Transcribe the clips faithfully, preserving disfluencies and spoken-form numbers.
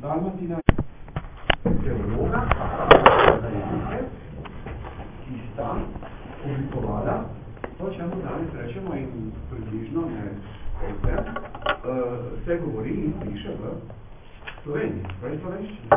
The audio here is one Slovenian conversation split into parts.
Dalmatina teologa, ki sta oblikovala to, čemu danes rečemo in približno ne vse, se govori in piše v Sloveniji, v slovenščini.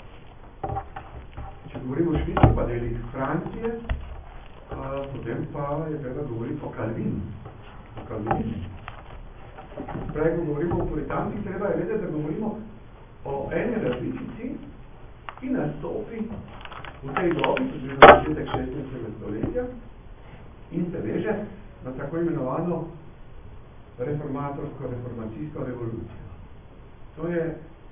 Če govorimo o švici pa delih Francije, potem pa je treba govoriti o Kalvinu, o Kalvinizmu. Prej, ko govorimo o puritancih, treba je vedeti, da govorimo o eni različici, ki nastopi v tej dobi, tudi v začetek šestnajstega stoletja, in se veže na tako imenovano reformatorsko-reformacijsko revolucijo. To je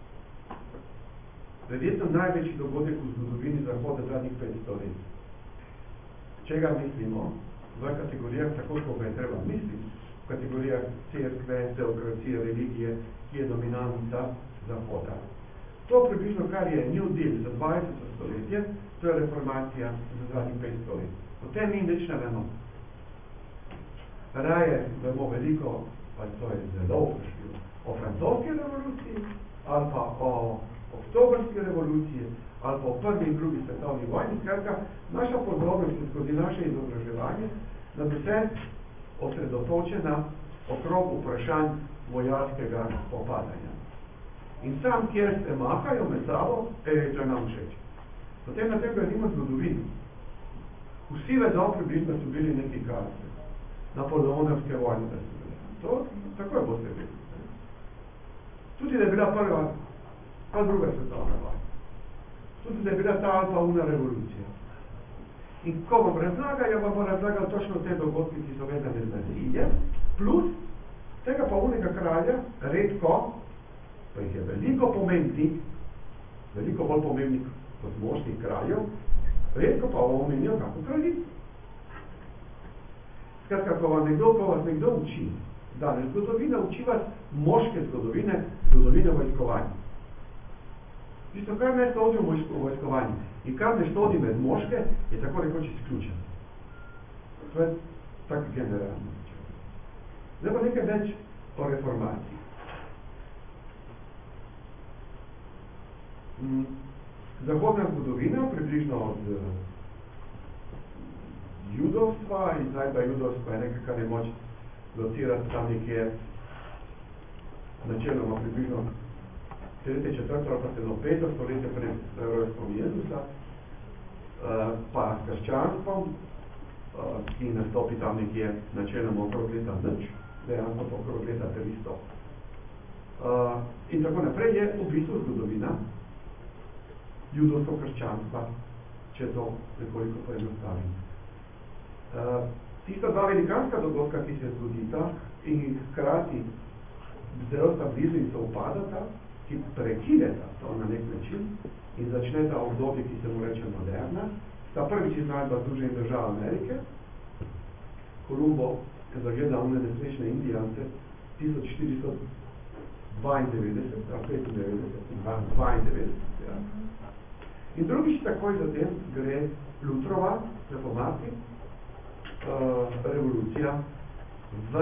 verjetno največji dogodek v zgodovini Zahoda zadnjih petsto let. Čega mislimo v kategorijah, tako kot je treba misliti, v kategorijah cerkve, teokracije, religije, ki je dominanta Zahoda. To približno, kar je New Deal za dvajseto stoletje, to je reformacija za zadnjih petsto let. O tem mi nič ne vemo. Raje vemo veliko, pa to je zelo vprašljivo, o francoski revoluciji, ali pa o oktobrski revoluciji, ali pa o prvi in drugi svetovni vojni. Skratka, naša pozornost je skozi naše izobraževanje na vse osredotočena okrog vprašanj vojaškega spopadanja. In sam, kjer se mahajo med sabo, je to nam všeč. Potem na tem gradimo zgodovino. Vsi vedo, približno so bili neki karce. Napoleonovske vojne, da so bili. To takoj boste vedeli. Tudi, da je bila prva, pa druga svetovna vojna. Tudi, da je bila ta ali pa una revolucija. In ko vam razlagajo, vam bo razlagal točno te dogodke, ki so vezane z nasilje, plus tega pa unega kralja, redko, pa jih je veliko pomembnih, veliko bolj pomembnih kot moških kraljev, redko pa omenijo kako kraljico. Skratka, ko vam nekdo, ko vas nekdo uči, danes zgodovina uči vas moške zgodovine, zgodovine vojskovanja. Tisto, kar ne stodi v vojskovanju in kar ne stodi med moške, je tako rekoč izključen. To je tak generalno. Zdaj pa nekaj več o reformaciji. Zahodna zgodovina, približno od judovstva, in zdaj pa judovstvo je nekaj, kar je moč locirati tam nekje načeloma približno tretje, četrto ali pa celo peto stoletje pred rojstvom Jezusa, pa s krščanstvom, ki nastopi tam nekje načeloma okrog leta nič, dejansko pa okrog leta tristo. In tako naprej je v bistvu zgodovina judovsko-krščanstva, če to nekoliko poenostavim. Tista dva velikanska dogodka, ki se zgodita in hkrati zelo sta blizu in se upadata, ki prekideta to na nek način in začneta obdobje, ki se mu reče moderna, sta prvič iznajdba Združenih držav Amerike. Kolumbo je zagledal one nesrečne Indijance tisoč štiristo dvaindevetdeset, petindevetdeset, dvaindevetdeset, ja. In drugič takoj zatem gre Lutrova reformacija, uh, revolucija v,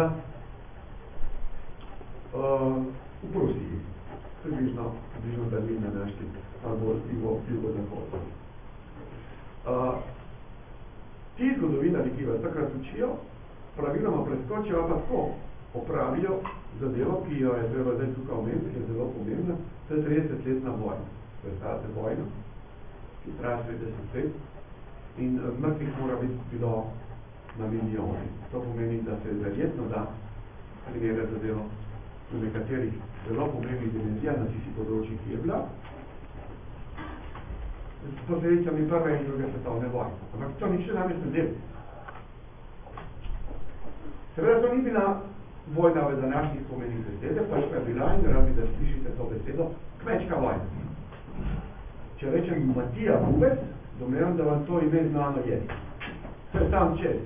uh, v Prusiji, približno, približno Berlin na naški, ali bo jugo-zahodu. Uh, ti zgodovinari, ki vas takrat učijo, praviloma preskočijo, ali pa tako opravijo zadevo, ki jo je treba zdaj tukaj omeniti, ki je zelo pomembna, to je tridesetletna vojna. Predstavljate vojno, ki traja trideset let in mrtvih mora biti bilo na milijone. To pomeni, da se verjetno da primere zadevo v nekaterih zelo pomembnih dimenzijah na tistih področjih, ki je bila s posledicami prve in druge svetovne vojne. Ampak to nič danes ne del. Seveda to ni bila vojna v današnjih pomenih besede, pač pa je bila, in radi, da slišite to besedo, kmečka vojna. Če rečem Matija Bubec, domnevam, da vam to ime znano je. To je tam čez.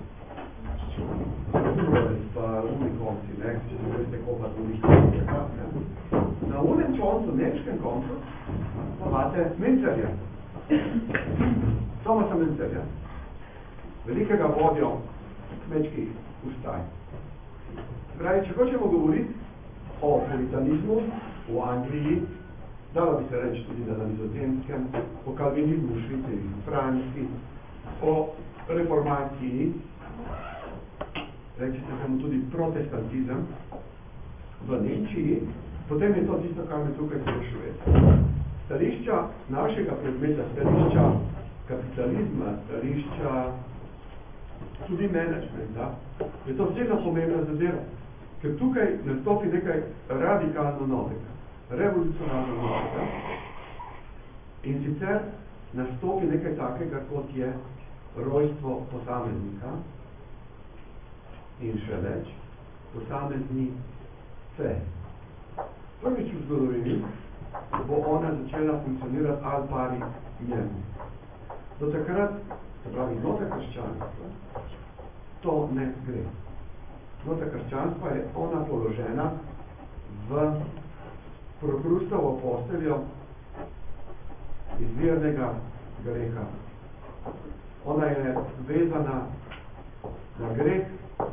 Bubec pa unikonci, ne, če se veste kopati unikonci. Na unem koncu, nemškem koncu, pa imate Müncerja. Tomasa Müncerja. Velikega vodjo kmečkih ustaj. Pravi, če hočemo govoriti o puritanizmu v Angliji, dalo bi se reči tudi na Nizozemskem, o kalvinizmu v Švici in Franciji, o reformaciji, reči se temu tudi protestantizem v Nemčiji, potem je to tisto, kar me tukaj sprašuje. Stališča našega predmeta, stališča kapitalizma, stališča tudi menedžmenta, je to vsega pomembna zadeva, ker tukaj nastopi nekaj radikalno novega, revolucionarno novega in sicer nastopi nekaj takega, kot je rojstvo posameznika in še več, posamezni fe. Prvič v zgodovini bo ona začela funkcionirati al pari njemu. Do takrat, se pravi, nota krščanstva, to ne gre. Nota krščanstva je ona položena v Prokrustovo posteljo izvirnega greha. Ona je vezana na greh,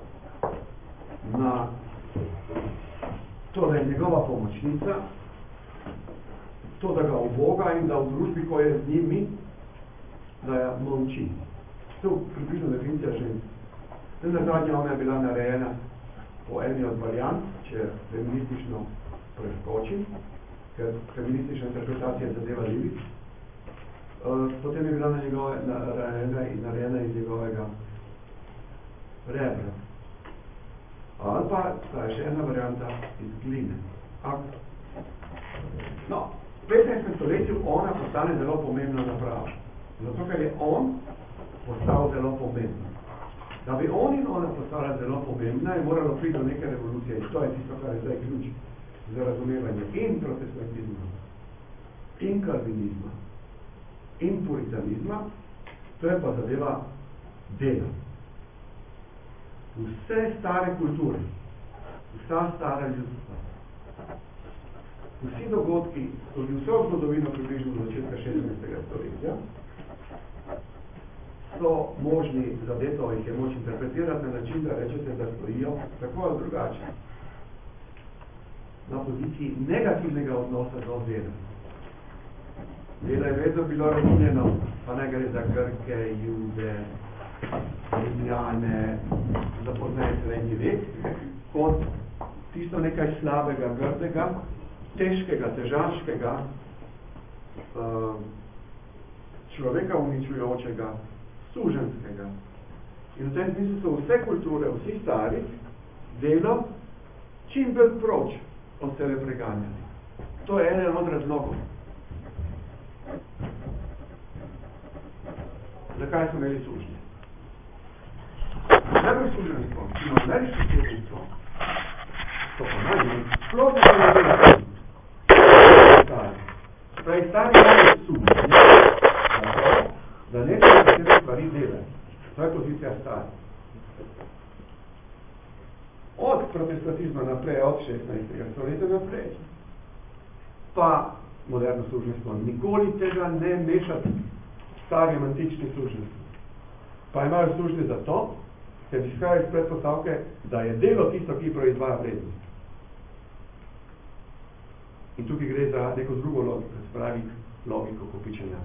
na to, da je njegova pomočnica, to, da ga uboga in da v družbi, ko je z njimi, da je molči. To je približno definicija ženska. Na zadnje ona je bila narejena po eni od variant, če feministično preskočim, ker feministična interpretacija zadeva Lilith. Potem je bila na njegove, narejena, narejena iz njegovega rebra. Ali pa ta je še ena varianta iz gline. Akt. No, v petnajstem stoletju ona postane zelo pomembna naprava. Zato, ker je on postal zelo pomembna. Da bi on in ona postala zelo pomembna, je moralo priti do neke revolucije. In to je tisto, kar je zdaj ključ za razumevanje in protestantizma, in kalvinizma, in puritanizma. To je pa zadeva dela. Vse stare kulture, vsa stara ljudstva, vsi dogodki, tudi vso zgodovino približno do začetka šestnajstega stoletja, so možni zadeto, jih je moč interpretirati na način, da rečete, da stojijo tako ali drugače na poziciji negativnega odnosa do dela. Dela je vedno bilo razumljeno, pa ne gre za Grke, Jude, Rimljane, za poznaje srednji vek, kot tisto nekaj slabega, grdega, težkega, težaškega, človeka uničujočega, suženskega. In v tem smislu so vse kulture, vsi stari, delo čim bolj proč od sebe preganjali. To je eden od razlogov. Zakaj so imeli sužnje? Najbolj suženstvo, ki ima najvišče suženstvo, to pa najbolj, sploh ne pa ne stari. Pravi, stari najbolj suženje, da nekaj katere stvari dela. To je pozicija stari. Od protestantizma naprej, od šestnajstega stoletja naprej, pa moderno suženstvo nikoli tega ne mešati s starim antičnim suženstvom. Pa imajo službe za to, ker izhajajo iz predpostavke, da je delo tisto, ki proizvaja vrednost. In tukaj gre za neko drugo logiko, se pravi logiko kopičenja.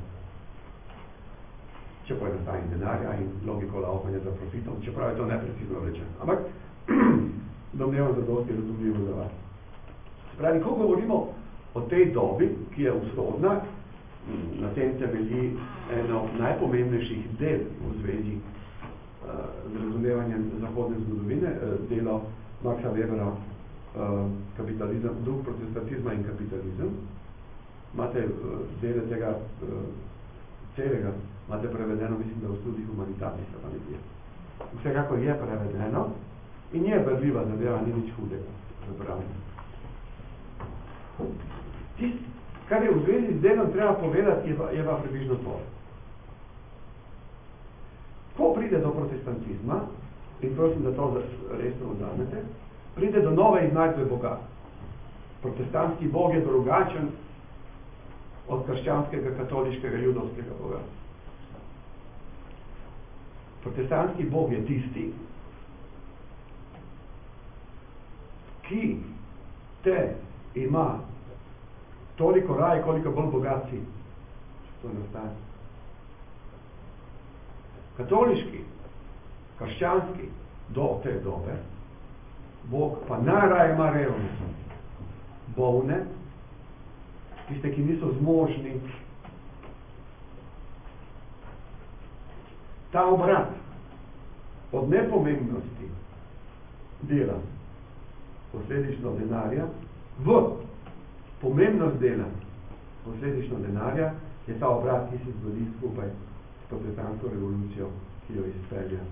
Če poenostavim denarja in logiko laupanja za profitom, čeprav je to neprecizno rečeno. Ampak domnevam za dosti razumljivo za vas. Se pravi, ko govorimo o tej dobi, ki je vzhodna, na tem temelji eno najpomembnejših del v zvezi uh, z razumevanjem zahodne zgodovine, uh, delo Maxa Webera, uh, kapitalizem, duh protestantizma in kapitalizem. Imate uh, dele tega uh, celega, imate prevedeno, mislim, da v študiji humanitarnih strategij. Vsekako je prevedeno in je brljiva zadeva, ni nič hudega. Tist, kar je v zvezi z delom treba povedati, je pa, je pa približno to. Ko pride do protestantizma, in prosim, da to resno vzamete, pride do nove iznajdbe Boga. Protestantski Bog je drugačen od krščanskega, katoliškega, judovskega Boga. Protestantski Bog je tisti, ki te ima toliko raj, koliko bolj bogat si. To je nastaje. Katoliški, krščanski, do te dobe, Bog pa najraje ima revne, bolne, tiste, ki niso zmožni. Ta obrat od nepomembnosti dela, posledično denarja, v pomembnost dela, posledično denarja, je ta obrat, ki se zgodi skupaj s protestansko revolucijo, ki jo izpelja.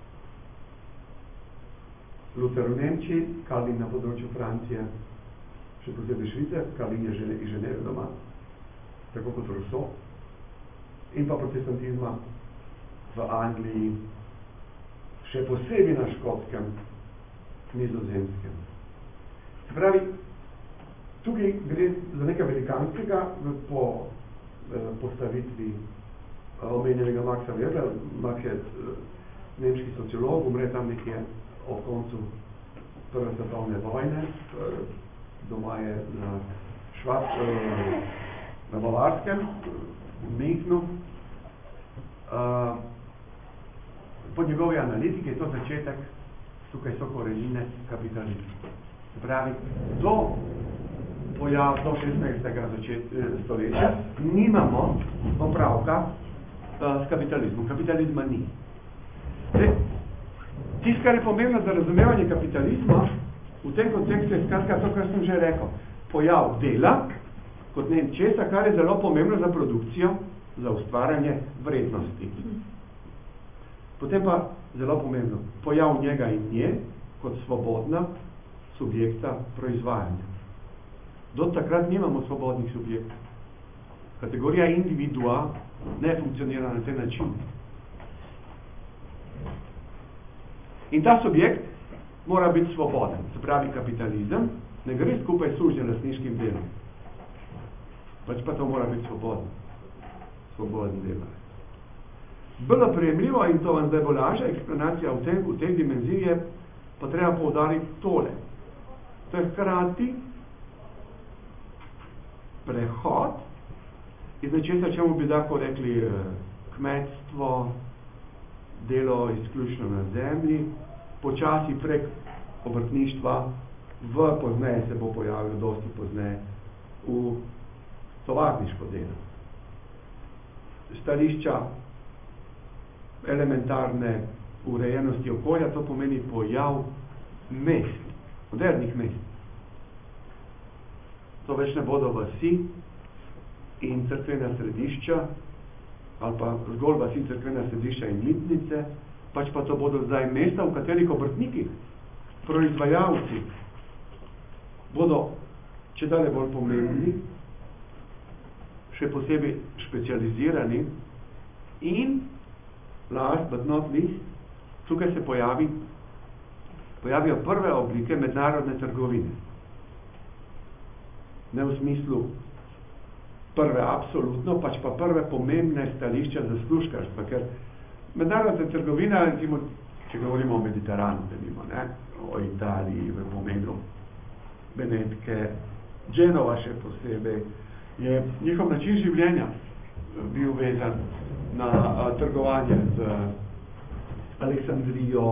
Luther v Nemčiji, Calvin na področju Francije, še posebej Švice, Calvin je iz Ženeve doma, tako kot Rousseau, in pa protestantizma v Angliji, še posebej na Škotskem, Nizozemskem. Se pravi, tukaj gre za nekaj velikanskega po eh, postavitvi eh, omenjenega Maxa Webera. Max je eh, nemški sociolog, umre tam nekje ob koncu Prve svetovne vojne, eh, doma je na Švab, eh, na Bavarskem, v Münchnu. Eh, po njegovi analitiki je to začetek, tukaj so korenine kapitalizma. Se pravi, do pojav do šestnajstega stoletja nimamo opravka uh, s kapitalizmom. Kapitalizma ni. Tisto, kar je pomembno za razumevanje kapitalizma, v tem kontekstu je skratka to, kar sem že rekel. Pojav dela, kot ne česa, kar je zelo pomembno za produkcijo, za ustvarjanje vrednosti. Potem pa zelo pomembno, pojav njega in nje, kot svobodna subjekta proizvajanja. Do takrat nimamo svobodnih subjektov. Kategorija individua ne funkcionira na ten način. In ta subjekt mora biti svoboden. Se pravi, kapitalizem ne gre skupaj s sužnjelastniškim delom. Pač pa to mora biti svoboden. Svoboden delavec. Bilo prejemljivo, in to vam zdaj bo lažja eksplanacija v, te, v tej dimenziji, je pa treba poudariti tole. To je hkrati prehod iz nečesa, čemu bi tako rekli kmetstvo, delo izključno na zemlji, počasi prek obrtništva, v pozneje se bo pojavil dosti pozneje v tovarniško delo. Stališča elementarne urejenosti okolja, to pomeni pojav mest, modernih mest. To več ne bodo vasi in cerkvena središča, ali pa zgolj vasi, cerkvena središča in litnice, pač pa to bodo zdaj mesta, v katerih obrtniki, proizvajalci, bodo če dalje bolj pomembni, še posebej specializirani in last but not least, tukaj se pojavi, pojavijo prve oblike mednarodne trgovine. Ne v smislu prve absolutno, pač pa prve pomembne stališča zaslužkarstva, ker mednarodna trgovina, recimo, če govorimo o Mediteranu, denimo, ne, o Italiji, v pomenu Benetke, Genova še posebej, je njihov način življenja bil vezan na a, trgovanje z Aleksandrijo,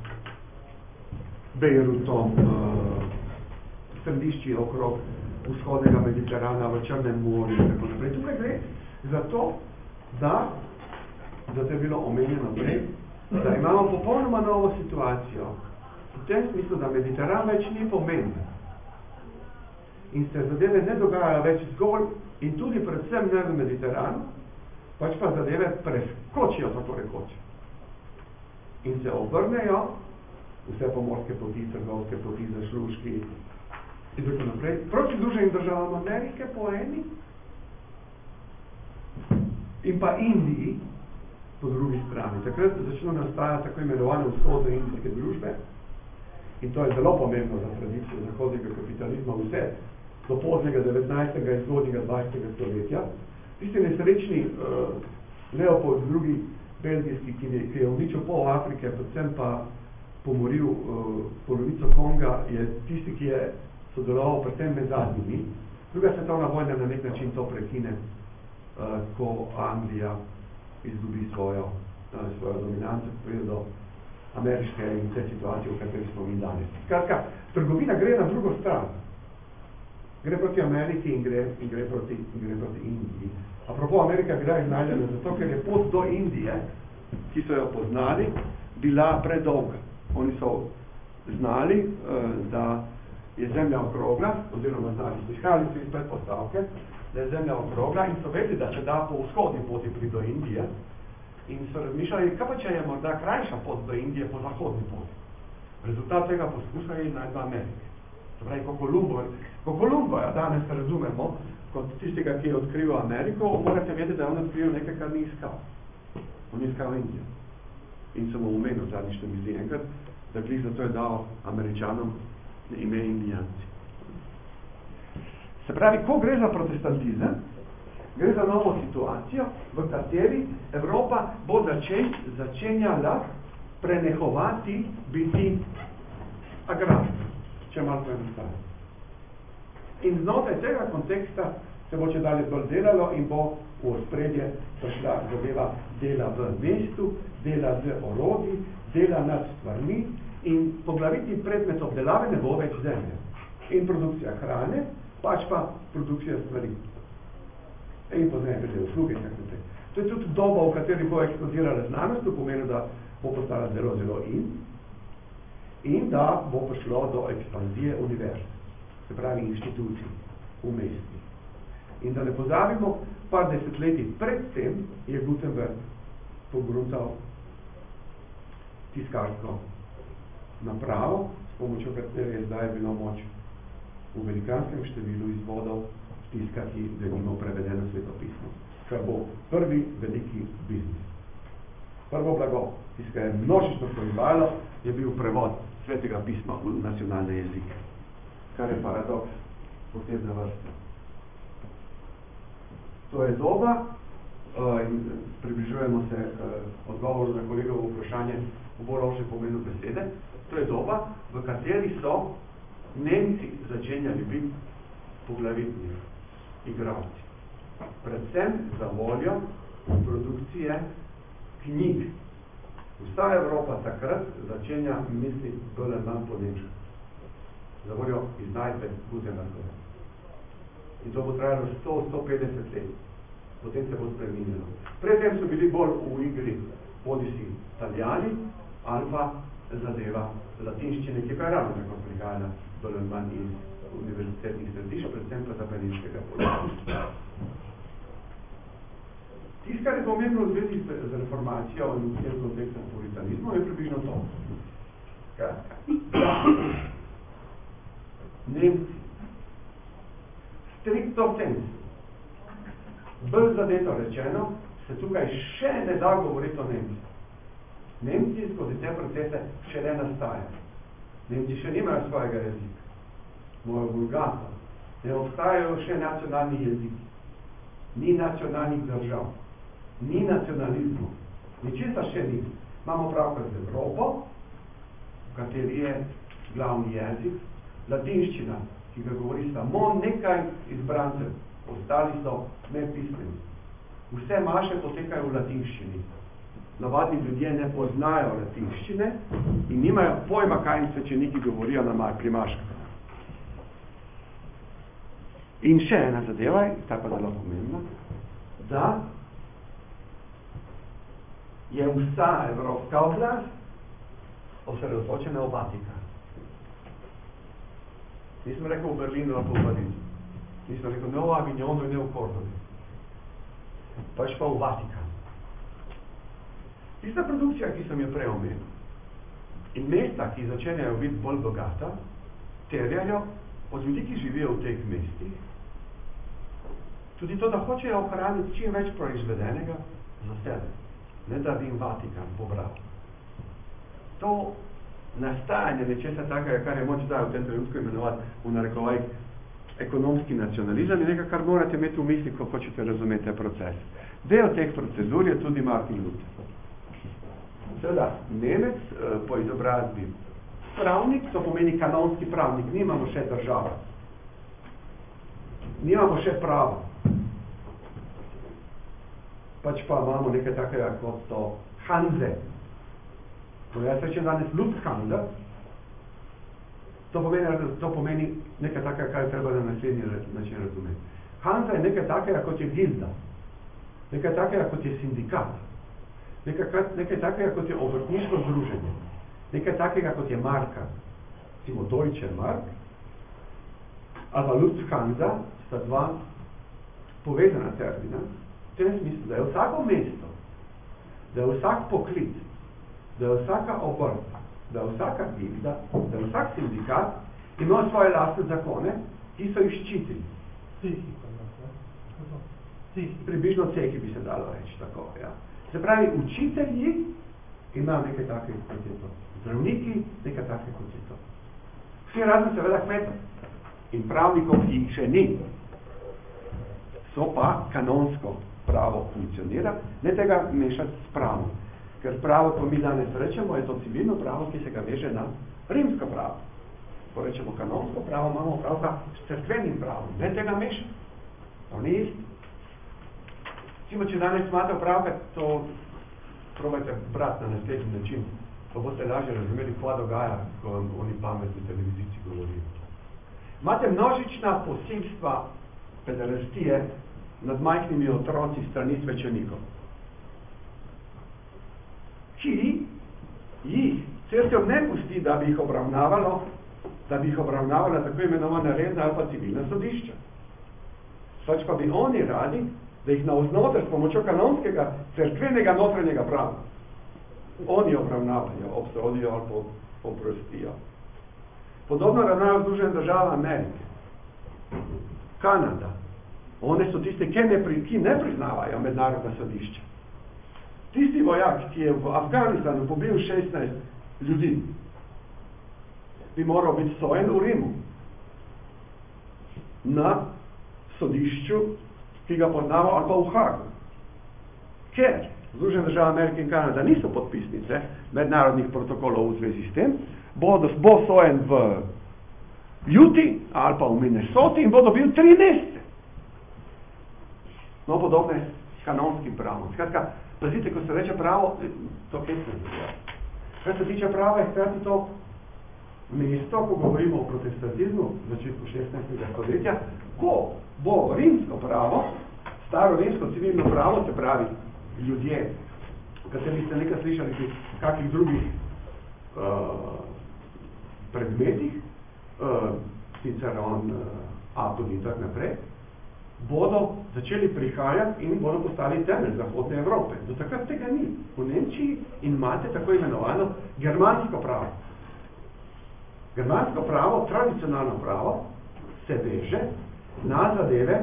Bejrutom, središči okrog vzhodnega Mediterana, v Črnem morju in tako naprej. Tukaj gre za to, da, zato je bilo omenjeno prej, da imamo popolnoma novo situacijo. V tem smislu, da Mediteran več ni pomemben. In se zadeve ne dogajajo več zgolj in tudi predvsem ne v Mediteranu, pač pa zadeve preskočijo, tako rekoč. In se obrnejo vse pomorske poti, trgovske poti, zaslužki in tako naprej, proti Združenim državam Amerike po eni in pa Indiji po drugi strani. Takrat začne nastajati tako imenovane vzhodne indijske družbe in to je zelo pomembno za tradicijo zahodnega kapitalizma vse do poznega devetnajstega in zgodnjega dvajsetega stoletja. Tisti nesrečni uh, Leopold drugi belgijski, ki je, ki je uničil pol Afrike, predvsem pa pomoril uh, polovico Konga, je tisti, ki je sodeloval predvsem med zadnjimi Druga svetovna vojna na nek način to prekine, uh, ko Anglija izgubi svojo, uh, svojo dominanco, ko pride do ameriške in te situacije, v kateri smo mi danes. Skratka, trgovina gre na drugo stran. Gre proti Ameriki in gre, in gre, proti, in gre proti Indiji. Apropo, Amerika je bila iznajdena zato, ker je pot do Indije, ki so jo poznali, bila predolga. Oni so znali, uh, da je zemlja okrogla, oziroma znali, izhajali so iz predpostavke, da je zemlja okrogla in so vedeli, da se da po vzhodni poti priti do Indije in so razmišljali, kaj pa če je morda krajša pot do Indije po zahodni poti. Rezultat tega poskusa je najdba Amerike. Se pravi, ko Kolumbo, ko Kolumbo, ja, danes se razumemo, kot tistega, ki je odkril Ameriko, morate vedeti, da je on odkril nekaj, kar ni iskal. On je iskal Indijo. In sem mu omenil zadnjič, da misli enkrat, da glih zato je dal Američanom ime Indijanci. Se pravi, ko gre za protestantizem, gre za novo situacijo, v kateri Evropa bo začen, začenjala prenehovati biti agrarna, če malo prenestavljamo. In znotraj tega konteksta se bo če dalje bolj delalo in bo v ospredje prišla zadeva dela v mestu, dela z orodji, dela nad stvarmi in poglavitni predmet obdelave ne bo več zemlje. In produkcija hrane, pač pa produkcija stvari. In pozneje pride usluge in tako naprej. To je tudi doba, v kateri bo eksplodirala znanost, to pomeni, da bo postala zelo, zelo in, in da bo prišlo do ekspanzije univerz, se pravi inštitucij v mesti. In da ne pozabimo, par desetletij pred tem je Gutenberg pogruntal tiskarsko napravo, s pomočjo katere je zdaj bilo moč v velikanskem številu izvodov tiskati, da imamo prevedeno svetopismo, kar bo prvi veliki biznis. Prvo blago, ki se je množično proizvajalo, je bil prevod svetega pisma v nacionalne jezike, kar je paradoks posebne vrste. To je doba, uh, in približujemo se uh, odgovoru na kolegovo vprašanje v bolj loše pomenu besede. To je doba, v kateri so Nemci začenjali biti poglavitni igralci. Predvsem za voljo produkcije knjig. Vsa Evropa takrat začenja misliti bolj ali manj po nemško. Za voljo iznajdbe Gutenbergove. In to bo trajalo sto do sto petdeset let. Potem se bo spremenilo. Predtem so bili bolj v igri bodisi Italijani ali pa zadeva latinščine, ki pa je ravno tako prihajala bolj ali manj iz univerzitetnih središč, predvsem pa zapadniškega področja. Tisto, kar je pomembno v zvezi z reformacijo in v tem kontekstu puritanizmu, je približno to. Kratka. Nemci stricto sensu, bolj zadeto rečeno, se tukaj še ne da govoriti o Nemci. Nemci skozi te procese še ne nastajajo. Nemci še nimajo svojega jezika. Mojo vulgato. Ne obstajajo še nacionalni jeziki. Ni nacionalnih držav. Ni nacionalizmu. Ničesa še ni. Imamo pravkar z Evropo, v kateri je glavni jezik, latinščina, ki ga govori samo nekaj izbrancev, ostali so nepismeni. Vse maše potekajo v latinščini. Navadni ljudje ne poznajo latinščine in nimajo pojma, kaj jim svečeniki govorijo na primaškah. In še ena zadeva, ta pa zelo pomembna, da je vsa evropska oblast osredotočena v Vatikan. Nisem rekel v Berlinu, ali pa v Parizu. Nisem rekel ne v Avignonu in ne v Kordovi. Pač pa v Vatikan. Tista produkcija, ki sem jo prej omenil, in mesta, ki začenjajo biti bolj bogata, terjajo od ljudi, ki živijo v teh mestih, tudi to, da hočejo ohraniti čim več proizvedenega za sebe, ne da bi jim Vatikan pobral. To nastajanje nečesa takega, kar je moč zdaj v tem trenutku imenovati v narekovaj ekonomski nacionalizem, je nekaj, kar morate imeti v misli, ko hočete razumeti te procese. Del teh procedur je tudi Martin Luther. Seveda, Nemec po izobrazbi pravnik, to pomeni kanonski pravnik, nimamo še država. nimamo še prava. Pač pa imamo nekaj takega kot to Hanze. No, jaz rečem danes Lufthansa. To pomeni, to pomeni nekaj takega, kaj treba na naslednji način razumeti. Hansa je nekaj takega, kot je gilda. Nekaj takega, kot je sindikat. Nekaj, nekaj takega, kot je obrtniško združenje. Nekaj takega, kot je marka. Recimo Deutsche Mark ali pa Lufthansa sta dva povezana termina. V tem smislu, da je vsako mesto, da je vsak poklic, da je vsaka obrt, da je vsaka gilda, da je vsak sindikat imel svoje lastne zakone, ki so jih ščitili. Približno cehi bi se dalo reči tako, ja. Se pravi, učitelji imajo nekaj takega, kot je to. Zdravniki, nekaj takega, kot je to. Vsi razen seveda kmetov in pravnikov, ki jih še ni. So pa kanonsko pravo funkcionira, ne tega mešati s pravom. Ker pravo, ko mi danes rečemo, je to civilno pravo, ki se ga veže na rimsko pravo. Ko rečemo kanonsko pravo, imamo pravka s cerkvenim pravom. Ne tega mešati. To ni isto. Recimo, če danes imate pravka, to probajte brati na naslednji način, pa boste lažje razumeli, kva dogaja, ko oni pametni televizijci govorijo. Imate množična posilstva pederastije nad majhnimi otroci strani svečenikov, ki jih cerkev ne pusti, da bi jih obravnavalo, da bi jih obravnavala tako imenovana redna ali pa civilna sodišča. Pač pa bi oni radi, da jih navznoter s pomočjo kanonskega cerkvenega notranjega prava oni obravnavajo, obsodijo ali po, poprostijo. Podobno ravnajo Združene države Amerike, Kanada. One so tiste, ki ne, pri, ki ne priznavajo mednarodna sodišča. Tisti vojak, ki je v Afganistanu pobil šestnajst ljudi, bi moral biti sojen v Rimu na sodišču, ki ga poznamo, ali pa v Hagu. Ker Združene države Amerike in Kanada niso podpisnice mednarodnih protokolov v zvezi s tem, bo, bo sojen v Juti ali pa v Minnesoti in bo dobil tri mesece. No, podobno je s kanonskim pravom. Skratka, pazite, ko se reče pravo, to kesno je. Kaj se tiče prava, je hkrati to mesto, ko govorimo o protestantizmu v začetku šestnajstega stoletja, ko bo rimsko pravo, staro rimsko civilno pravo, se pravi ljudje, v kateri ste nekaj slišali pri kakih drugih uh, predmetih, uh, sicer on uh, Apod in tak naprej, bodo začeli prihajati in bodo postali temelj Zahodne Evrope. Do takrat tega ni. V Nemčiji imate tako imenovano germansko pravo. Germansko pravo, tradicionalno pravo, se veže na zadeve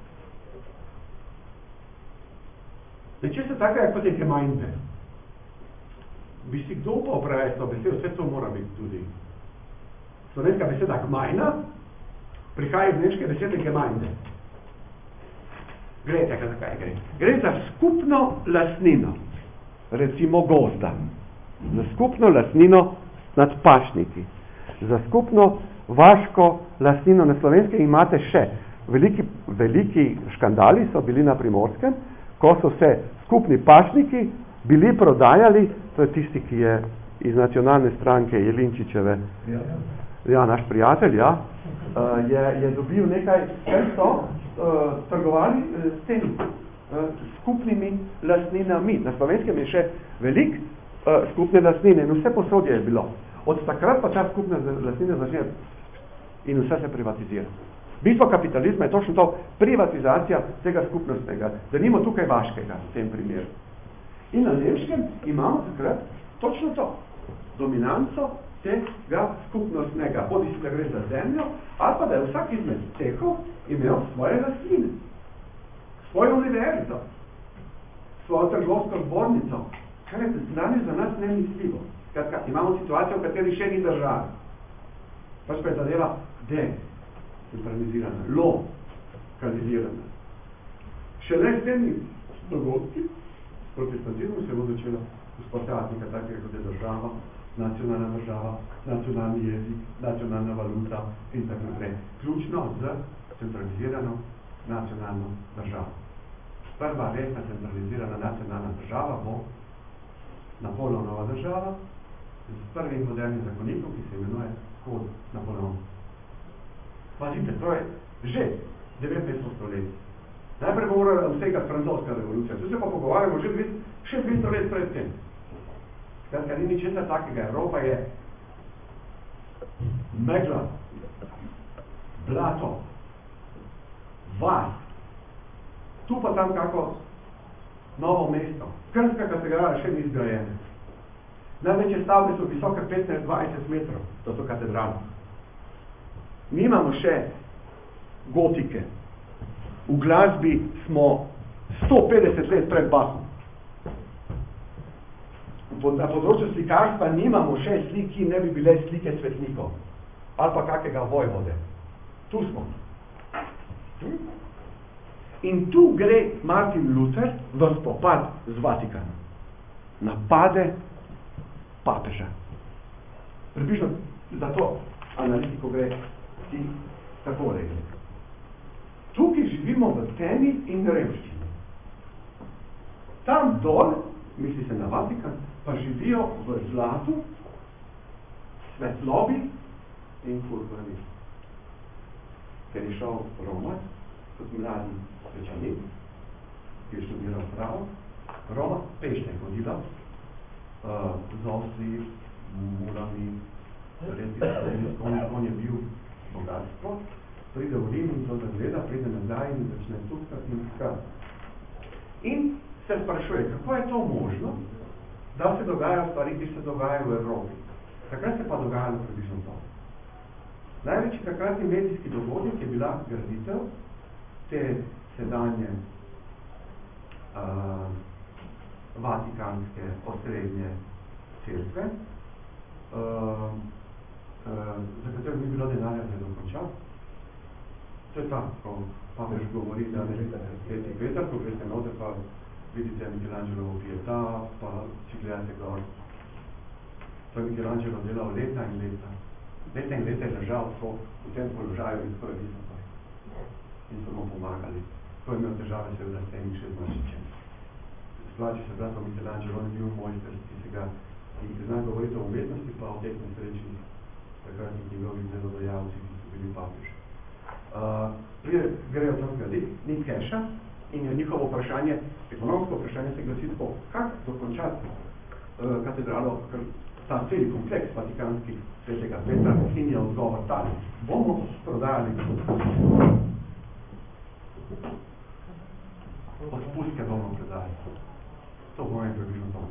nečesa takega, kot je Gemeinde. Bi si kdo upal praviti to besedo, vse to mora biti tudi. Slovenska beseda Gmajna prihaja iz nemške besede Gemeinde. Glejte, zakaj gre. Gre za skupno lastnino, recimo gozda, za skupno lastnino nad pašniki, za skupno vaško lastnino na Slovenske imate še. Veliki, veliki škandali so bili na Primorskem, ko so se skupni pašniki bili prodajali, to je tisti, ki je iz nacionalne stranke Jelinčičeve, ja, ja naš prijatelj, ja, je, je dobil nekaj, ker so uh, trgovali s temi uh, skupnimi lastninami. Na Slovenskem je še velik uh, skupne lastnine in vse posodje je bilo. Od takrat pa ta skupna lastnina začne in vse se privatizira. Bistvo kapitalizma je točno to, privatizacija tega skupnostnega, da nimo tukaj vaškega v tem primeru. In na nemškem imamo takrat točno to, dominanco tega skupnostnega, bodi si da gre za zemljo, ali pa da je vsak izmed cehov imel svoje lastnine, svojo univerzo, svojo trgovsko zbornico, kar je danes za nas nemisljivo. Skratka, imamo situacijo, v kateri še ni država. Pač pa je zadeva de centralizirana, lokalizirana. Šele s temi dogodki, s protestantizmom se bo začela vzpostaviti nekaj takega, kot je država, nacionalna država, nacionalni jezik, nacionalna valuta in tako naprej. Ključno z centralizirano nacionalno državo. Prva resna centralizirana nacionalna država bo Napoleonova država z prvim modernim zakonikom, ki se imenuje Kod Napoleon. Pazite, to je že devetnajsto stoletje. Najprej bo morala vsega francoska revolucija. Tu se pa pogovarjamo že še dvesto let pred tem. Skratka, ni ničesar takega. Evropa je megla, blato, vas, tu pa tam kako novo mesto. Krnska katedrala še ni zgrajena. Največje stavbe so visoke petnajst do dvajset metrov, to so katedrale. Nimamo še gotike. V glasbi smo sto petdeset let pred Bachom. Na področju slikarstva nimamo še slik, ki ne bi bile slike svetnikov ali pa kakega vojvode. Tu smo. In tu gre Martin Luther v spopad z Vatikanom. Napade papeža. Približno za to analitiko gre ti tako rekli. Tukaj živimo v temi in revščini. Tam dol, misli se na Vatikan, pa živijo v zlatu, svetlobi in purpurni. Ker je šel Roma, kot mladi svečanik, ki je študiral pravo, Roma pešne hodila, uh, z osli, mulami, res on je bil bogatstvo, pride v Rim in to zagleda, pride nazaj in začne tukati in tukati. In se sprašuje, kako je to možno, da se dogajajo stvari, ki se dogajajo v Evropi. Takrat se pa dogajalo približno to. Največji takratni medijski dogodek je bila graditev te sedanje uh, vatikanske osrednje cerkve, uh, uh, za katero ni bilo denarja, da je dokončal. To je ta, ko papež govori, da ne leta Sveti Peter, ko greste note, pa vidite Michelangelovo Pietà, pa če gledate gor. To je Michelangelo delal leta in leta. Leta in leta je ležal tako v tem položaju in tako je visoko. In so mu pomagali. To je imel težave seveda s tem še značičem. Splači se brato Michelangelo, on je bil mojster, ki se ga, ki zna govoriti o umetnosti, pa o teh nesrečnih takratnih njegovih delodajalcih, ki so bili papeži. Uh, grejo tam graditi, ni keša in je njihovo vprašanje, ekonomsko vprašanje se glasi tako, kak dokončati uh, katedralo, ta celi kompleks vatikanskih Svetega Petra in je odgovor tali. Bomo prodajali odpustke bomo prodajali. To bomo in približno to.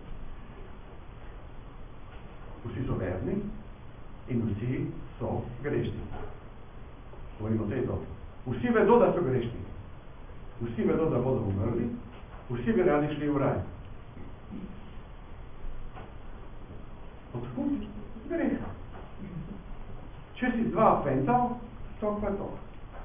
Vsi so verni in vsi so grešni. Govorimo o tej dobi. Vsi vedo, da so grešni. Vsi vedo, da bodo umrli. Vsi bi radi šli v raj. Odkud? Greha. Če si dva fental, tok pa tok.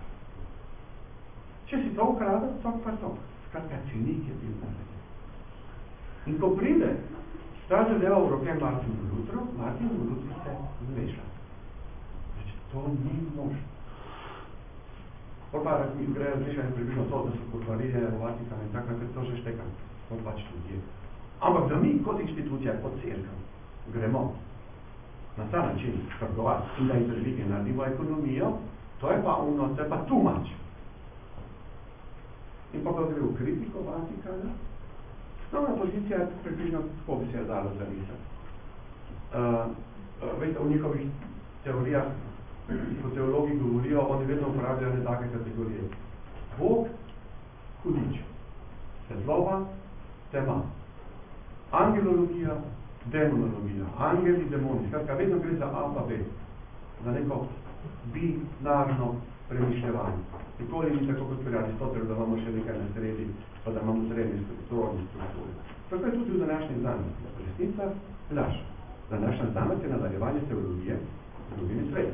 Če si to ukradel, tok pa tok. Skratka, cenik je bil naredjen. In ko pride ta zadeva v roke Martinu Lutru, Martinu Lutru se zmeša. Znači, to ni možno. Pa mi gre razmišljanje približno to, da so kurvarije v Vatikanu in tako, ker to že štekam, kot pač ljudje. Ampak da mi kot inštitucija, kot cerkev, gremo na ta način trgovati in da intervige naredimo ekonomijo, to je pa ono, to je pa too much. In pa ko gre v kritiko Vatikana, osnovna pozicija je približno, kako bi se je dalo zarisati. Uh, uh, veste, v njihovih teorijah, ko teologi govorijo, oni vedno uporabljajo ne take kategorije. Bog, hudič, svetloba, tema. Angelologija, demonologija, angeli, demoni. Skratka, vedno gre za A pa B, za neko binarno premišljevanje. Nikoli ni tako kot pri Aristotelu, da imamo še nekaj na sredi, pa da imamo srednje strukturne strukture. Tako je tudi v današnji znanosti. Resnica, laž. Današnja znanost je nadaljevanje teologije z drugimi sveti.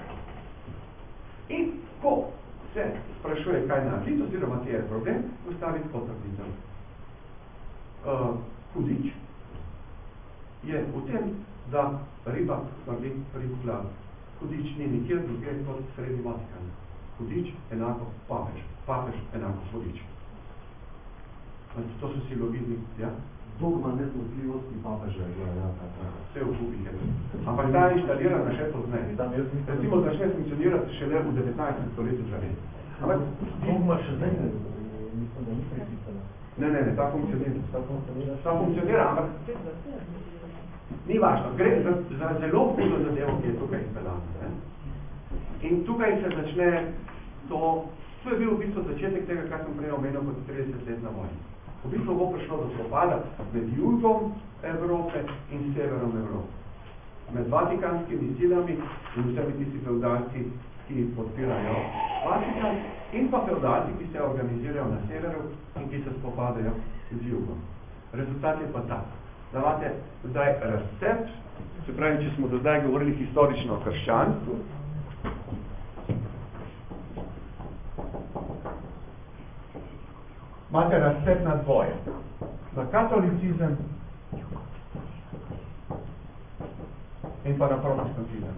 In ko se sprašuje, kaj narediti, oziroma kje je problem, postaviti potrditev. Uh, hudič je v tem, da riba smrdi ribu glavu. Hudič ni nikjer druge kot sredi Vatikana. Hudič enako papež. Papež enako hudič. To so silogizmi, ja? Dogma nezmotljivosti papeža, ja, ja, ja. Vse v kubih je. Ampak ta je inštalirana še pozneje. Recimo začne funkcionirati šele v devetnajstem stoletju že. Ampak dogma še zdaj ne, mislim, da ni prepisana. Ne, ne, ne, ta funkcionira. Ta funkcionira, ta funkcionira, ampak ni važno. Gre za, za zelo hudo zadevo, ki je tukaj izpeljana. In tukaj se začne to, to je bil v bistvu začetek tega, kar sem prej omenil kot tridesetletna vojna. V bistvu bo prišlo do spopada med jugom Evrope in severom Evrope. Med vatikanskimi silami in vsemi tisti feudalci, ki podpirajo Vatikan, in pa feudalci, ki se organizirajo na severu in ki se spopadajo z jugom. Rezultat je pa tak. Davate zdaj razcep, se pravi, če smo do zdaj govorili historično o krščanstvu, imate razcep na dvoje. Na katolicizem in pa na protestantizem.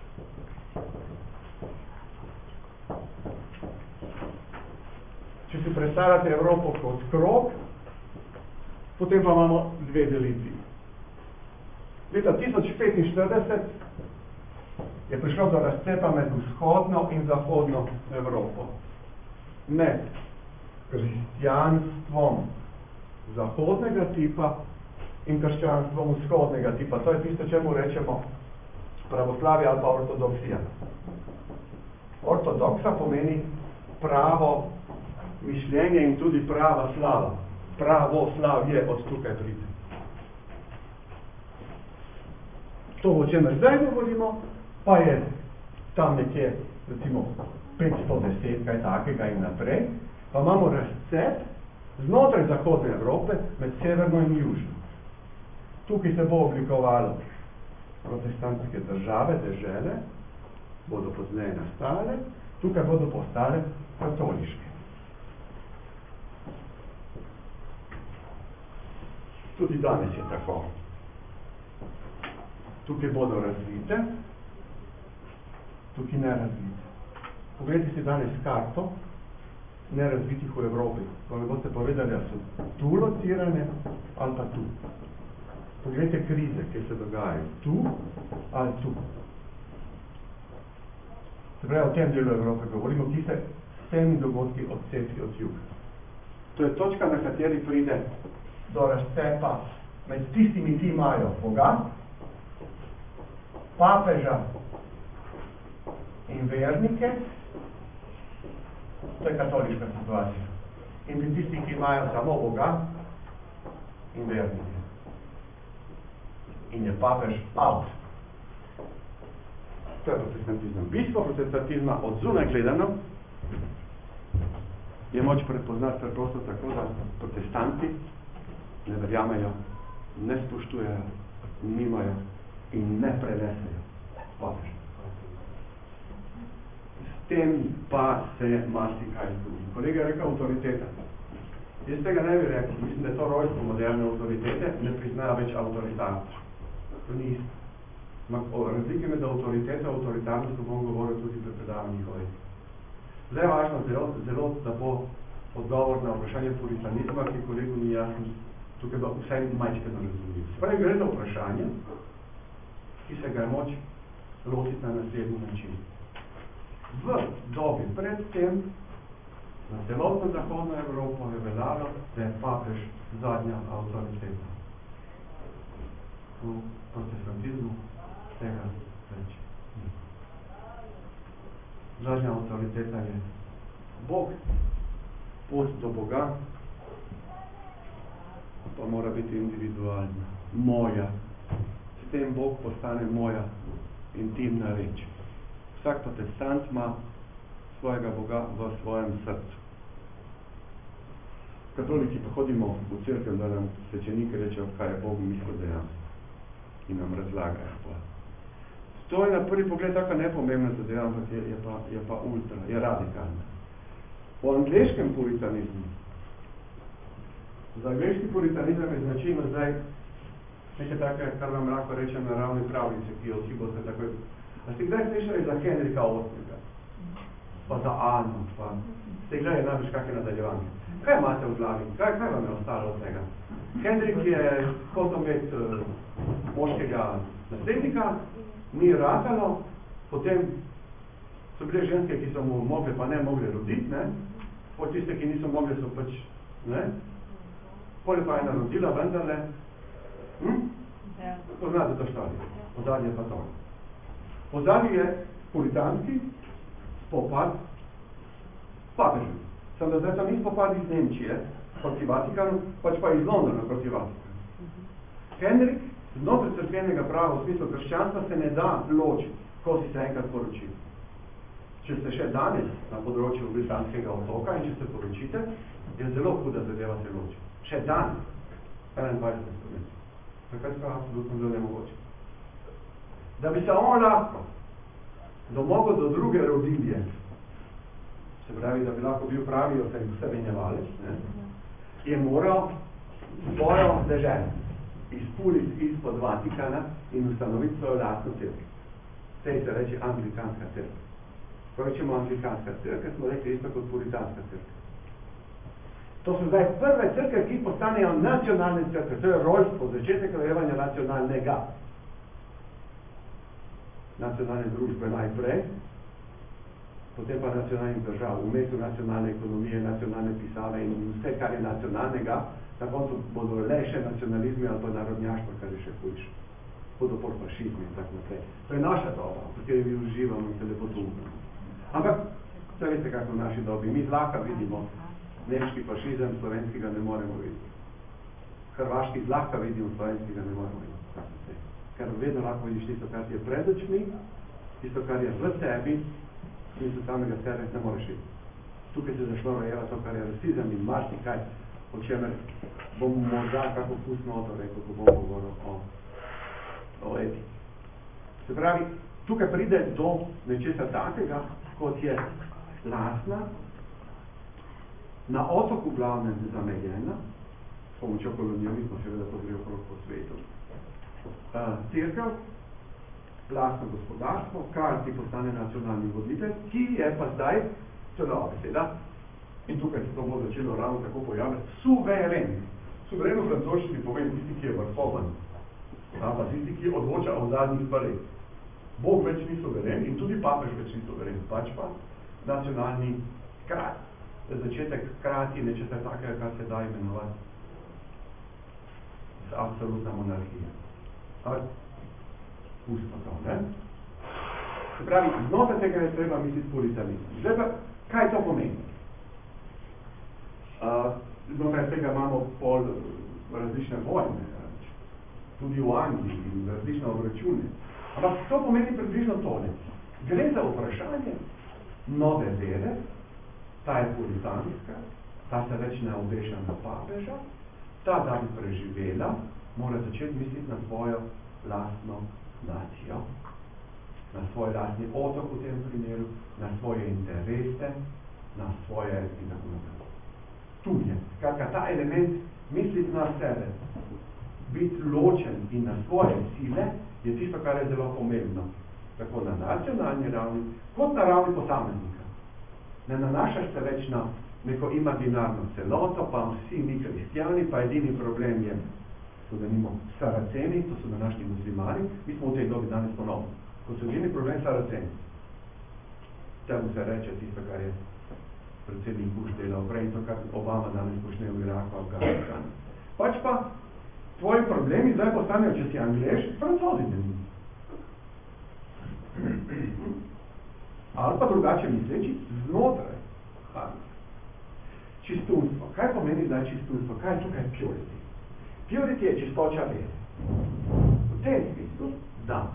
Če si predstavljate Evropo kot krog, potem pa imamo dve delitvi. Leta tisoč petinštirideset je prišlo do razcepa med vzhodno in zahodno Evropo. Med kristjanstvom zahodnega tipa in krščanstvom vzhodnega tipa. To je tisto, čemu rečemo pravoslavje ali pa ortodoksija. Ortodoksa pomeni pravo mišljenje in tudi prava slava. Pravo slavje od tukaj pride. To, o čemer zdaj govorimo, pa je tam nekje, recimo, petsto deset, kaj takega in naprej, pa imamo razcep znotraj zahodne Evrope med severno in južno. Tukaj se bo oblikovalo protestantske države, dežele, bodo pozneje nastale, tukaj bodo postale katoliške. Tudi danes je tako. Tukaj bodo razvite, tukaj nerazvite. Poglejte si danes karto nerazvitih v Evropi. Pa mi boste povedali, da so tu locirane ali pa tu. Poglejte krize, ki se dogajajo tu ali tu. Se pravi, o tem delu Evrope govorimo, ki se s temi dogodki odcepi od juga. To je točka, na kateri pride do razcepa med tistimi, ki imajo Boga, papeža in vernike, to je katoliška situacija, in pri tistih, ki imajo samo Boga in vernike. In je papež out. To je protestantizem. Bistvo protestantizma od zunaj gledano je moč prepoznati preprosto tako, da protestanti ne verjamejo, ne spoštujejo, nimajo in ne prenesejo papeža. S tem pa se marsikaj zgodi. Kolega je rekel avtoriteta. Jaz tega ne bi rekel, mislim, da je to rojstvo moderne avtoritete, ne priznajo več avtoritarnost. To ni isto. O razlike med avtoriteto in avtoritarnostjo bom govoril tudi pri predavanjih o etici. Zdaj je važno zelo, zelo, da bo odgovor na vprašanje puritanizma, ki kolegu ni jasno, tukaj bo vsaj majčkeno razumljiv. Spravi, gre za vprašanje, ki se ga je moč lotiti na naslednji način. V dobi pred tem na celotno zahodno Evropo je veljalo, da je papež zadnja avtoriteta. V protestantizmu tega več ni. Zadnja avtoriteta je Bog, pot do Boga pa mora biti individualna, moja. S tem Bog postane moja intimna reč. Vsak protestant ima svojega Boga v svojem srcu. Katoliki pa hodimo v cerkev, da nam svečeniki rečejo, kaj je Bog mislil dejansko in nam razlagajo. To je na prvi pogled taka nepomembna zadeva, ampak je, je, pa, je pa ultra, je radikalna. Po angleškem puritanizmu, za angleški puritanizem je značilno zdaj nekaj take, kar vam lahko rečem naravne pravljice, ki jo vsi boste takoj. A ste kdaj slišali za Henrika osmega? pa za Ano, pa ste gledali največ kakšne nadaljevanje. Kaj imate v glavi? Kaj, kaj vam je ostalo od tega? Henrik je hotel imeti uh, moškega naslednika, ni ratalo, potem so bile ženske, ki so mu mogli, pa ne mogli roditi, ne? Po tiste, ki niso mogli, so pač, ne? Poli pa je narodila, vendarle. Hm? Ja. Poznate to štorijo. Pozadnje pa to. Pozadnje je puritanski spopad papežem. Sem da zdaj tam ni spopad iz Nemčije proti Vatikanu, pač pa iz Londona proti Vatikanu. Henrik, znotraj cerkvenega prava v smislu krščanstva se ne da ločiti, ko si se enkrat poročil. Če ste še danes na področju britanskega otoka in če se poročite, je zelo huda zadeva se loči. Še danes, enaindvajsetem stoletju. Takrat pa absolutno bilo nemogoče. Da bi se on lahko domogel do druge rodilje, se pravi, da bi lahko bil pravi osemenjevalec, je moral svojo deželo izpuliti izpod Vatikana in ustanoviti svojo lastno cerkev. Tej se reče anglikanska cerkev. Ko rečemo anglikanska cerkev, smo rekli isto kot puritanska cerkev. To so zdaj prve cerkve, ki postanejo nacionalne cerkve. To je rojstvo, začetek rojevanja nacionalnega. Nacionalne družbe najprej, potem pa nacionalnih držav, vmesu nacionalne ekonomije, nacionalne pisave in vse, kar je nacionalnega, na koncu bodo le še nacionalizmi ali pa narodnjaštvo, kar je še hujše. Bodo pol fašizmi in tako naprej. To je naša doba, v kateri mi uživamo in se lepo dumamo. Ampak, vse veste, kako v naši dobi, mi zlahka vidimo nemški fašizem, slovenskega ne moremo videti. Hrvaški zlahka vidimo, slovenskega ne moremo videti. Ker vedno lahko vidiš tisto, kar ti je pred očmi, tisto, kar je v tebi, in so samega sebe ne moreš videti. Tukaj se zašlo rojeva to, kar je rasizem in marsikaj, o čemer bom morda kako pustno to rekel, ko bom govoril o, o etiki. Se pravi, tukaj pride do nečesa takega, kot je lastna, na otoku glavnem zamejena, s pomočjo kolonializma seveda to gre okrog po svetu, uh, cerkev, lastno gospodarstvo, kar ti postane nacionalni voditelj, ki je pa zdaj, to je nova beseda, in tukaj se to bo začelo ravno tako pojavljati, suveren. Suveren v francoščini pomeni tisti, ki je vrhovan, pa tisti, ki odloča o zadnjih stvareh. Bog več ni suveren in tudi papež več ni suveren, pač pa nacionalni kralj. Začetek krati nečesa takega, kar se da imenovati absolutna monarhija. Ampak, pustimo to, ne? Se pravi, znotraj tega je treba misliti puritanizem. Zdaj pa, kaj to pomeni? Uh, znotraj tega imamo pol različne vojne, tudi v Angliji in različne obračune. Ampak to pomeni približno tole. Gre za vprašanje nove vere, ta je puritanska, ta se več ne obeša na papeža, ta, da bi preživela, mora začeti misliti na svojo lastno nacijo, na svoj lastni otok v tem primeru, na svoje interese, na svoje in tako naprej. Tu je. Skratka, ta element misliti na sebe, biti ločen in na svoje sile, je tisto, kar je zelo pomembno. Tako na nacionalni ravni, kot na ravni posameznika. Ne nanašaš se več na neko imaginarno celoto, pa vsi mi kristjani, pa edini problem je, so da nimo Saraceni, to so današnji muslimani, mi smo v tej dobi danes ponovno. Ko so edini problem Saraceni. Temu se reče tisto, kar je predsednik Bush delal prej, to, kar Obama danes počne v Iraku, Afganistanu. Pač pa, tvoji problemi zdaj postanejo, če si Anglež, Francozi denimo. Ali pa drugače misleči, znotraj Anglež. Čistunstvo. Kaj pomeni zdaj čistunstvo? Kaj je tukaj purity? Purity je čistoča vere. V tem smislu, da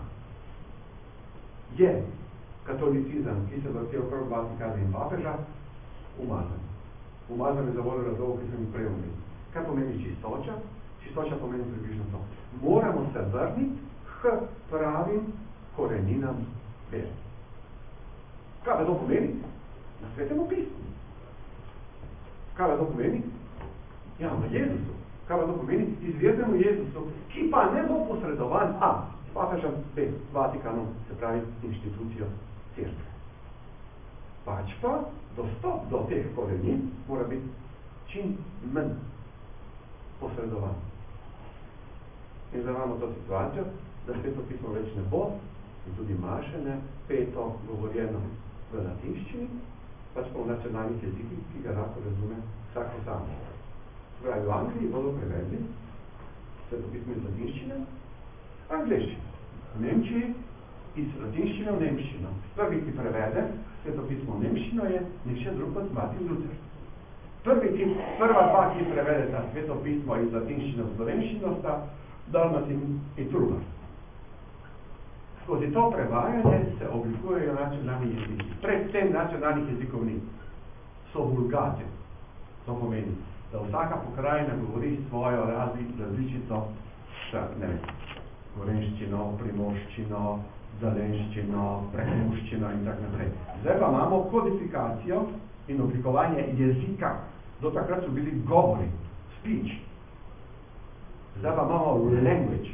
je katolicizem, ki se vrti okrog Vatikana in papeža, umazan. Umazan je za voljo razlogov, ki sem jih prej omenil. Kaj pomeni čistoča? Čistoča pomeni približno to. Moramo se vrniti k pravim koreninam vere. Kaj pa to pomeni? Na Svetem pismu. Kaj pa to pomeni? Ja, v Jezusu. Kaj pa to pomeni? Izvirnemu Jezusu, ki pa ne bo posredovan A, s papežem B, Vatikanom, se pravi inštitucijo cerkve. Pač pa dostop do teh korenin mora biti čim manj posredovan. In zdaj imamo to situacijo, da Sveto pismo več ne bo, in tudi maše ne, peto govorjeno v latinščini, pač pa v nacionalnih jezikih, ki ga lahko razume vsak sam. Pravi, v Angliji bodo prevedli Sveto pismo iz latinščine, angleščino. V Nemčiji iz latinščine v nemščino. Prvi, ki prevede Sveto pismo v nemščino, je nihče drug kot Martin Luther. Prvi, ki, prva dva, ki prevede ta Sveto pismo iz latinščine v slovenščino, sta Dalmatin in Trubar. Skozi to prevajanje se oblikujejo nacionalni jeziki. Pred tem nacionalnih jezikov ni. So vulgate. To pomeni, da vsaka pokrajina govori svojo različico, ne vem, gorenščino, primorščino, zalenščino, prekmuščino in tak naprej. Zdaj pa imamo kodifikacijo in oblikovanje jezika. Do takrat so bili govori, speech. Zdaj pa imamo language.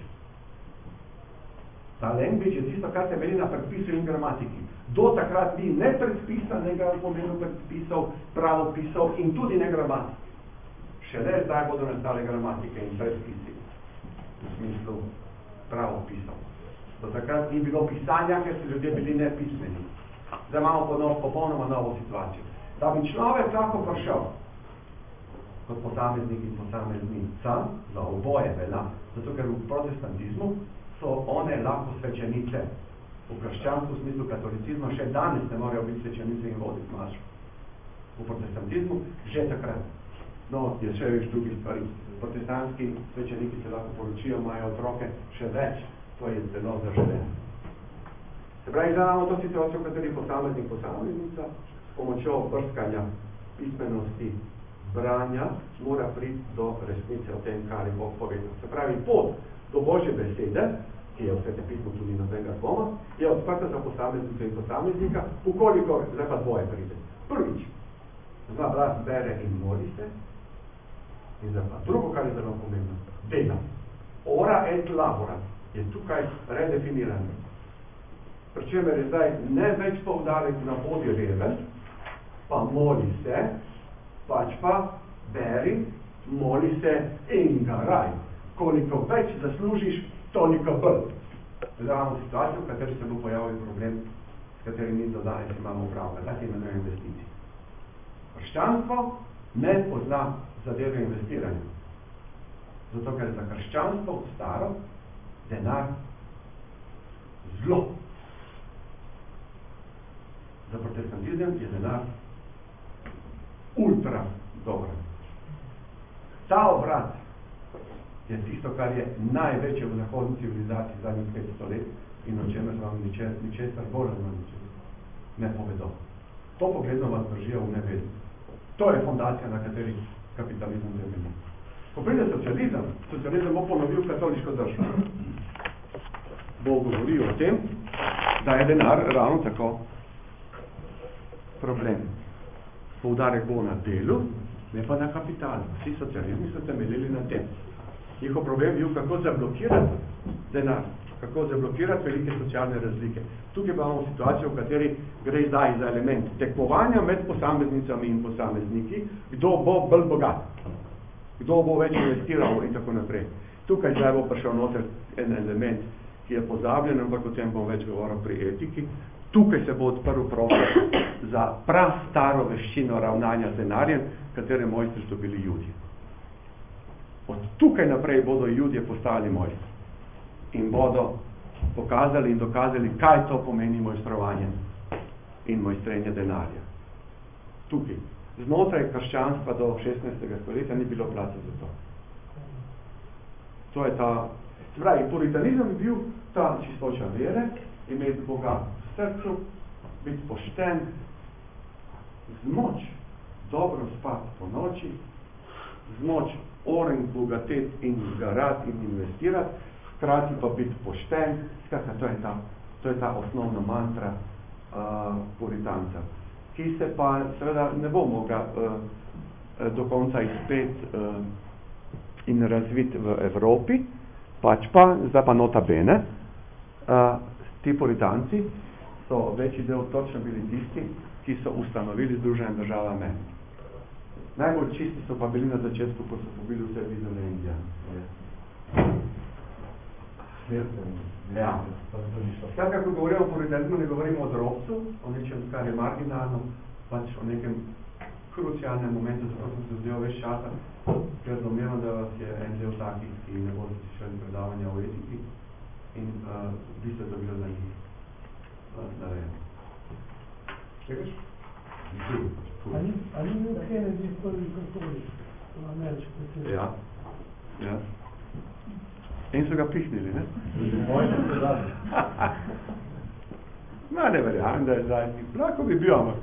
Ta language je tisto, kar temelji na predpisu in gramatiki. Do takrat ni ne predpisa, ne pomenu predpisov, pravopisov in tudi ne gramatiki. Šele zdaj bodo nastale gramatike in predpisi v smislu pravopisov. Do takrat ni bilo pisanja, ker so ljudje bili nepismeni. Zdaj imamo ponov, popolnoma novo situacijo. Da bi človek lahko prišel kot posameznik in posameznica, za oboje velja, zato ker v protestantizmu so one lahko svečenice. V krščanstvu, v smislu katolicizma, še danes ne morejo biti svečenice in voditi mašo. V protestantizmu že takrat. No, je še več drugih stvari. Protestantski svečeniki se lahko poročijo, imajo otroke še več. To je zelo zaželeno. Se pravi, zdaj imamo to situacijo, v kateri posameznik posameznica s pomočjo brskanja pismenosti branja mora priti do resnice o tem, kar je Bog povedal. Se pravi, pot do Božje besede, ki je v Svetem pismu tudi nobenega dvoma, je odprta za posameznika in posameznika, ukolikor zdaj pa dvoje pride. Prvič, zna brat bere in moli se, in zdaj pa drugo, kar je zelo pomembno, dela. Ora et labora je tukaj redefinirano. Pričemer je zdaj ne več poudarek na bodi reven, pa moli se, pač pa beri, moli se in garaj. Koliko več zaslužiš, toliko bolj. Zdaj imamo situacijo, v kateri se bo pojavil problem, s katerim mi do danes imamo upravljati. Zdaj se imenuje investicij. Krščanstvo ne pozna zadeve investiranja. Zato, ker je za krščanstvo staro denar zlo. Za protestantizem je denar ultra dobro. Ta obrat je tisto, kar je največje v zahodni civilizaciji zadnjih petsto let in o čemer vam ničesar bolj ne povedo. To pogledno vas držijo v nevedu. To je fondacija, na kateri kapitalizem temelji. Ko pride socializem, socializem bo ponovil katoliško državo. Bo govoril o tem, da je denar ravno tako problem. Poudarek bo na delu, ne pa na kapitalu. Vsi socializmi so temeljili na tem. Njihov problem je bil, kako zablokirati denar, kako zablokirati velike socialne razlike. Tukaj pa imamo situacijo, v kateri gre zdaj za element tekmovanja med posameznicami in posamezniki, kdo bo bolj bogat, kdo bo več investiral in tako naprej. Tukaj zdaj bo prišel noter en element, ki je pozabljen, ampak o tem bom več govoril pri etiki. Tukaj se bo odprl prostor za prav staro veščino ravnanja z denarjem, katere mojstri so bili Judje. Od tukaj naprej bodo Judje postali mojstri in bodo pokazali in dokazali, kaj to pomeni mojstrovanje in mojstrenje denarja. Tukaj. Znotraj krščanstva do šestnajstega stoletja ni bilo placa za to. To je ta, pravi, puritanizem je bil ta čistoča vere, imeti Boga v srcu, biti pošten, z moč dobro spati po noči, z moč oren, bogatet in zgarati in investirati, hkrati pa biti pošten. Skratka, to je ta, to je ta osnovna mantra uh, puritanca, ki se pa seveda ne bo mogla uh, do konca izpet uh, in razviti v Evropi, pač pa, zdaj pa nota bene, uh, ti puritanci so večji del točno bili tisti, ki so ustanovili Združene države Amerike. Najbolj čisti so pa bili na začetku, ko so bili vse videli Indija. Ja. Skratka, ko govorimo o puritarizmu, ne govorimo o drobcu, o nečem, kar je marginalno, pač o nekem krucialnem momentu, zato sem se zdel več časa, ker domnevno, da vas je en del takih, ki ne bodo slišali predavanja o etiki in uh, bi se to bilo za njih uh, narejeno. Čekaš? Ali, ali ni Kennedy prvi katolik v ameriški predsednik? Ja. Ja. In so ga pihnili, ne? Vojno se dali. Ma ne verjamem, da je zadnji. Lahko bi bil, ampak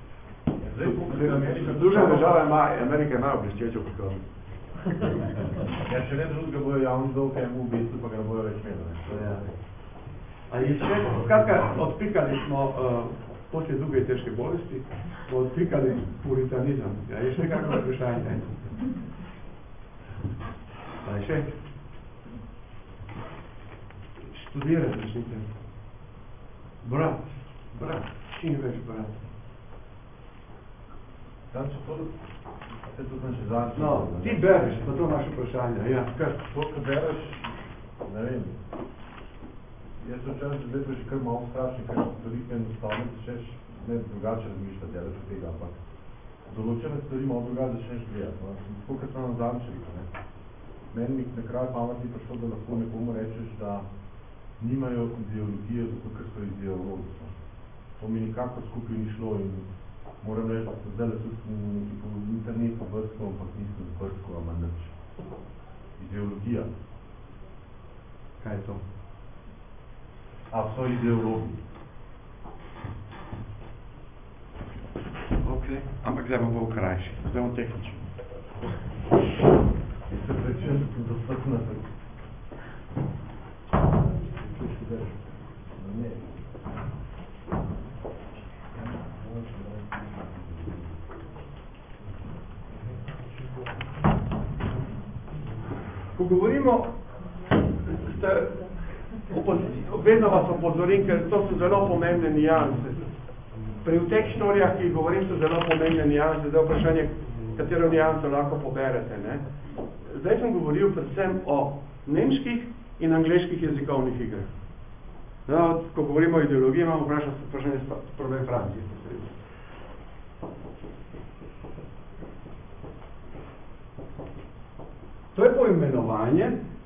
Združene države Amerike imajo bleščečo prihodnost. Ja, še ne drugega bojo javni dolg, emu v bistvu, pa ga bojo več imeli. Ja. A je še, skratka, odpikali smo uh, posle druge težke bolesti, smo odpikali puritanizem. Ja, je še nekako vprašanje? A je še? Študirati začnite. Brat, brat, čim več brat. Tam so to, se to znači začne. No, ti bereš, pa to naše vprašanje. Ja, kar? To, ko bereš, ne vem, jaz sem včasih zdaj že kar malo strašen, ker toliko enostavno začneš ne drugače razmišljati, ja, od tega, ampak določene stvari malo drugače začneš gledati. No? Tako, kot sem na zadnje rekel, ne. Meni na kraj pametni prišlo, da lahko nekomu rečeš, da nimajo ideologije, zato ker so ideologi. No? To mi nikako skupaj ni šlo in moram reči, da se zdaj tudi nekaj po internetu vrstko, ampak nisem vrstko, ama nič. Ideologija. Kaj je to? A so ideologi. Ok, ampak zdaj bom bolj krajši, zdaj bom tehničen. In se prečem dostopna tako. Ne. Ko govorimo, ste, vedno vas opozorim, ker to so zelo pomembne nijanse. Pri teh štorijah, ki govorim, so zelo pomembne nijanse, zdaj vprašanje, katero nijanso lahko poberete. Ne? Zdaj sem govoril predvsem o nemških in angleških jezikovnih igrah. No, ko govorimo o ideologiji, imamo vprašanje problem Francije. To je poimenovanje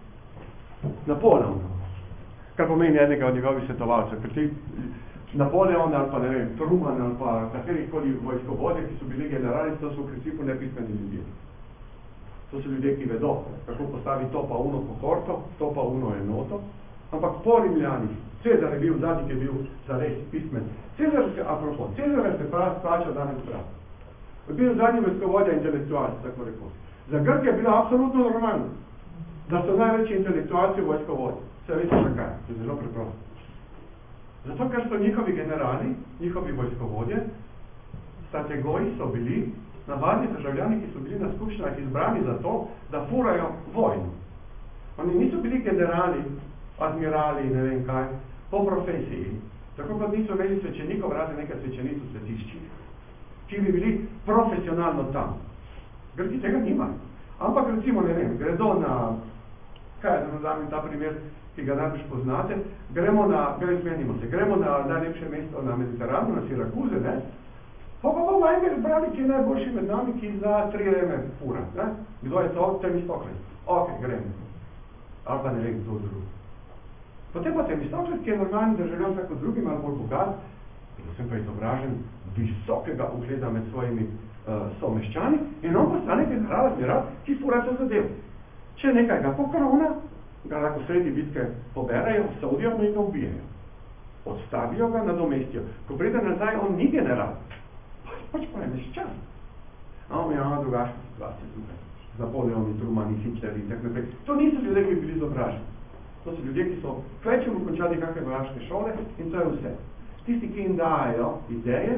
Napoleona, kar pomeni enega od njegovih svetovalcev, ker ti Napoleon ali pa ne vem, Truman ali pa katerikoli vojskovodje, ki so bili generali, to so v principu nepismeni ljudje. To so ljudje, ki vedo, kako postavi to pa uno kohorto, to pa uno enoto, ampak po Rimljanih, Cezar je bil zadnji, ki je bil zares pismen. Cezar se, apropo, Cezar se prav splačal danes prav. Je bil zadnji vojskovodja intelektualci, tako rekoč. Za Grke je bilo absolutno normalno, da so največji intelektualci vojskovodji. Vse veste zakaj, to je zelo preprosto. Zato, ker so njihovi generali, njihovi vojskovodje, strategoji so bili navadni državljani, ki so bili na skupščinah izbrani za to, da furajo vojno. Oni niso bili generali, admirali, ne vem kaj, po profesiji. Tako kot niso imeli svečenikov, razen nekaj svečenic v svetiščih, ki bi bili profesionalno tam. Grki tega nima. Ampak recimo, ne vem, gredo na, kaj da nazamem ta primer, ki ga najbolj poznate, gremo na, gre izmenimo se, gremo na najlepše mesto na Mediteranu, na Sirakuze, ne? Pa pa bomo enega izbrali, ki je najboljši med nami, ki za tri reme fura, ne? Kdo je to? Temistokles. Ok, gremo. Ali pa ne vem, kdo drug. Potem pa Temistokles, ki je normalni državljan tako drugim, ali bolj bogat, predvsem pa izobražen, visokega ugleda med svojimi uh, someščani, in on postane general admiral, ki fura to zadev. Če nekaj ga pokrona, ga lahko sredi bitke poberajo, sodijo in ga ubijajo. Odstavijo ga, nadomestijo. Ko pride nazaj, on ni general, pač, pač pa je meščan. A on ima drugačne situacije tukaj. Napoleon, Truman, Hitler in tako naprej. To niso ljudje, ki bi bili izobraženi. To so ljudje, ki so kvečemu končali kakve vojaške šole in to je vse. Tisti, ki jim dajo ideje,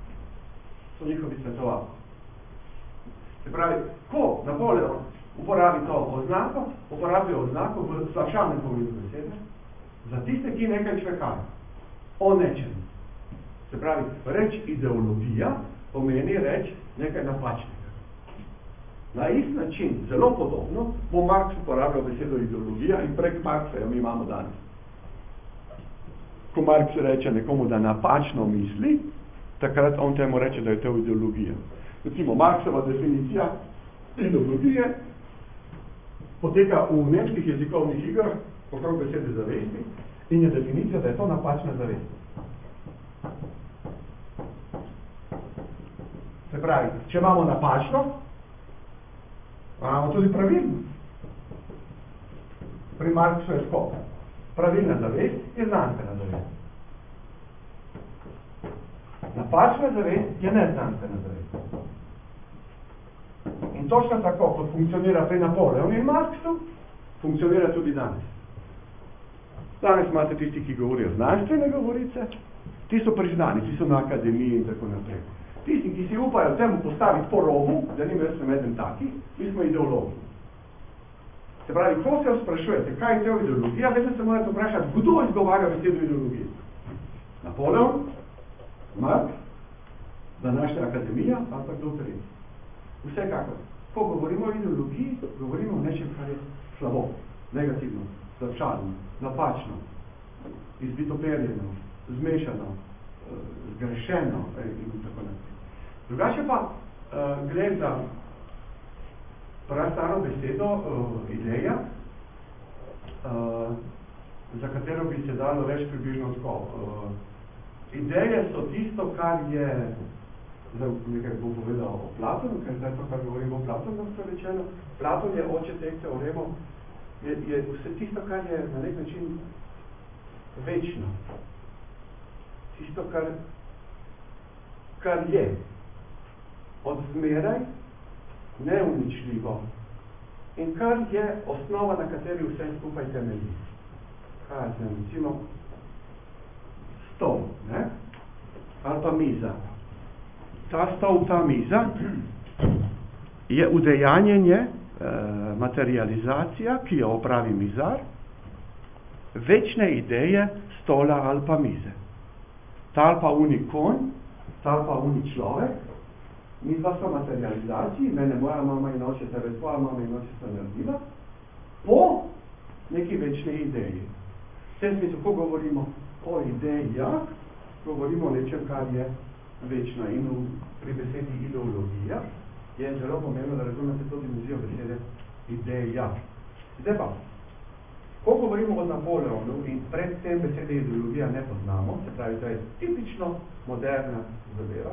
so njihovi svetovalci. Se pravi, ko Napoleon uporabi to oznako, uporabijo oznako v slabšalnem pomenu besede, za tiste, ki nekaj čvekajo, o nečem. Se pravi, reč ideologija pomeni reč nekaj napačnega. Na ist način, zelo podobno, bo Marx uporabljal besedo ideologija in prek Marxa jo mi imamo danes. Ko Marx reče nekomu, da napačno misli, takrat on temu reče, da je to ideologija. Recimo, Marxova definicija ideologije poteka v nemških jezikovnih igrah okrog besede zavesti in je definicija, da je to napačna zavest. Se pravi, če imamo napačno, imamo tudi pravilno. Pri Marxu je tako. Pravilna zavest je znanstvena zavest. Napačna zavest je neznanstvena zavest. In točno tako, kot funkcionira pri Napoleonu in Marxu, funkcionira tudi danes. Danes imate tisti, ki govorijo znanstvene govorice, ti so priznani, ti so na akademiji in tako naprej. Tisti, ki si upajo temu postaviti po robu, da nima jaz sem eden taki, mi smo ideologi. Se pravi, ko se sprašujete, kaj je to ideologija, vedno se morate vprašati, kdo izgovarja besedo ideologije. Napoleon, Marx, današnja akademija, ali pa kdo tretji. Vsekakor, ko govorimo o ideologiji, govorimo o nečem, kar je slabo, negativno, začalno, napačno, izvitoperjeno, zmešano, zgrešeno in tako naprej. Drugače pa uh, gre za prastaro besedo, uh, ideja, uh, za katero bi se dalo reči približno tako. Uh, ideje so tisto, kar je, zdaj nekaj bom povedal o Platonu, ker zdaj to, kar govorim o Platonu, to rečeno. Platon je oče teh teoremov, je, je vse tisto, kar je na nek način večno. Tisto, kar, kar je od zmeraj neuničljivo in kar je osnova, na kateri vse skupaj temelji. Kaj je, recimo, stol, ne? Ali pa miza. Ta stol, ta miza je udejanjenje, eh, materializacija, ki jo opravi mizar, večne ideje stola ali pa mize. Ta ali pa uni konj, ta ali pa uni človek, mi dva so materializaciji, mene moja mama in oče, tebe tvoja mama in oče sta naredila, po neki večni ideji. V tem smislu, ko govorimo o idejah, govorimo o nečem, kar je večno. In v, pri besedi ideologija je zelo pomembno, da razumete to dimenzijo besede ideja. Zdaj pa, ko govorimo o Napoleonu in pred tem besede ideologija ne poznamo, se pravi, to je tipično moderna zadeva,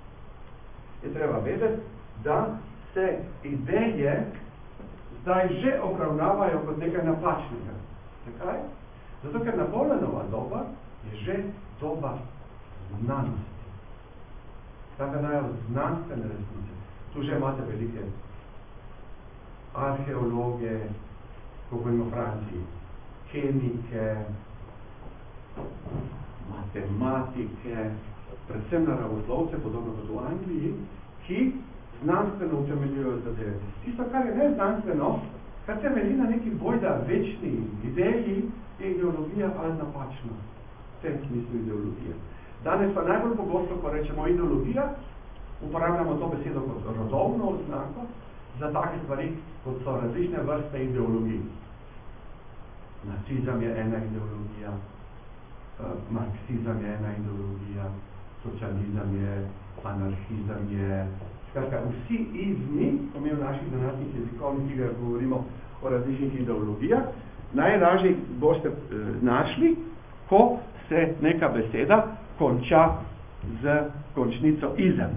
je treba vedeti, da se ideje zdaj že obravnavajo kot nekaj napačnega. Zakaj? Zato, ker Napoleonova doba je že doba znanosti. Tako dajo znanstvene resnice. Tu že imate velike arheologe, ko govorimo o Franciji, kemike, matematike, predvsem naravoslovce, podobno kot v Angliji, ki znanstveno utemeljujejo zadeve. Tisto, kar je neznanstveno, kar temelji na neki bojda večni ideji, je ideologija ali napačna. V tem smislu ideologija. Danes pa najbolj pogosto, ko rečemo ideologija, uporabljamo to besedo kot rodovno oznako za take stvari, kot so različne vrste ideologij. Nacizem je ena ideologija, marksizem je ena ideologija, socializem je, anarhizem je, skratka, vsi izmi, ko mi v naših današnjih jezikovnih igrah govorimo o različnih ideologijah, najlažje boste eh, našli, ko se neka beseda konča z končnico izem.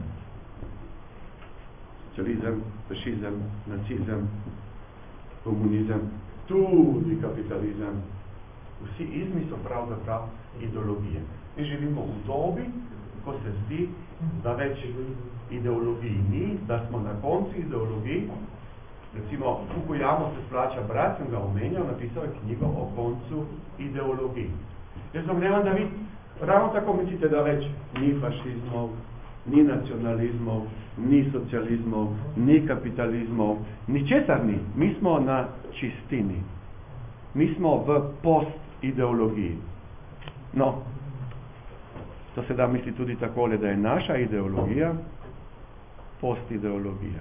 Socializem, fašizem, nacizem, komunizem, tudi kapitalizem. Vsi izmi so pravzaprav ideologije. Mi živimo v dobi, ko se zdi, da več ideologij ni, da smo na koncu ideologij. Recimo, Fukuyamo se splača brat, sem ga omenjal, napisal je knjigo o koncu ideologij. Jaz domnevam, da vi ravno tako mislite, da več ni fašizmov, ni nacionalizmov, ni socializmov, ni kapitalizmov, ničesar ni. Mi smo na čistini. Mi smo v postideologiji. No, to se da misli tudi takole, da je naša ideologija postideologija.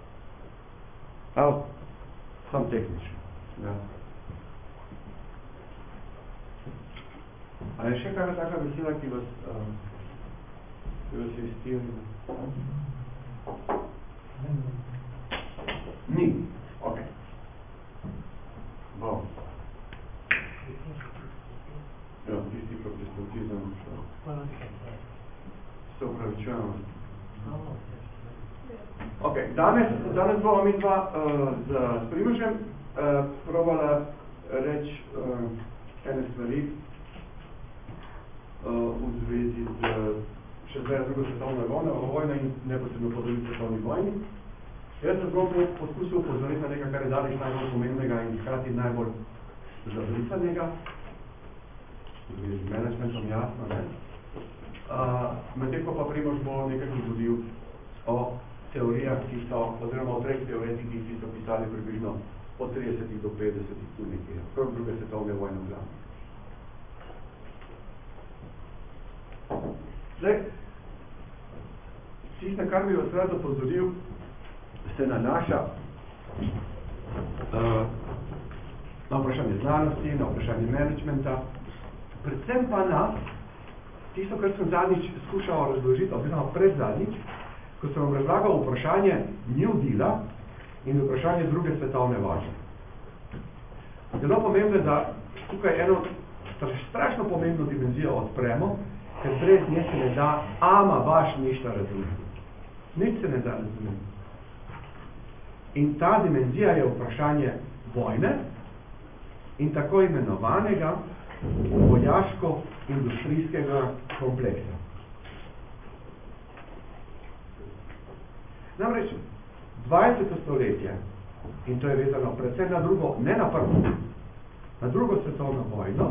Al, sam tehnično. Ja. A je še kakva taka beseda, ki vas, uh, ki vas je iztirila? Ni. Ok. Bom. Ja, tisti protestantizem. Se upravičujemo. Ok, danes, danes bomo mi dva uh, z Primožem uh, probala reči uh, ene stvari uh, v zvezi z še zdaj drugo svetovno vojno, vojno in neposredno po drugi svetovni vojni. Jaz sem zelo poskusil upozoriti na nekaj, kar je daleč najbolj pomembnega in hkrati najbolj zabrisanega. Z managementom jasno, ne? Uh, medtem ko pa Primož bo nekaj govoril o teorijah, ki so, oziroma o treh teoretikih, ki so pisali približno od tridesetih do petdesetih tu nekje, prv druge svetovne vojne v glavni. Zdaj, tisto, kar bi vas rad opozoril, se nanaša uh, na vprašanje znanosti, na vprašanje managementa, predvsem pa na tisto, kar sem zadnjič skušal razložiti, oziroma pred zadnjič, ko sem vam razlagal vprašanje New Deala in vprašanje druge svetovne vojne. Zelo pomembno je, da tukaj eno strašno pomembno dimenzijo odpremo, ker brez nje se ne da ama baš ništa razumeti. Nič se ne da razumeti. In ta dimenzija je vprašanje vojne in tako imenovanega vojaško-industrijskega kompleksa. Namreč, dvajseto stoletje, in to je vezano predvsem na drugo, ne na prvo, na drugo svetovno vojno,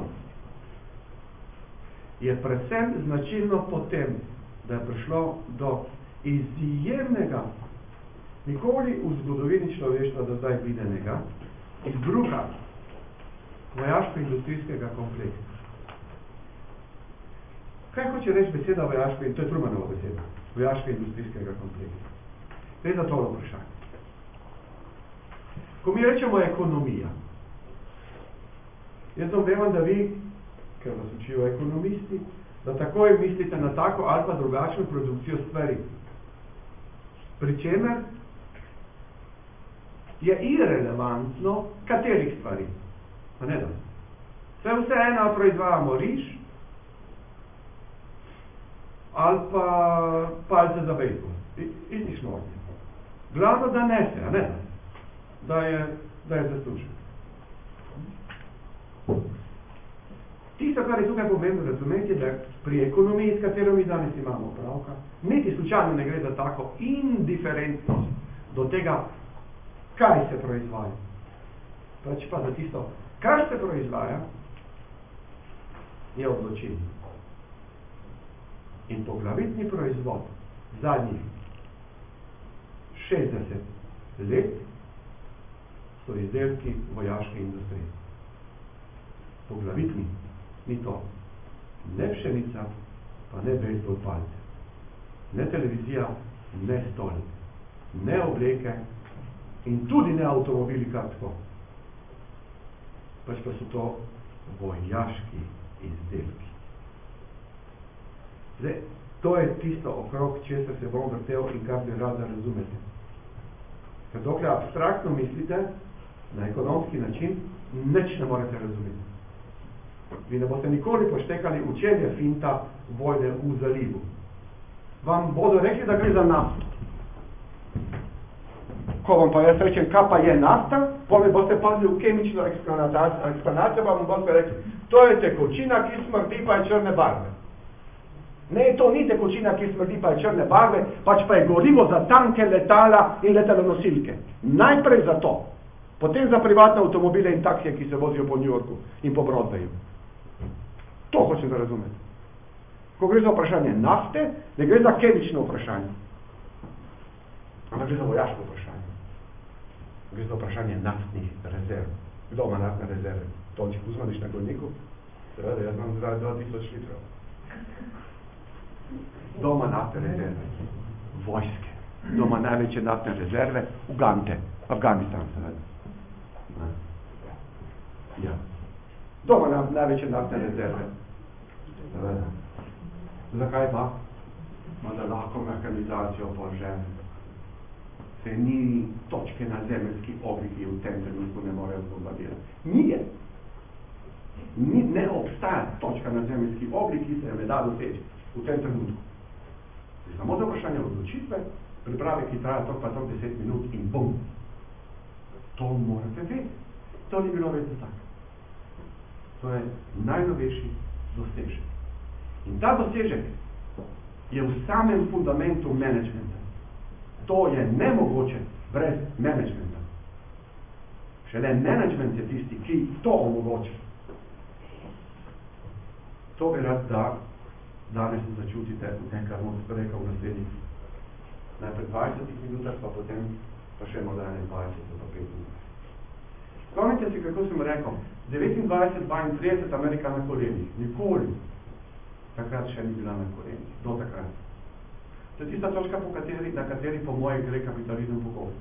je predvsem značilno potem, da je prišlo do izjemnega, nikoli v zgodovini človeštva do zdaj videnega, izbruha vojaško-industrijskega kompleksa. Kaj hoče reči beseda vojaško, in to je Trumanova beseda, vojaško-industrijskega kompleksa? Gre za tole vprašanje. Ko mi rečemo ekonomija, jaz vem, da vi, ker vas učijo ekonomisti, da takoj mislite na tako ali pa drugačno produkcijo stvari. Pri čemer je irelevantno katerih stvari. Pa ne da. Vse vseeno proizvajamo riž ali pa palce za bejzbol. Isti šmornje. Glavno, da nese, a ne da. Da je, da je zaslužen. Tisto, kar je tukaj pomembno razumeti, da pri ekonomiji, s katero mi danes imamo pravka, niti slučajno ne gre za tako indiferentnost do tega, kaj se proizvaja. Pač pa za tisto, kar se proizvaja, je odločilno. In poglavitni proizvod zadnjih šestdeset let so izdelki vojaške industrije. Poglavitni, ni to ne pšenica, pa ne bejzbol palce. Ne televizija, ne stol, ne obleke in tudi ne avtomobili kar tako. Pač pa so to vojaški izdelki. Zdaj, to je tisto okrog, česar se bom vrtel in kar bi rad, da razumete. Ker dokler abstraktno mislite, na ekonomski način, nič ne morete razumeti. Vi ne boste nikoli poštekali, v čem je finta vojne v zalivu. Vam bodo rekli, da gre za nafto. Ko vam pa jaz rečem, kaj pa je nafta, pa mi boste padli v kemično eksplanacijo, pa vam boste rekli, to je tekočina, ki smrdi, pa je črne barve. Ne, to ni tekočina, ki smrdi, pa je črne barve, pač pa je gorivo za tanke, letala in letalonosilke. Najprej za to. Potem za privatne avtomobile in taksije, ki se vozijo po New Yorku in po Broadwayu. To hočem da razumeti. Ko gre za vprašanje nafte, ne gre za kemično vprašanje. Ampak gre za vojaško vprašanje. Gre za vprašanje naftnih rezerv. Kdo ima naftne rezerve? Tonči Kuzmanič na Golniku? Seveda, jaz imam zdaj dva tisoč litrov. Doma naftne rezerve. Vojske. Doma največje naftne rezerve. Ugande. Afganistan, seveda. Ja. Doma na, največje naftne rezerve. Seveda. Zakaj pa? Ma da lahko mehanizacijo požene. Se ni točke na zemeljski obliki v tem trenutku ne morejo zbombardirati. Nije. Ni, ne obstaja točka na zemeljski obliki, ki se je ne da doseči v tem trenutku. Samo za vprašanje odločitve, priprave, ki traja tok pa tok deset minut in bum. To morate vedeti. To ni bilo vedno tako. To je najnovejši dosežek. In ta dosežek je v samem fundamentu menedžmenta. To je nemogoče brez menedžmenta. Šele menedžment je tisti, ki to omogoča. To bi rad, da danes začutite v tem, kar bom rekel v naslednjih najprej dvajsetih minutah, pa potem pa še morda dvajset do pet minut. Spomnite si, kako sem rekel, devetindvajset dvaintrideset Amerika na kolenih. Nikoli. Takrat še ni bila na kolenih. Do takrat. To je tista točka, po kateri, na kateri po moje gre kapitalizem po kosu.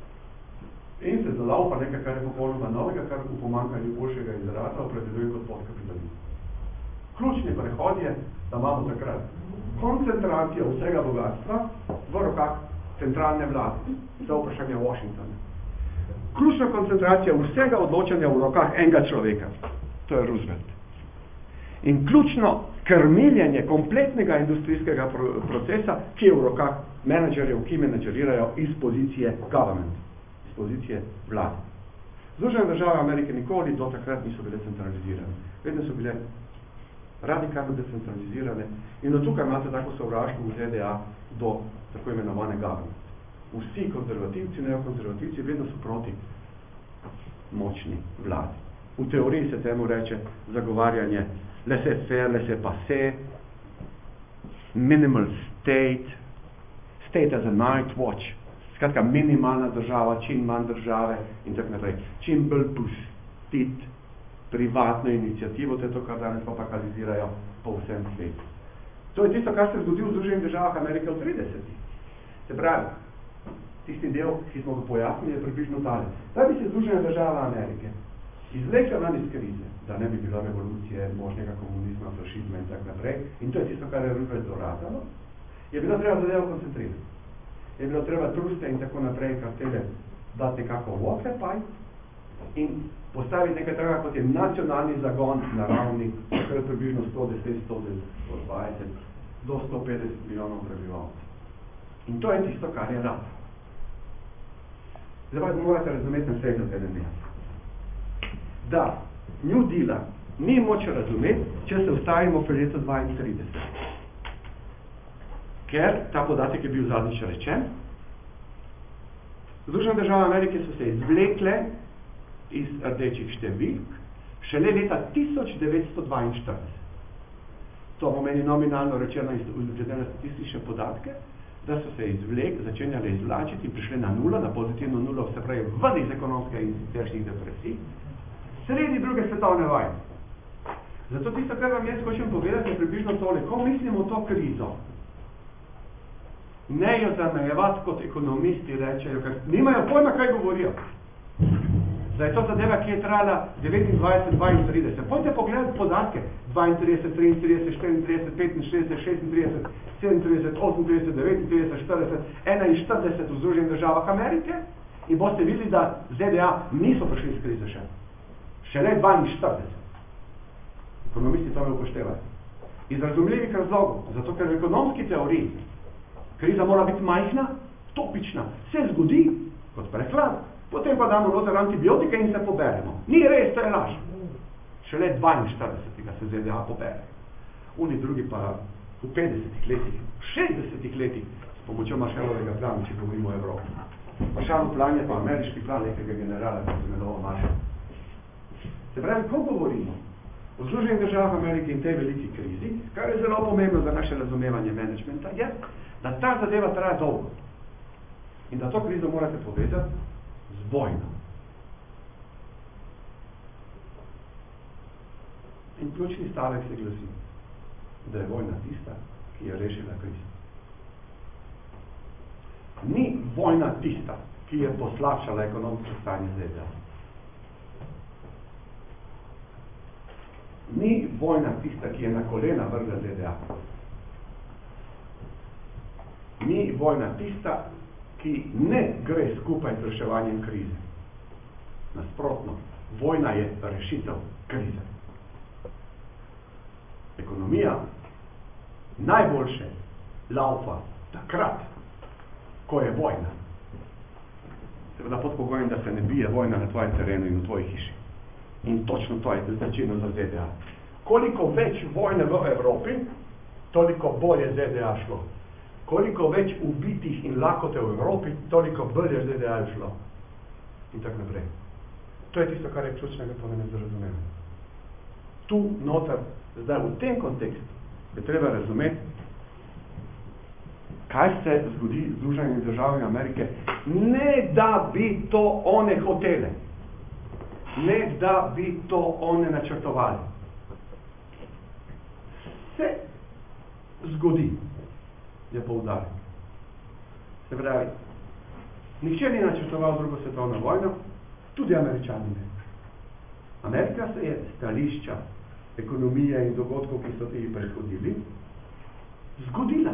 In se zalaupa nekaj, kar je popolnoma novega, kar v pomanjkanju boljšega izraza opredeljuje kot postkapitalizem. Ključni prehod je, da imamo takrat koncentracijo vsega bogatstva v rokah centralne vlade, vse vprašanje Washingtona. Ključna koncentracija vsega odločanja v rokah enega človeka, to je Roosevelt. In ključno krmiljenje kompletnega industrijskega procesa, ki je v rokah menedžerjev, ki menedžerirajo iz pozicije government, iz pozicije vlade. Združene države Amerike nikoli do takrat niso bile centralizirane. Vedno so bile radikalno decentralizirane in od tukaj imate tako sovraštvo v Z D A do tako imenovane government. Vsi konzervativci, neokonzervativci vedno so proti močni vladi. V teoriji se temu reče zagovarjanje laissez-faire, laissez-passer, minimal state, state as a night watch, skratka minimalna država, čim manj države in tako naprej. Čim bolj pustiti privatno inicijativo, to je to, kar danes pa pakalizirajo po vsem svetu. To je tisto, kar se zgodi v Združenih državah Amerike v tridesetih. Se pravi, tisti del, ki smo ga pojasnili, je približno tale. Da bi se Združene države Amerike izvlekla ven iz krize, da ne bi bilo revolucije, možnega komunizma, fašizma in tako naprej, in to je tisto, kar je Roosevelt dorazalo, je bilo treba zadevo koncentrirati. Je bilo treba truste in tako naprej, kartele dati nekako v oklepaj in postaviti nekaj takega, kot je nacionalni zagon na ravni, kar je približno sto deset, sto dvajset do sto petdeset milijonov prebivalcev. In to je tisto, kar je rad. Zdaj pa morate razumeti naslednjo element. Da New Deala ni moč razumeti, če se ustavimo pri letu dvaintrideset. Ker ta podatek je bil zadnjič rečen, Združene države Amerike so se izvlekle iz rdečih številk šele leta tisoč devetsto dvainštirideset. To pomeni nominalno rečeno glede na statistične podatke, da so se izvlek, začenjali izvlačiti in prišli na nulo, na pozitivno nulo, se pravi ven iz ekonomske in siceršnjih depresij, sredi druge svetovne vojne. Zato tisto, kar vam jaz hočem povedati, je približno tole. Ko mislimo to krizo, ne jo zamejevati kot ekonomisti rečejo, ker nimajo pojma, kaj govorijo. Da je to zadeva, ki je trajala devetindvajset dvaintrideset. Pojte pogledati podatke. dvaintrideset, triintrideset, štiriintrideset, petinšestdeset, šestintrideset, sedemintrideset, osemintrideset, devetintrideset, štirideset, enainštirideset v Združenih državah Amerike in boste videli, da Z D A niso prišli iz krize še. Šele dvainštirideset. Ekonomisti to ne upoštevajo. Iz razumljivih razlogov, zato ker v ekonomski teoriji kriza mora biti majhna, topična, se zgodi kot prehlad, potem pa damo noter antibiotike in se poberemo. Ni res, to je laž. Šele dvainštiridesetega se Z D A pobere. Oni drugi pa v petdesetih letih, šestdesetih letih s pomočjo Marshallovega plana, če govorimo o Evropi. Marshallov plan je pa ameriški plan nekega generala, ki se imenoval Marshall. Se pravi, ko govorimo o Združenih državah Amerike in tej veliki krizi, kar je zelo pomembno za naše razumevanje menedžmenta, je, da ta zadeva traja dolgo. In da to krizo morate povezati z vojno. In ključni stavek se glasi, da je vojna tista, ki je rešila krizo. Ni vojna tista, ki je poslabšala ekonomsko stanje Z D A. Ni vojna tista, ki je na kolena vrgla Z D A. Ni vojna tista, ki ne gre skupaj z reševanjem krize. Nasprotno, vojna je rešitev krize. Ekonomija najboljše laufa takrat, ko je vojna. Seveda pod pogojem, da se ne bije vojna na tvojem terenu in v tvoji hiši. In točno to je značilno za Z D A. Koliko več vojne v Evropi, toliko bolje Z D A šlo. Koliko več ubitih in lakote v Evropi, toliko bolje Z D A je šlo. In tako naprej. To je tisto, kar je ključnega pomena za razumevanje. Tu noter, zdaj v tem kontekstu, je treba razumeti, kaj se zgodi z Združenimi državami Amerike, ne da bi to one hotele, ne da bi to one načrtovali. Se zgodi, je poudarek. Se pravi, nihče ni načrtoval drugo svetovno vojno, tudi Američani ne. Amerika se je stališča ekonomije in dogodkov, ki so tega predhodili, zgodila.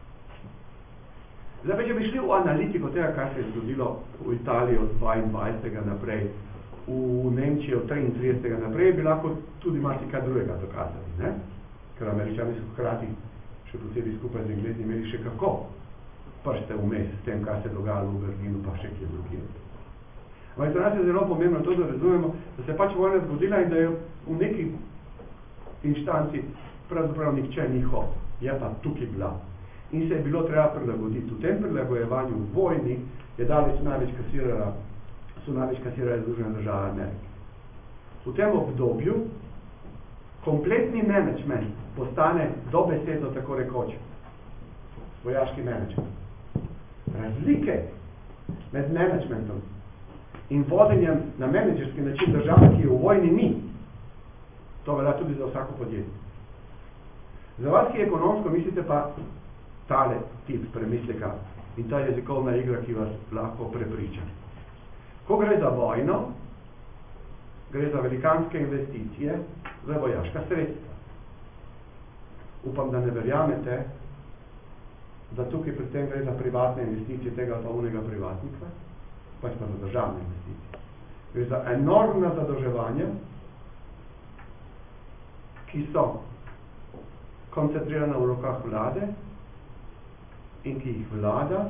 Zdaj pa, če bi šli v analitiko tega, kaj se je zgodilo v Italiji od dvaindvajsetega naprej, v Nemčiji od triintridesetega naprej, bi lahko tudi marsikaj drugega dokazali, ne? Ker Američani so hkrati, še posebej skupaj z Englezi, imeli še kako prste vmes s tem, kaj se je dogajalo v Berlinu, pa še kje drugje. Ampak za nas je zelo pomembno to, da razumemo, da se pač vojna zgodila in da je v neki inštanci pravzaprav nihče ni hotel. Je pa tukaj bila. In se je bilo treba prilagoditi. V tem prilagojevanju v vojni je daleč največ kasirala, so največ kasirale Združene države Amerike. V tem obdobju kompletni menedžment postane dobesedno tako rekoč vojaški menedžment. Razlike med menedžmentom in vodenjem na menedžerski način države, ki je v vojni, ni. To velja tudi za vsako podjetje. Za vas, ki ekonomsko mislite, pa tale tip premisleka in ta jezikovna igra, ki vas lahko prepriča. Ko gre za vojno, gre za velikanske investicije v vojaška sredstva. Upam, da ne verjamete, da tukaj pri tem gre za privatne investicije tega pa unega privatnika, pač pa za državne investicije. Gre za enormna zadolževanja, ki so koncentrirana v rokah vlade in ki jih vlada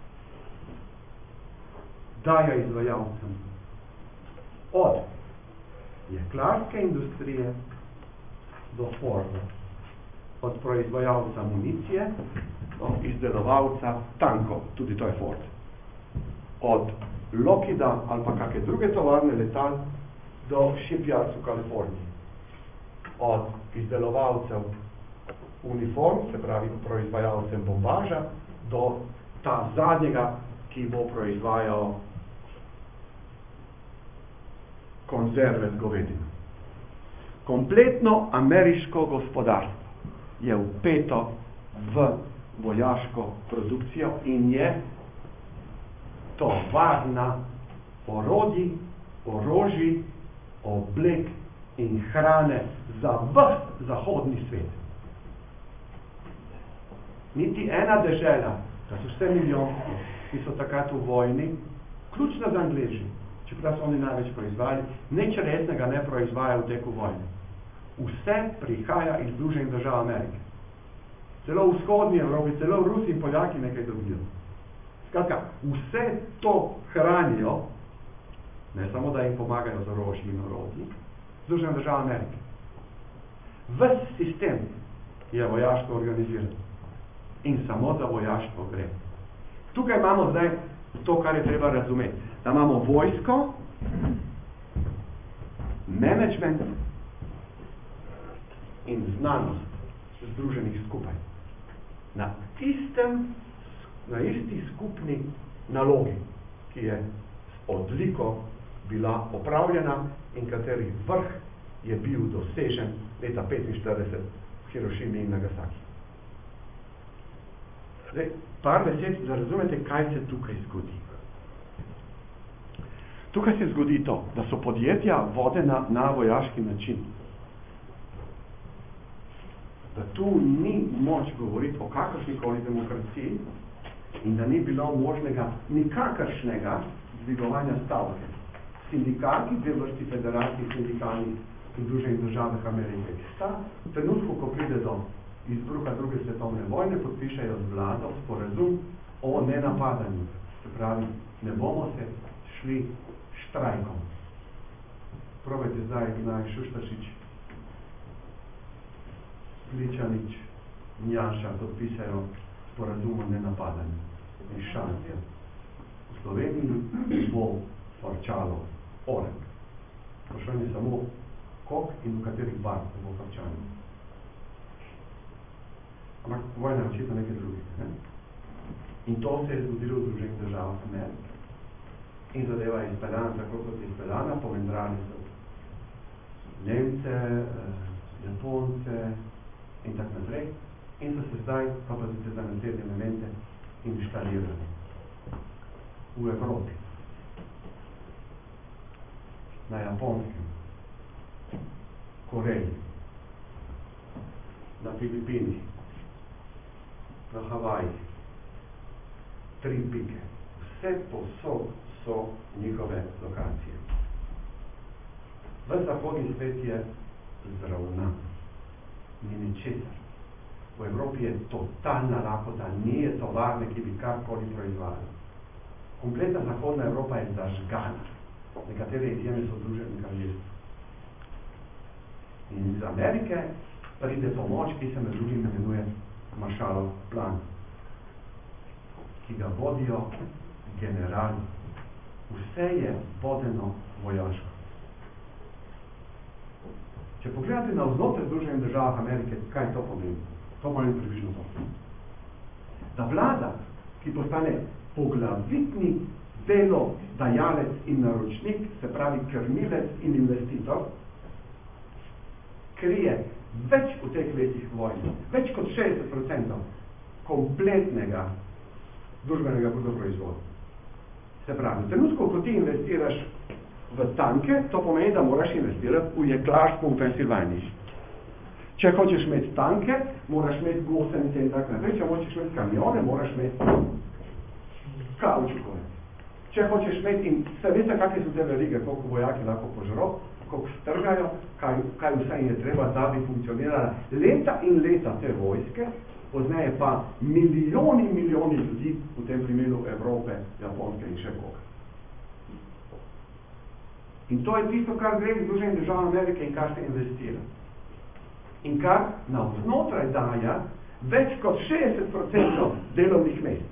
daje izvajalcem od jeklarske industrije do Forda, od proizvajalca municije do izdelovalca tankov, tudi to je Ford, od Lockheeda ali pa kakšne druge tovarne letal do shipyards v Kaliforniji, od izdelovalcev uniform, se pravi proizvajalcem bombaža, do ta zadnjega, ki bo proizvajal konzerve z govedino. Kompletno ameriško gospodarstvo je vpeto v vojaško produkcijo in je tovarna orodij, orožij, oblek in hrane za ves zahodni svet. Niti ena dežela, da so vse milijonski, ki so takrat v vojni, ključno za Angleži, čeprav so oni največ proizvajali, nič resnega ne proizvaja v teku vojne. Vse prihaja iz Združenih držav Amerike. Celo v vzhodni Evropi, celo Rusi in Poljaki nekaj dobijo. Skratka, vse to hranijo, ne samo da jim pomagajo z orožji in orodji, Združene države Amerike. Ves sistem je vojaško organiziran in samo za vojaštvo gre. Tukaj imamo zdaj to, kar je treba razumeti. Da imamo vojsko, management in znanost združenih skupaj. Na istem, na isti skupni nalogi, ki je odliko bila opravljena in kateri vrh je bil dosežen leta petinštirideset v Hirošimi in Nagasaki. Zdaj, par besed, da razumete, kaj se tukaj zgodi. Tukaj se zgodi to, da so podjetja vodena na vojaški način. Da tu ni moč govoriti o kakršnikoli demokraciji in da ni bilo možnega nikakršnega dvigovanja stavke. Sindikati, dve vrsti federacij sindikalnih in Združenih državah Amerike, ki sta v trenutku, ko pride do izbruha druge svetovne vojne, podpišajo z vlado sporazum o nenapadanju. Se pravi, ne bomo se šli štrajkom. Probajte zdaj na Šuštašič, Pličanič, Njaša podpisajo sporazum o nenapadanju. In šancija. V Sloveniji bo farčalo orek. Vprašanje je samo kok in v katerih barv se bo farčalo. Ampak vojna je očitno nekaj drugega. Ne? In to se je zgodilo v Združenih državah Amerike. In zadeva je izpeljana tako, kot je izpeljana, pomendrali so Nemce, Japonce in tak naprej. In so se zdaj, pa pa se za naslednje elemente, inštalirali v Evropi, na Japonskem, Koreji, na Filipinih, na Havajih, tri pike. Vse posod so njihove lokacije. V zahodni svet je zravnan. Ni ničesar. V Evropi je totalna lakota, ni je tovarne, ki bi karkoli proizvajali. Kompletna zahodna Evropa je zažgana. Nekatere izjeme so Združeni kraljestvi. In iz Amerike pride pomoč, ki se med drugim imenuje Marshallov plan, ki ga vodijo generali. Vse je vodeno vojaško. Če pogledate na vznoter Združenih državah Amerike, kaj to pomeni? To pomeni približno to. Da vlada, ki postane poglavitni delodajalec in naročnik, se pravi krmilec in investitor, krije več v teh letih vojne, več kot šestdeset procentov kompletnega družbenega brutoproizvoda. Se pravi, v trenutku, ko ti investiraš v tanke, to pomeni, da moraš investirati v jeklarstvo v Pensilvaniji. Če hočeš imeti tanke, moraš imeti gosenice in tak naprej. Če hočeš imeti kamione, moraš imeti kaučukove. Če hočeš imeti, in se veste, kakve so te verige, koliko vojaki lahko požro, koliko strgajo, kaj, kaj vse je treba, da bi funkcionirala leta in leta te vojske, pozneje pa milijoni, milijoni ljudi, v tem primeru Evrope, Japonske in še koga. In to je tisto, kar gre v Združenih državah Amerike in kar se investira. In kar navznotraj daje več kot šestdeset procentov delovnih mest.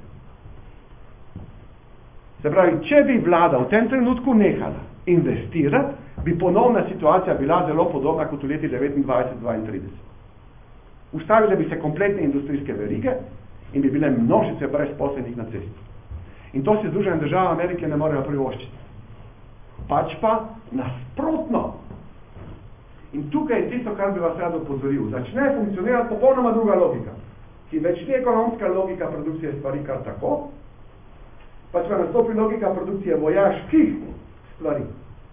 Se pravi, če bi vlada v tem trenutku nehala investirati, bi ponovna situacija bila zelo podobna kot v leti devetindvajset dvaintrideset. Ustavile bi se kompletne industrijske verige in bi bile množice brezposelnih na cesti. In to si Združene države Amerike ne morejo privoščiti. Pač pa nasprotno. In tukaj je tisto, kar bi vas rad opozoril. Začne funkcionirati popolnoma druga logika, ki več ni ekonomska logika produkcije stvari kar tako, pač pa nastopi logika produkcije vojaških stvari.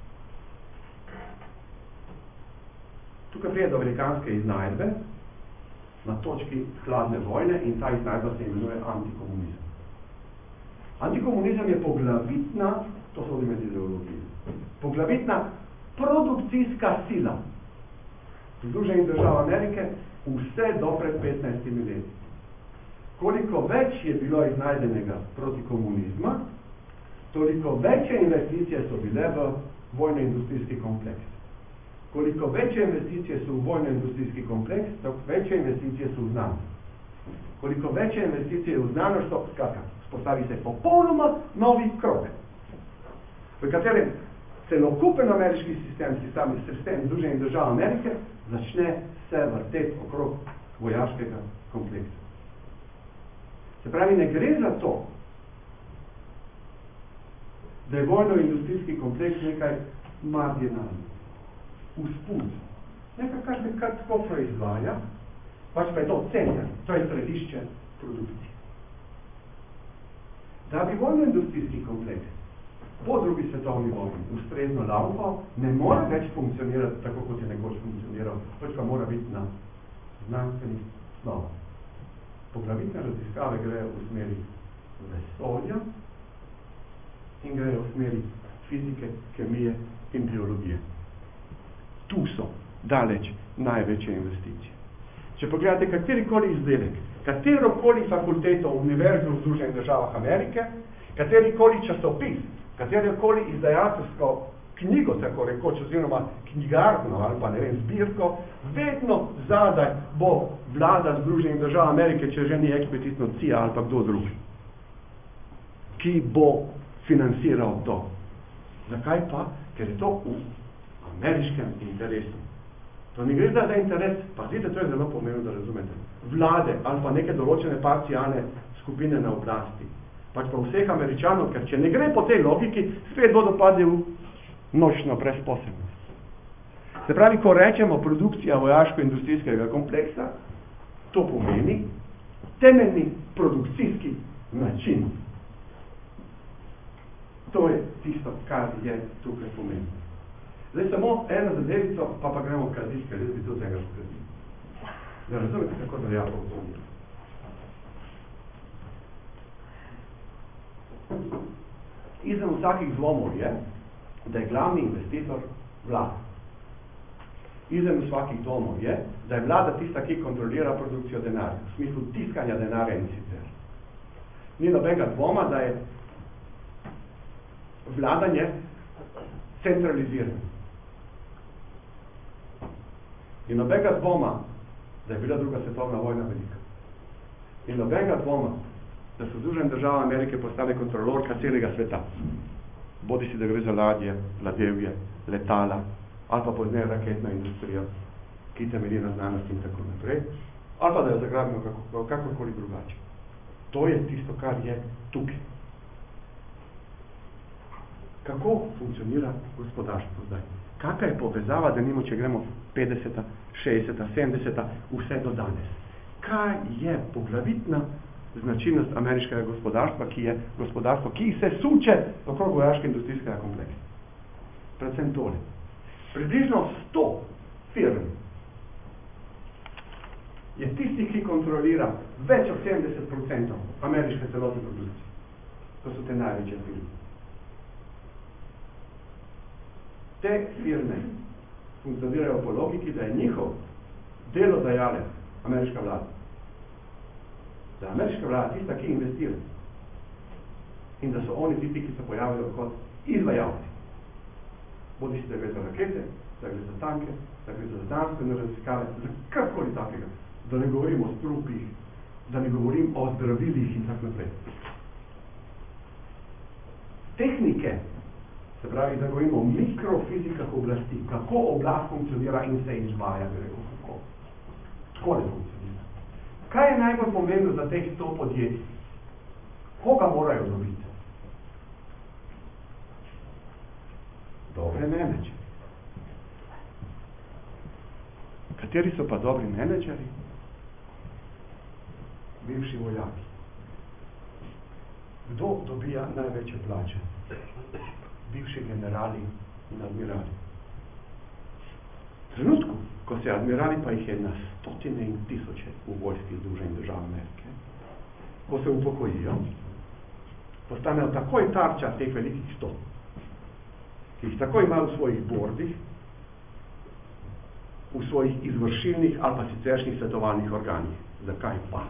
Tukaj prije do velikanske iznajdbe na točki hladne vojne in ta iznajdba se imenuje antikomunizem. Antikomunizem je poglavitna, to so med ideologije, poglavitna produkcijska sila Združenih držav Amerike vse do pred petnajstimi leti. Koliko več je bilo iznajdenega proti komunizma, toliko večje investicije so bile v vojno-industrijski kompleks. Koliko večje investicije so v vojno-industrijski kompleks, toliko večje investicije so v znanost. Koliko večje investicije v znanost, to skratka, spostavi se popolnoma novi krog, v katerem celokupen ameriški sistem, sistem, sistem Združenih držav Amerike, začne se vrteti okrog vojaškega kompleksa. Se pravi, ne gre za to, da je vojno-industrijski kompleks nekaj marginalno, vzpud, nekaj, kar se kar tako proizvaja, pač pa je to center, to je središče produkcije. da bi vojno-industrijski kompleks po drugi svetovni vojni ustrezno laufal, ne mora več funkcionirati tako, kot je nekoč funkcioniral, pač pa mora biti na znanstvenih osnovah. Poglavitne raziskave grejo v smeri vesolja in grejo v smeri fizike, kemije in biologije. Tu so daleč največje investicije. Če pogledate katerikoli izdelek, katerokoli fakulteto univerze v Združenih državah Amerike, katerikoli časopis, katerokoli izdajateljsko knjigo, tako rekoč, oziroma knjigarno ali pa ne vem, zbirko, vedno zadaj bo vlada Združenih držav Amerike, če že ni eksplicitno C I A ali pa kdo drugi, ki bo financiral to. Zakaj pa? Ker je to v ameriškem interesu. To ne gre za interes, pa vidite, to je zelo pomembno, da razumete, vlade ali pa neke določene parcialne skupine na oblasti, pač pa vseh Američanov, ker če ne gre po tej logiki, spet bodo padli v nočno brezposelnost. Se pravi, ko rečemo produkcija vojaško-industrijskega kompleksa, to pomeni temeljni produkcijski način. To je tisto, kar je tukaj pomembno. Zdaj samo eno zadevico, pa pa gremo v kazijske, res bi to tega pokazil. Da razumete, kako da ja funkcionira. Izven vsakih dvomov je, da je glavni investitor vlada. Izven vsakih dvomov je, da je vlada tista, ki kontrolira produkcijo denarja, v smislu tiskanja denarja in sicer. Ni nobenega dvoma, da je vladanje centralizirano. In nobenega dvoma, da je bila druga svetovna vojna velika. In nobenega dvoma, da so Združene države Amerike postale kontrolorka celega sveta. Bodi si, da gre za ladje, ladjevje, letala, ali pa pozneje raketna industrija, ki temelji na znanosti in tako naprej, ali pa da jo zagrabimo kako, kakorkoli drugače. To je tisto, kar je tukaj. Kako funkcionira gospodarstvo zdaj? Kakva je povezava, da nimo, če gremo petdeseta, šestdeseta, sedemdeseta, vse do danes? Kaj je poglavitna značilnost ameriškega gospodarstva, ki je gospodarstvo, ki se suče okrog vojaško-industrijskega kompleksa? Predvsem tole. Približno sto firm je tisti, ki kontrolira več od sedemdeset procentov ameriške celotne produkcije. To so te največje firme. Te firme funkcionirajo po logiki, da je njihov delodajalec ameriška vlada. Da je ameriška vlada tista, ki investira. In da so oni tisti, ki se pojavljajo kot izvajalci. Bodi si, da gre za rakete, da gre za tanke, da gre za znanstvene raziskave, za karkoli takega. Da ne govorim o strupih, da ne govorim o zdravilih in tako naprej. Tehnike, se pravi, da govorimo o mikrofizikah oblasti, kako oblast funkcionira in se izvaja, bi rekel, kako. Tako ne funkcionira. Kaj je najbolj pomembno za teh sto podjetij? Koga morajo dobiti? Dobre menedžeri. Kateri so pa dobri menedžeri? Bivši vojaki. Kdo dobija največje plače? Bivši generali in admirali. V trenutku, ko se admirali, pa jih je na stotine in tisoče v vojski Združenih držav Amerike, ko se upokojijo, postanejo takoj tarča teh velikih sto, ki jih takoj imajo v svojih bordih, v svojih izvršilnih ali pa siceršnjih svetovalnih organih. Zakaj pa?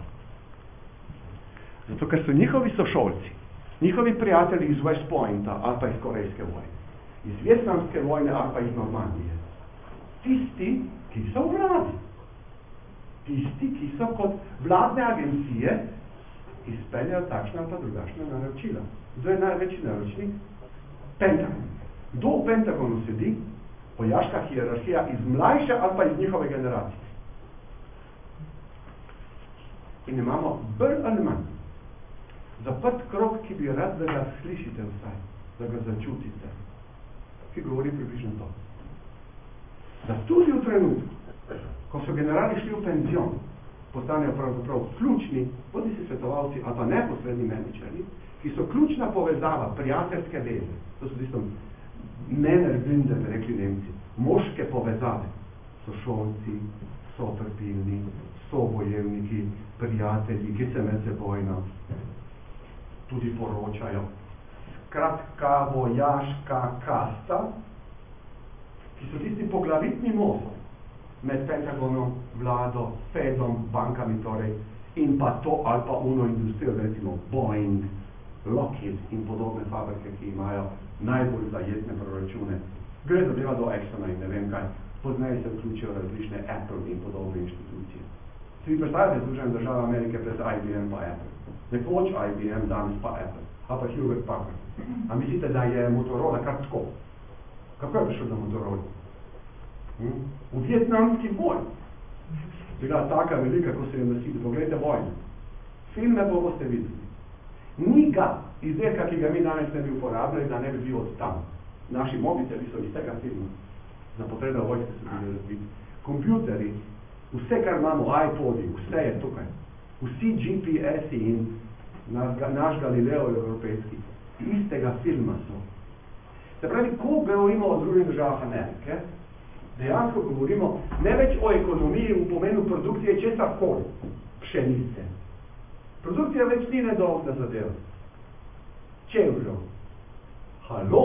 Zato, ker so njihovi sošolci, njihovi prijatelji iz West Pointa ali pa iz Korejske vojne, iz Vietnamske vojne ali pa iz Normandije. Tisti, ki so v vladi. Tisti, ki so kot vladne agencije izpeljajo takšna ali pa drugačna naročila. Kdo je največji naročnik? Pentagon. Kdo v Pentagonu sedi? Vojaška hierarhija iz mlajše ali pa iz njihove generacije. In imamo bolj ali manj zaprt krog, ki bi rad, da ga slišite vsaj, da ga začutite, ki govori približno to. Da tudi v trenutku, ko so generali šli v penzion, postanejo pravzaprav ključni, bodi si svetovalci ali pa neposredni menedžerji, ki so ključna povezava, prijateljske veze. To so tisto Männerblinde, bi rekli Nemci, moške povezave. Sošolci, sotrpilni, sobojevniki, prijatelji, ki se med sebojno tudi poročajo. Skratka, vojaška kasta, ki so tisti poglavitni most med Pentagonom, vlado, Fedom, bankami torej, in pa to ali pa uno industrijo, recimo Boeing, Lockheed in podobne fabrike, ki imajo najbolj zajetne proračune. Gre zadeva do Exxona in ne vem kaj. Pozneje se vključijo različne Apple in podobne inštitucije. Si vi predstavljate Združene države Amerike pred I B M pa Apple? Nekoč I B M, danes pa Apple. A pa Hewlett Packard. A mislite, da je Motorola kar tako? Kako je prišel do Motorola? Hm? V vietnamski vojni. Bila taka velika, ko se je nosili. Poglejte vojne. Filme pa boste videli. Ni ga izdelka, ki ga mi danes ne bi uporabljali, da ne bi bil od tam. Naši mobiteli so iz tega filma. Za potrebe vojske so bili razbiti. Kompjuteri, vse, kar imamo, iPodi, vse je tukaj. Vsi G P S-i in naš, naš Galileo evropejski, istega filma so. Se pravi, ko govorimo o Združenih državah Amerike, dejansko govorimo ne več o ekonomiji v pomenu produkcije česar koli, pšenice. Produkcija več ni nedolžna zadeva. Čevljev. Halo?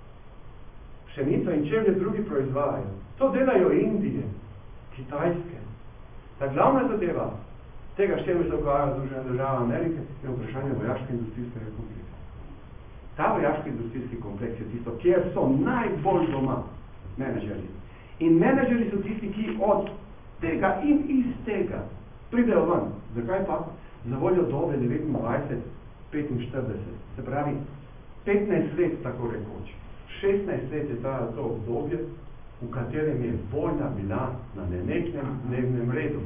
Pšenico in čevlje drugi proizvajajo. To delajo Indije, Kitajske. Ta glavna zadeva tega, s čem se ukvarjajo Združene države Amerike, je vprašanje vojaške industrijskega kompleksa. Ta vojaški industrijski kompleks je tisto, kjer so najbolj doma menedžerji. In menedžerji so tisti, ki od tega in iz tega pridejo ven. Zakaj pa? Za voljo dobe devetindvajset petinštirideset. Se pravi, petnajst let tako rekoč. šestnajst let je trajalo to obdobje, v katerem je vojna bila na nenehnem dnevnem redu.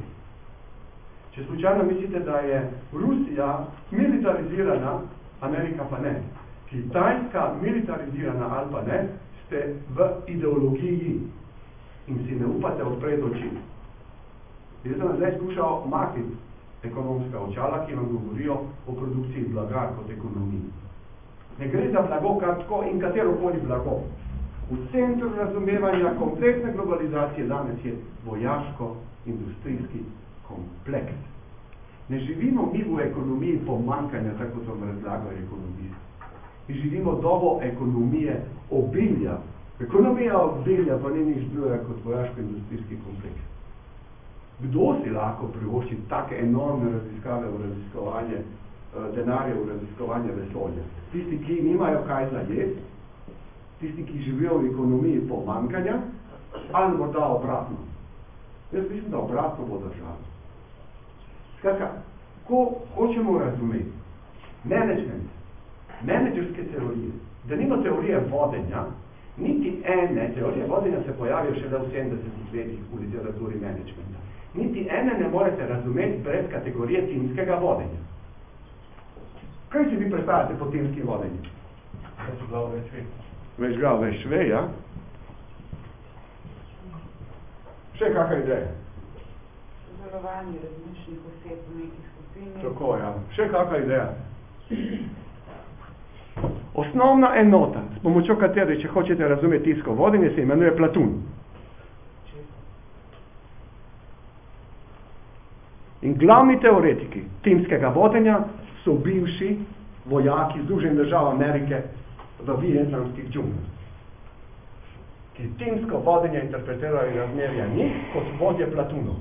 Če slučajno mislite, da je Rusija militarizirana, Amerika pa ne. Kitajska militarizirana ali pa ne, ste v ideologiji in si ne upate odpreti oči. Jaz sem zdaj skušal makniti ekonomska očala, ki vam govorijo o produkciji blaga kot ekonomiji. Ne gre za blago kar tako in katerokoli blago. V centru razumevanja kompleksne globalizacije danes je vojaško-industrijski kompleks. Ne živimo mi v ekonomiji pomankanja, tako kot vam razlagajo ekonomisti. Mi živimo dobo ekonomije obilja. Ekonomija obilja pa ni nič drugega kot vojaško-industrijski kompleks. Kdo si lahko privošči take enormne raziskave v raziskovanje, denarje v raziskovanje vesolja? Tisti, ki nimajo kaj za jesti, tisti, ki živijo v ekonomiji pomankanja, ali morda obratno. Jaz mislim, da obratno bo država. Skratka, ko hočemo razumeti management, menedžerske teorije, da nima teorije vodenja, niti ene teorije vodenja se pojavijo šele v sedemdesetih letih v literaturi managementa. Niti ene ne morete razumeti brez kategorije timskega vodenja. Kaj si vi predstavljate po timskim vodenju? Več glav, več ve. Več glav, več ve, ja? Še kakva ideja? Sodelovanje različnih oseb v nekih skupini. Tako, ja. Še kakva ideja? Osnovna enota, s pomočjo katere, če hočete razumeti timsko vodenje, se imenuje Platun. In glavni teoretiki timskega vodenja so bivši vojaki Združenih držav Amerike v vietnamskih džunglah, ki timsko vodenje interpretirajo razmerja njih kot vodje Platunov.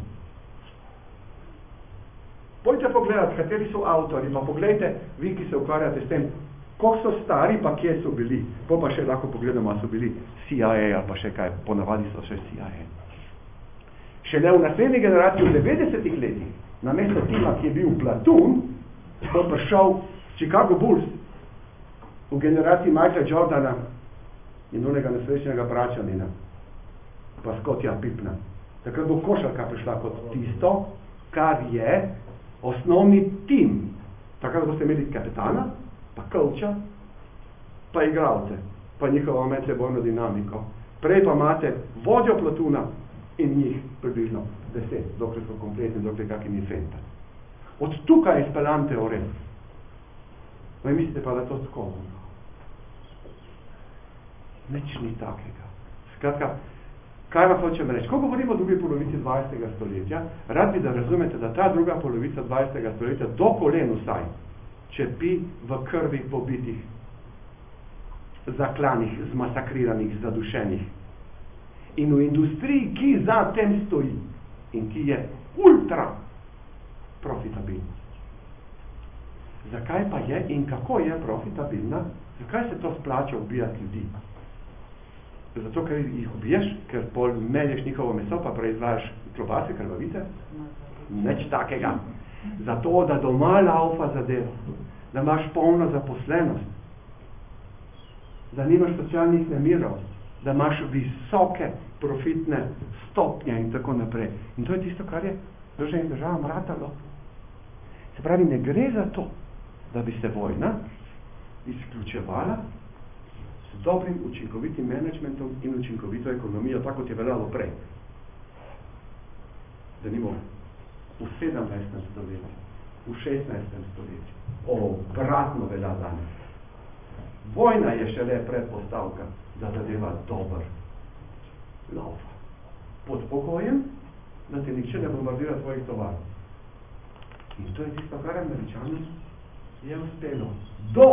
Pojdite pogledati, kateri so avtori, pa pogledajte, vi, ki se ukvarjate s tem, koliko so stari, pa kje so bili. Po pa še lahko pogledamo, so bili C I A ali pa še kaj, ponavadi so še C I A. Šele v naslednji generaciji v devetdesetih letih, namesto tima, ki je bil Platun, bo prišel Chicago Bulls v generaciji Michaela Jordana in onega nesrečnega bračanina, pa Scottija Pippna. Takrat bo košarka prišla kot tisto, kar je osnovni tim. Takrat boste imeli kapetana, pa coacha, pa igralce, pa njihovo medsebojno dinamiko. Prej pa imate vodjo Platuna, in njih približno deset, dokler so kompletni, dokler kak in infenta. Od tukaj izpeljan teorem. No in mislite pa, da to skozi. Nič ni takega. Skratka, kaj vam hočem reči? Ko govorimo o drugi polovici dvajsetega stoletja, rad bi, da razumete, da ta druga polovica dvajsetega stoletja do kolen vsaj čepi v krvi pobitih, zaklanih, zmasakriranih, zadušenih. In v industriji, ki za tem stoji in ki je ultra profitabilna. Zakaj pa je in kako je profitabilna? Zakaj se to splača ubijati ljudi? Zato, ker jih ubiješ, ker pol melješ njihovo meso, pa proizvajaš klobase, krvavice? Nič takega. Zato, da doma laufa zadeva, da imaš polno zaposlenost, da nimaš socialnih nemirov, da imaš visoke profitne stopnje in tako naprej. In to je tisto, kar je Združenim državam ratalo. Se pravi, ne gre za to, da bi se vojna izključevala s dobrim, učinkovitim menedžmentom in učinkovito ekonomijo, tako kot je veljalo prej. Da nimo v sedemnajstem stoletju, v šestnajstem stoletju, obratno velja danes. Vojna je šele predpostavka, da zadeva dober laufa. Pod pokojem, da te nihče ne bombardira tvojih tovarov. In to je tisto, kar Američanom je uspelo do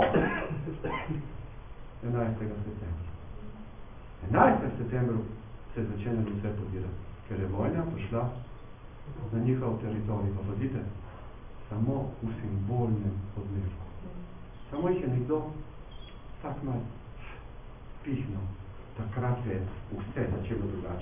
enajstega septembra. enajstega septembra se je začenjalo vse podirati, ker je vojna prišla na njihov teritorij. Pa pazite, samo v simbolnem odmerku. Samo jih je nekdo tak mal pihnil. Takrat se je vse začelo drugače.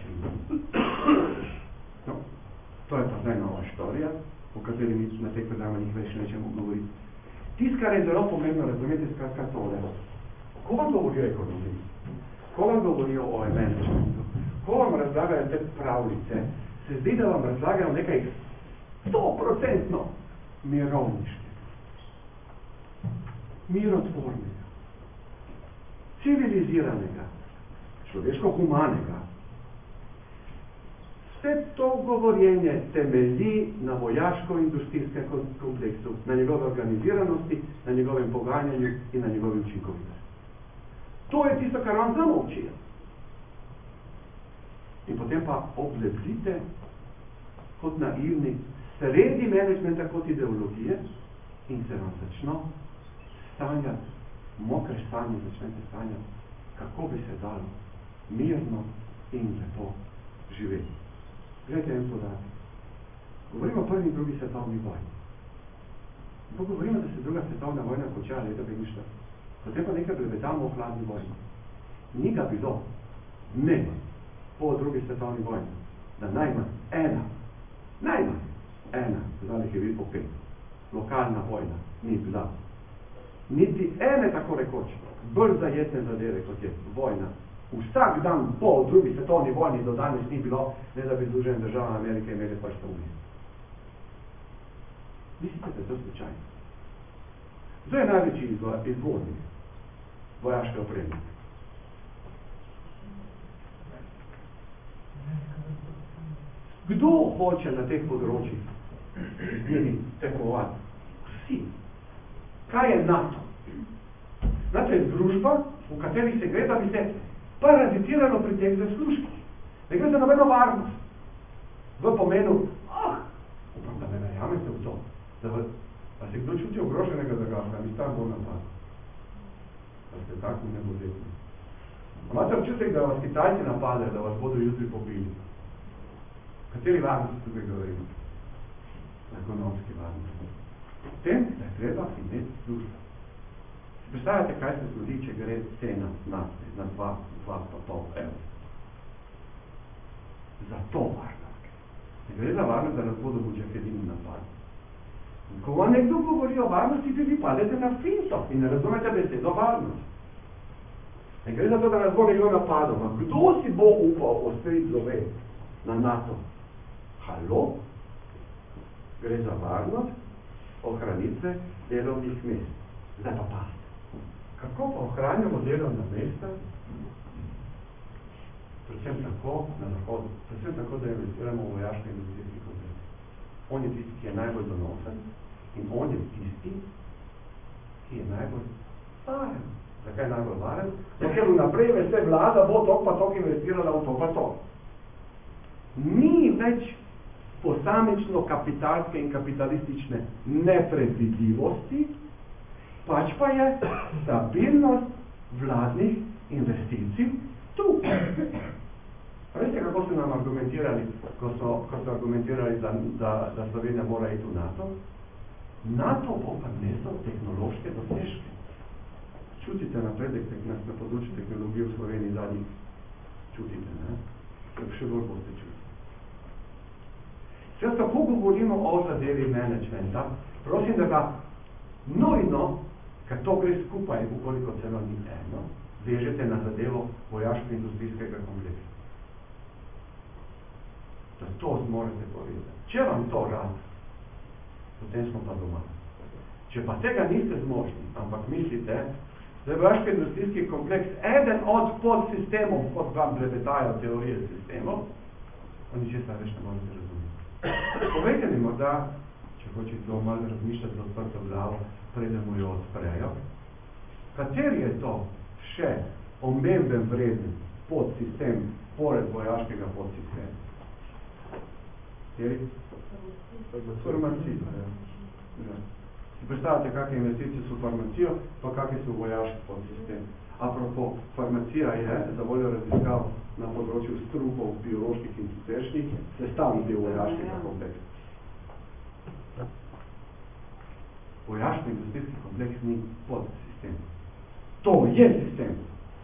No, to je pa zdaj nova štorija, o kateri mi na teh predavanjih več nečemo govoriti. Tisto, kar je zelo pomembno razumeti, skratka tole. Ko vam govorijo o ekonomiji, ko vam govorijo o managementu, ko vam razlagajo te pravljice, se zdi, da vam razlagajo nekaj stoprocentno mirovniškega, mirotvornega, civiliziranega, človeško-humanega. Vse to govorjenje temelji na vojaško-industrijskem kompleksu, na njegove organiziranosti, na njegovem poganjanju in na njegovi učinkovitosti. To je tisto, kar vam zamolčijo. In potem pa oblepite kot naivni sredi menedžmenta kot ideologije in se vam začno sanjati, mokre sanje začnete sanjati, kako bi se dalo mirno in lepo živeti. Gledajte en podatek. Govorimo o prvi in drugi svetovni vojni. Pa govorimo, da se druga svetovna vojna končala leta petinštirideset. Potem pa nekaj blebetamo o hladni vojni. Ni ga bilo, ne, po drugi svetovni vojni, da najmanj ena, najmanj ena, zdaj je bil opet, lokalna vojna ni bila. Niti ene tako rekoč, bolj zajetne zadeve, kot je vojna. Vsak dan po drugi svetovni vojni do danes ni bilo, ne da bi Združene države Amerike imeli pač to umest. Mislite, da je to slučajno? Kdo je največji izvoznik vojaške opreme? Kdo hoče na teh področjih z njimi tekmovati? Vsi. Kaj je NATO? NATO je družba, v kateri se gre, da bi se parazitirano pri teh zaslužkih. Ne gre za nobeno varnost. V pomenu, ah, upam, da ne verjamete v to, da v, a se kdo čuti ogroženega, da ga Afganistan bo napadel. Pa ste tako neboletni. Imate občutek, da vas Kitajci napadajo, da vas bodo jutri pobili? Kateri varnosti tukaj govorimo? Ekonomski varnosti. Tem je treba imeti službo. Si predstavljate, kaj se zgodi, če gre cena nafte na dva, dva pa pol evra. Za to varnost. Ne gre za varnost, da nas bodo bučakedini napadli. In ko vam nekdo govori o varnosti, vi padete na finto in ne razumete besedo varnost. Ne gre za to, da nas bo nekdo napadel. Kdo si bo upal ostriti zove na NATO? Halo? Gre za varnost ohranitve delovnih mest. Zdaj pa paste. Kako pa ohranjamo delovna mesta? predvsem tako na zahodu, predvsem tako, da investiramo v vojaško industrijski kompleks. On je tisti, ki je najbolj donosen in on je tisti, ki je najbolj varen. Zakaj je najbolj varen? Ker vnaprej veste, vlada bo tok pa tok investirala v to pa to. Ni več posamično kapitalske in kapitalistične nepredvidljivosti, pač pa je stabilnost vladnih investicij tu. A veste, kako so nam argumentirali, ko so, ko so argumentirali, da, da, da Slovenija mora iti v NATO? NATO bo pa nesel tehnološke dosežke. Čutite napredek na, na področju tehnologije v Sloveniji zadnjih? Čutite, ne? Še bolj boste čutili. Če tako govorimo o zadevi menedžmenta, prosim, da ga nujno, ker to gre skupaj, ukoliko celo ni eno, vežete na zadevo vojaško-industrijskega kompleksa. Da to zmorete povedati. Če vam to rad, potem smo pa doma. Če pa tega niste zmožni, ampak mislite, da je vojaško-industrijski kompleks eden od podsistemov, kot vam blebetajo teorije sistemov, pa ničesar več ne morate razumeti. Povejte mi morda, če hočete to malo razmišljati za odprto glavo, preden mu jo odprejo, kateri je to še omemben vreden podsistem pored vojaškega podsistema? Kateri? Farmacija. Ja. Si predstavljate, kakve investicije so v farmacijo, pa kakve so v vojaški podsistem. Apropo, farmacija je za voljo raziskav na področju strupov, bioloških in siceršnjih, sestavni del vojaškega kompleksa. Vojaško-industrijski kompleks ni podsistem. To je sistem.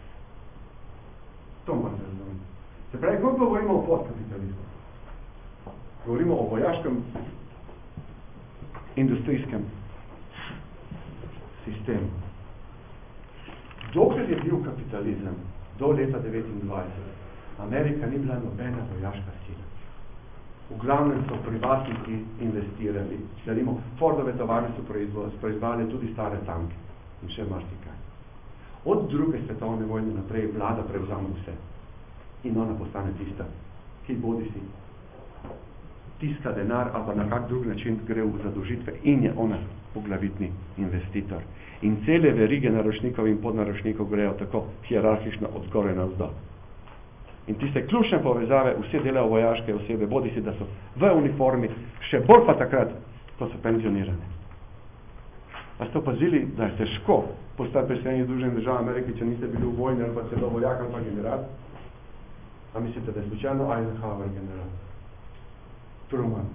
To morate razumeti. Se pravi, ko govorimo o podkapitalizmu, govorimo o vojaškem industrijskem sistemu. Dokler je bil kapitalizem do leta devetindvajset, Amerika ni bila nobena vojaška sila. V glavnem so privatniki investirali. Želimo, Fordove tovarne so proizvali tudi stare tanke in še marsikaj. Od druge svetovne vojne naprej vlada prevzame vse. In ona postane tista, ki bodi si tiska denar ali na kak drug način gre v zadolžitve in je ona poglavitni investitor. In cele verige naročnikov in podnaročnikov grejo tako hierarhično od zgoraj na vzdolj. In tiste ključne povezave vse delajo vojaške osebe, bodi si, da so v uniformi, še bolj pa takrat, ko so penzionirane. A ste opazili, da je težko postati predsednik Združenih držav Amerike, če niste bili v vojni ali pa celo vojak ali pa general? A mislite, da je slučajno Eisenhower general? Truman?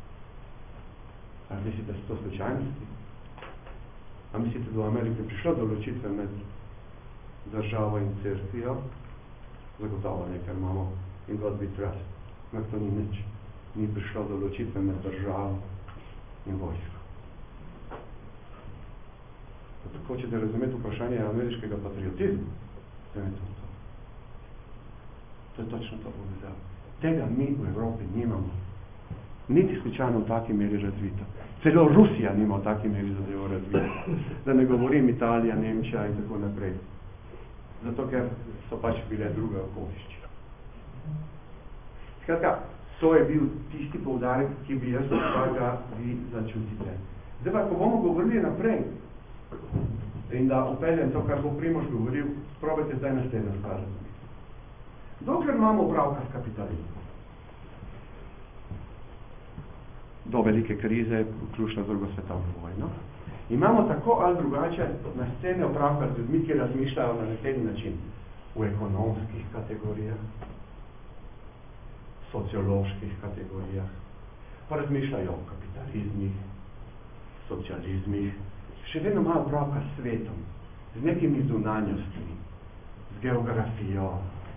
A mislite, da so to slučajnosti? A mislite, da v Ameriki je prišlo do ločitve med državo in cerkvijo? Zagotovo ne, ker imamo in God be trust. No, to ni nič. Ni prišlo do ločitve med državo in vojsko. Tako hočete razumeti vprašanje ameriškega patriotizma? To je to. To je točno to povezavo. Tega mi v Evropi nimamo. Niti slučajno v taki meri razvito. Celo Rusija nima v taki meri zadevo razvito. Da ne govorim Italija, Nemčija in tako naprej. Zato, ker so pač bile druge okolišče. Skratka, to je bil tisti poudarek, ki bi jaz pa ga vi začutite. Zdaj pa, ko bomo govorili naprej in da upeljem to, kar bo Primož govoril, probajte zdaj naslednjo stvar. Dokler imamo upravka s kapitalizmom, do velike krize, vključno z drugo svetovno vojno, imamo tako ali drugače na sceni opravka z ljudmi, ki razmišljajo na naslednji način. V ekonomskih kategorijah, socioloških kategorijah, pa razmišljajo o kapitalizmih, socializmih, še vedno imajo opravka s svetom, z nekimi zunanjostmi, z geografijo,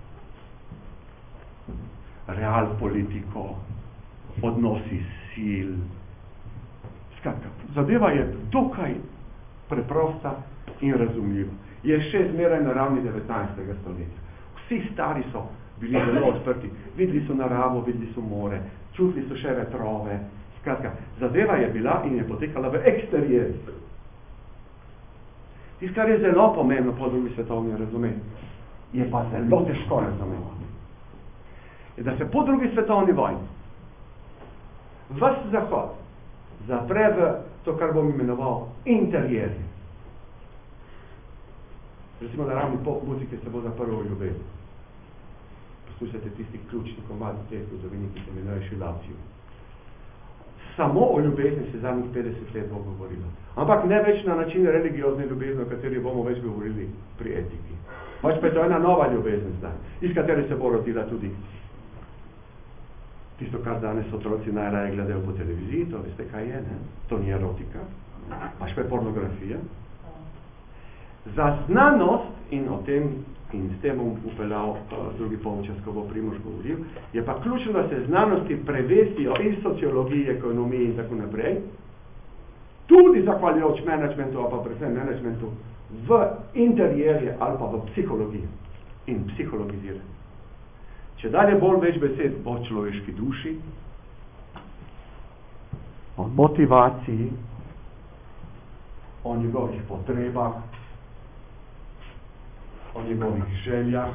realpolitiko, odnosi sil. Skratka, zadeva je dokaj preprosta in razumljiva. Je še zmeraj na ravni devetnajstega stoletja. Vsi stari so bili zelo odprti. Videli so naravo, videli so more, čutili so še vetrove. Skratka, zadeva je bila in je potekala v eksterjeri. Tisto, kar je zelo pomembno po drugi svetovni razumeti, je pa zelo težko razumeti. je, da se po drugi svetovni vojni ves Zahod zapre v to, kar bom imenoval interjerje. Recimo na ravni pop muzike se bo zaprl v ljubezni. Poslušajte tisti ključni komad v tej zgodovini, ki se imenuje Šilavcijo. Samo o ljubezni se zadnjih petdeset let bo govorilo. Ampak ne več na način religiozne ljubezni, o kateri bomo več govorili pri etiki. Pač pa je to ena nova ljubezen zdaj, iz katere se bo rodila tudi tisto, kar danes otroci najraje gledajo po televiziji, to veste, kaj je, ne? To ni erotika, pač pa je pornografija. Za znanost, in o tem, in s tem bom upeljal uh, drugi polčas, ko bo Primož govoril, je pa ključno, da se znanosti prevestijo iz sociologije, ekonomije in tako naprej, tudi zahvaljujoč managementu, ali pa predvsem managementu, v interjerje ali pa v psihologijo in psihologiziranje. Če dalje bolj več besed o človeški duši, o motivaciji, o njegovih potrebah, o njegovih željah,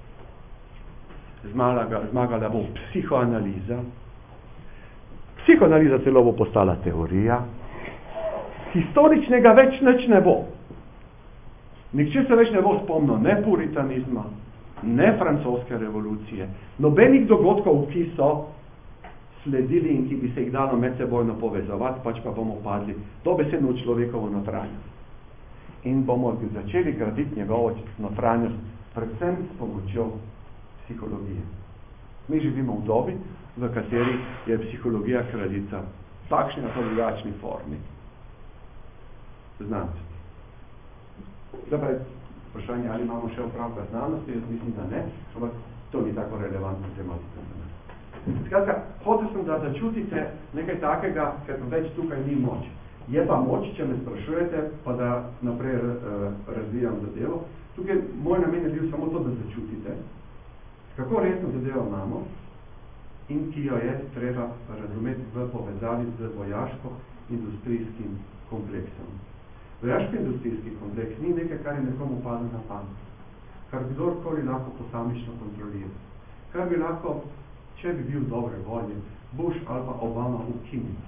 zmagala, zmagala bo psihoanaliza, psihoanaliza celo bo postala teorija, historičnega več nič ne bo. Nihče se več ne bo spomnil ne puritanizma, ne francoske revolucije, nobenih dogodkov, ki so sledili in ki bi se jih dalo medsebojno povezovati, pač pa bomo padli dobesedno v človekovo notranjost. In bomo začeli graditi njegovo notranjost, predvsem s pomočjo psihologije. Mi živimo v dobi, v kateri je psihologija kraljica takšni na drugačni formi znanosti. Zdaj pa je vprašanje, ali imamo še opravka znanosti, jaz mislim, da ne, ampak to ni tako relevantno tematika za nas. Skratka, hotel sem, da začutite nekaj takega, ker več tukaj ni moč. Je pa moč, če me sprašujete, pa da naprej razvijam zadevo. Tukaj moj namen je bil samo to, da začutite, kako resno zadevo imamo in ki jo je treba razumeti v povezavi z vojaško-industrijskim kompleksom. Vojaško-industrijski kompleks ni nekaj, kar je nekomu padlo na pamet, kar bi kdorkoli lahko posamično kontrolira, kar bi lahko, če bi bil dobre volje, Bush ali pa Obama ukinil.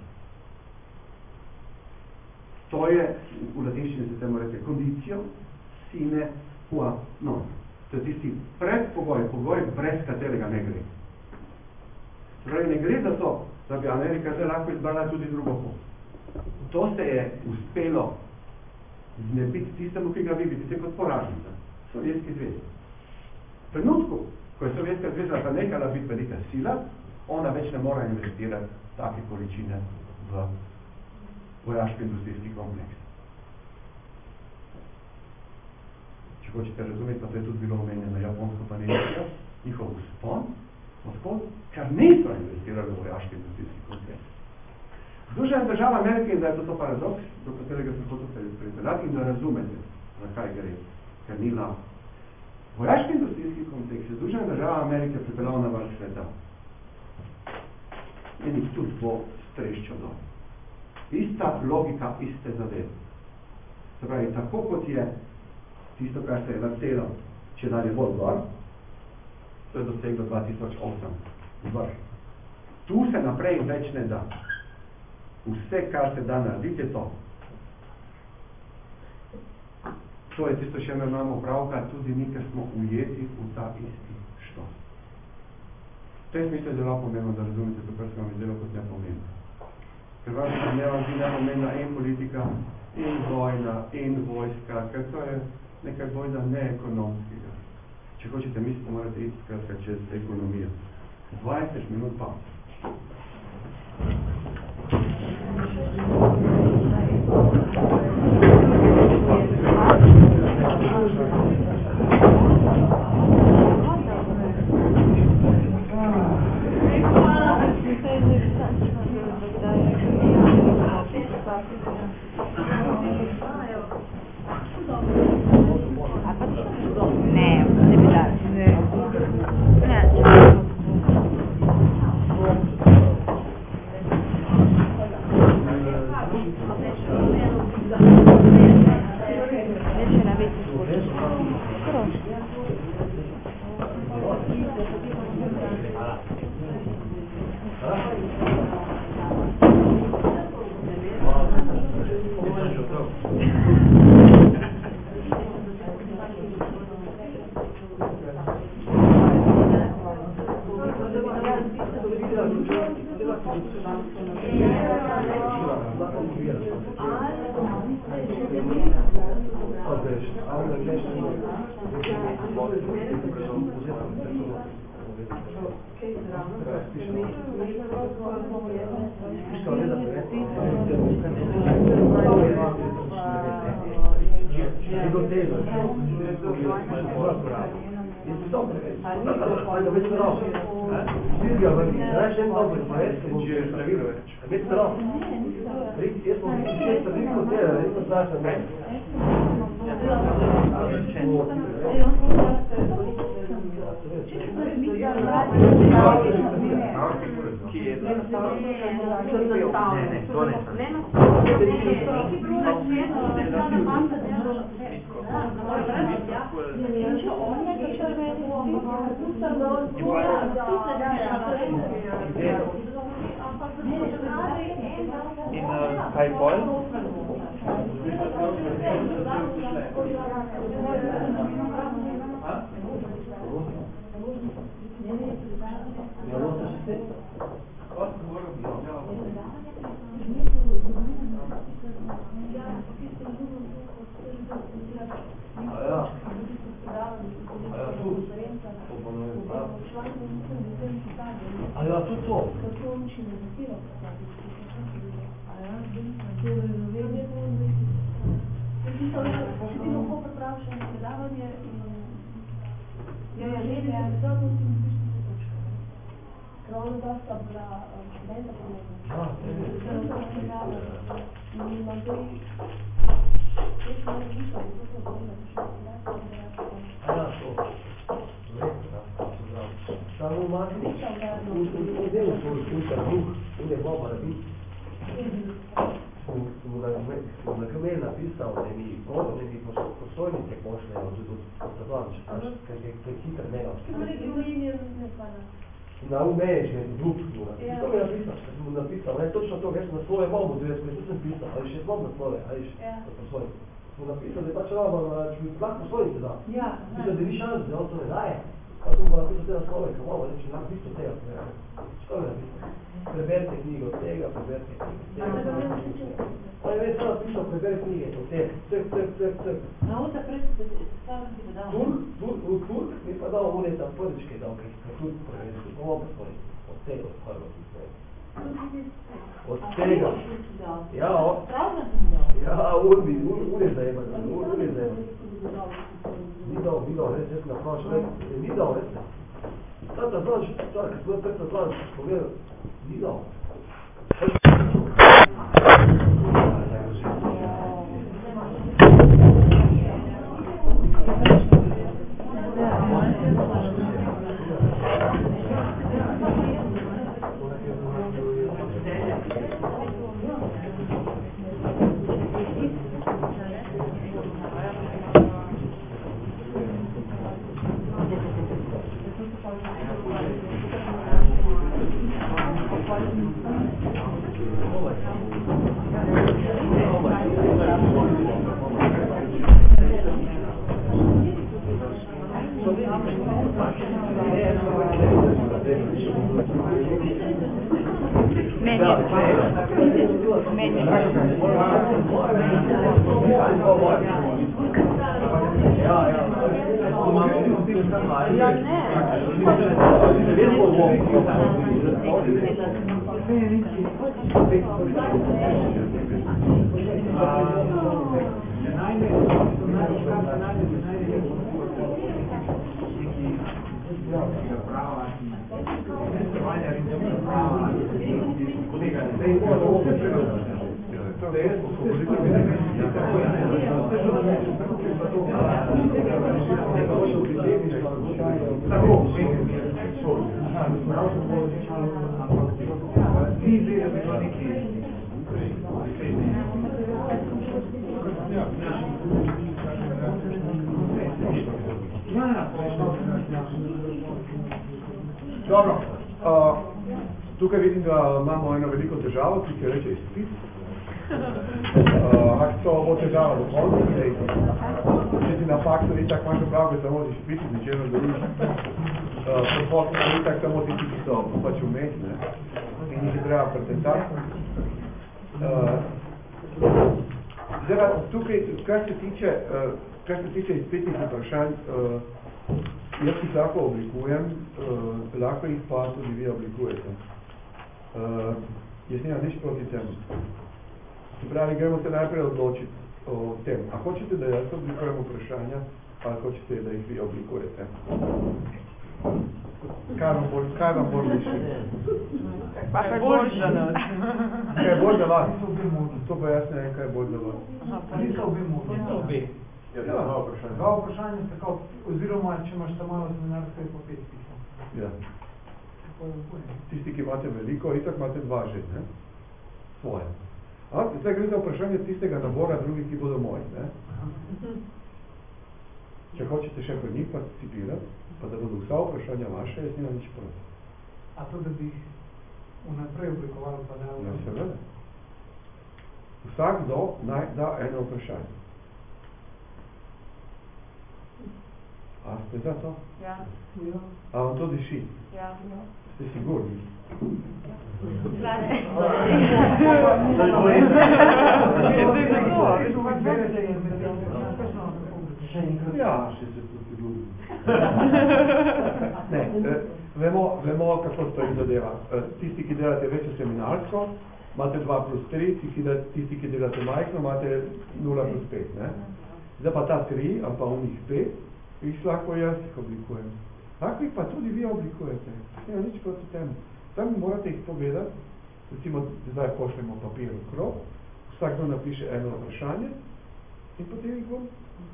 To je, v latinščini se temu reče, condicio sine qua non. To je tisti predpogoj, pogoj, brez katerega ne gre. Torej, ne gre za to, da bi Amerika zdaj lahko izbrala tudi drugo pot. To se je uspelo znebiti tistemu, ki ga vi vidite kot poražnica, Sovjetski zvezi. V trenutku, ko je Sovjetska zveza pa nekala biti velika sila, ona več ne mora investirati take količine v vojaško-industrijski kompleks. Če hočete razumeti, pa to je tudi bilo omenjeno Japonsko pa Nemčijo, njihov vzpon, odpod, kar niso investirali v vojaško-industrijski kompleks. Združene države Amerike, in da je to to paradoks, do katerega sem hotel pripeljati in da razumete, zakaj gre, ker ni lahko. Vojaško-industrijski kompleks je Združene države Amerike pripeljal na vrh sveta. In jih tudi bo streščo dol. Ista logika, iste zadeve. Se pravi, tako kot je tisto, kar se je vrtelo, če dalje bolj gor, to je doseglo dva tisoč osem vrh. Tu se naprej več ne da. Vse, kar se da narediti, je to. To je tisto, še imamo pravka, tudi mi, ker smo ujeti v ta isti štos. V tem smislu je zelo pomembno, da razumete to, kar se vam izdelo kot nepomembno. Ker vam ne vam zdi nepomembna in politika, in vojna, in vojska, ker to je nekaj bojda neekonomskega. Če hočete misliti, morate iti skratka čez ekonomijo. dvajset minut pa. Ne, ne bi dali. Ne. Ne. In uh, kaj pol? A ja, tudi to. Samo mati, v delu svoj duh, in je boba napisal. Sem na kamel napisal, da mi postojnice pošlejo od Zadonč, kaj je hitro mega. Na umeje, že drug mora. To mi je napisal, kad sem mu napisal, ne, točno to, veš, na svoje mobu, dve, to sem pisal, ali še znam na svoje, ali še postojnice. Sem mu napisal, da je pač raba, če mi lahko postojnice da. Mislim, da ni šans, da on to ne daje. Pa sem mu napisal tega slove, kao malo, reči, napisal tega, što mi napisal? Preberte knjigo od tega, preberte knjigo od tega. Pa je već sam napisal, prebere knjige od tega, cek, cek, cek, cek. Na ovdje predstavite, stavno ti ga dao. Turk, Turk, u Turk mi pa dao one tam prvičke dao, kaj je Turk prevede, ovo postoji, od tega od prvo ti sve. Od tega. Ja, od... Pravno ti dao. Ja, urbi, ur je zajeban, ur je zajeban. Ni dao, ni dao, res, jes na znaš, ni dao, res. Tata znaš, čar, kad smo tata znaš, pogledam, ni dao. Dobro, uh, tukaj vidim, da imamo eno veliko težavo, ki se reče izpis. Uh, ako to bo težava do konca, če si na faktu ni tako manj prav, da se moraš izpisati, ničeno drugi. podpok ni tak samo tisti, ki so pač vmes, ne? In jih je treba pretentati. Uh, zdaj, tukaj, kar se tiče, uh, kar se tiče izpitnih vprašanj, uh, jaz jih lahko oblikujem, uh, lahko jih pa tudi vi oblikujete. Uh, jaz nimam nič proti temu. Se pravi, gremo se najprej odločiti o tem. A hočete, da jaz oblikujem vprašanja, ali hočete, da jih vi oblikujete? Kaj vam bolj, kaj vam bolj liši? Pa kaj bolj za nas? Kaj je bolj za vas? To pa jaz ne vem, kaj je bolj za vas. Niso obi možni. Niso obi. Ja, ja. Dva vprašanja. Dva vprašanja sta kao, oziroma, če imaš ta malo seminarska, je pa pet pismo. Ja. Tisti, ki imate veliko, itak imate dva že, ne? Svoje. A, zdaj gre za vprašanje tistega nabora drugih, ki bodo moji, ne? Če hočete še pri njih participirati, pa da bodo vsa vprašanja vaše, jaz nimam nič proti. A to, da bi jih vnaprej oblikovali, pa ne? Ja, seveda. Vsakdo naj da eno vprašanje. A ste za to? Ja. A vam to diši? Ja. Ste sigurni? Zlade. Ja, ne, vemo, vemo, kako stoji zadeva. Tisti, ki delate večjo seminarsko, imate dva plus tri, tisti, ki delate majhno, imate nula plus pet, ne? Zdaj pa ta tri, ali pa unih pet, jih lahko jaz jih oblikujem. Lahko jih pa tudi vi oblikujete. Nema nič proti temu. Tam morate jih povedati, recimo, zdaj pošljemo papir v krog, vsakdo napiše eno vprašanje in potem jih bom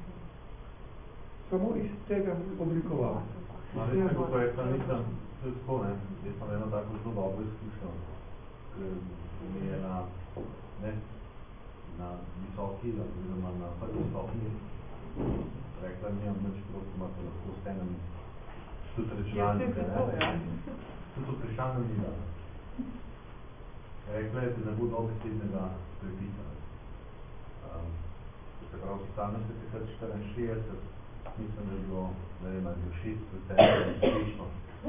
samo iz tega oblikoval. Ma reči, kako je, tam nisem, to je tako, ne, jaz sem eno tako zelo dobro izkušnjo, ker mi je na, ne, na visoki, oziroma na prvi stopni, rekla, nimam nič proti, imate lahko s enami, tudi računalnike, ne, tudi vprašanje mi da. Rekla je, da ne bo dobesednega prepisa. Um, se pravi, pisano se takrat štiriinšestdeset, mislim, da je bilo, da je bilo šest procentov uspešno.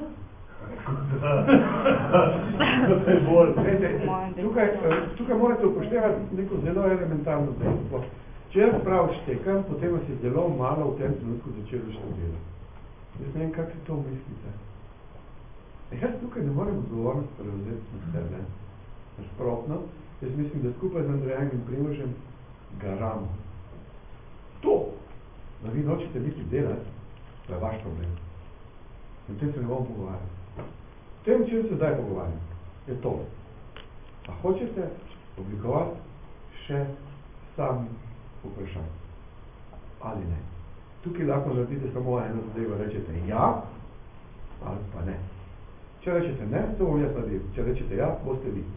To je bolj. Tukaj, tukaj morate upoštevati neko zelo elementarno dejstvo. Če jaz prav štekam, potem vas je zelo malo v tem trenutku začelo študirati. Jaz ne vem, kak si to mislite. Jaz tukaj ne morem odgovornost prevzeti na sebe. Nasprotno, jaz mislim, da skupaj z Andrejem in Primožem garamo. To, da vi nočete biti delati, to je vaš problem. In tem se ne bom pogovarjati. Tem, če se zdaj pogovarjam, je to. A hočete oblikovati še sami vprašanje? Ali ne? Tukaj lahko naredite samo eno zadevo, rečete ja, ali pa ne. Če rečete ne, to bom jaz naredil. Če rečete ja, boste vi.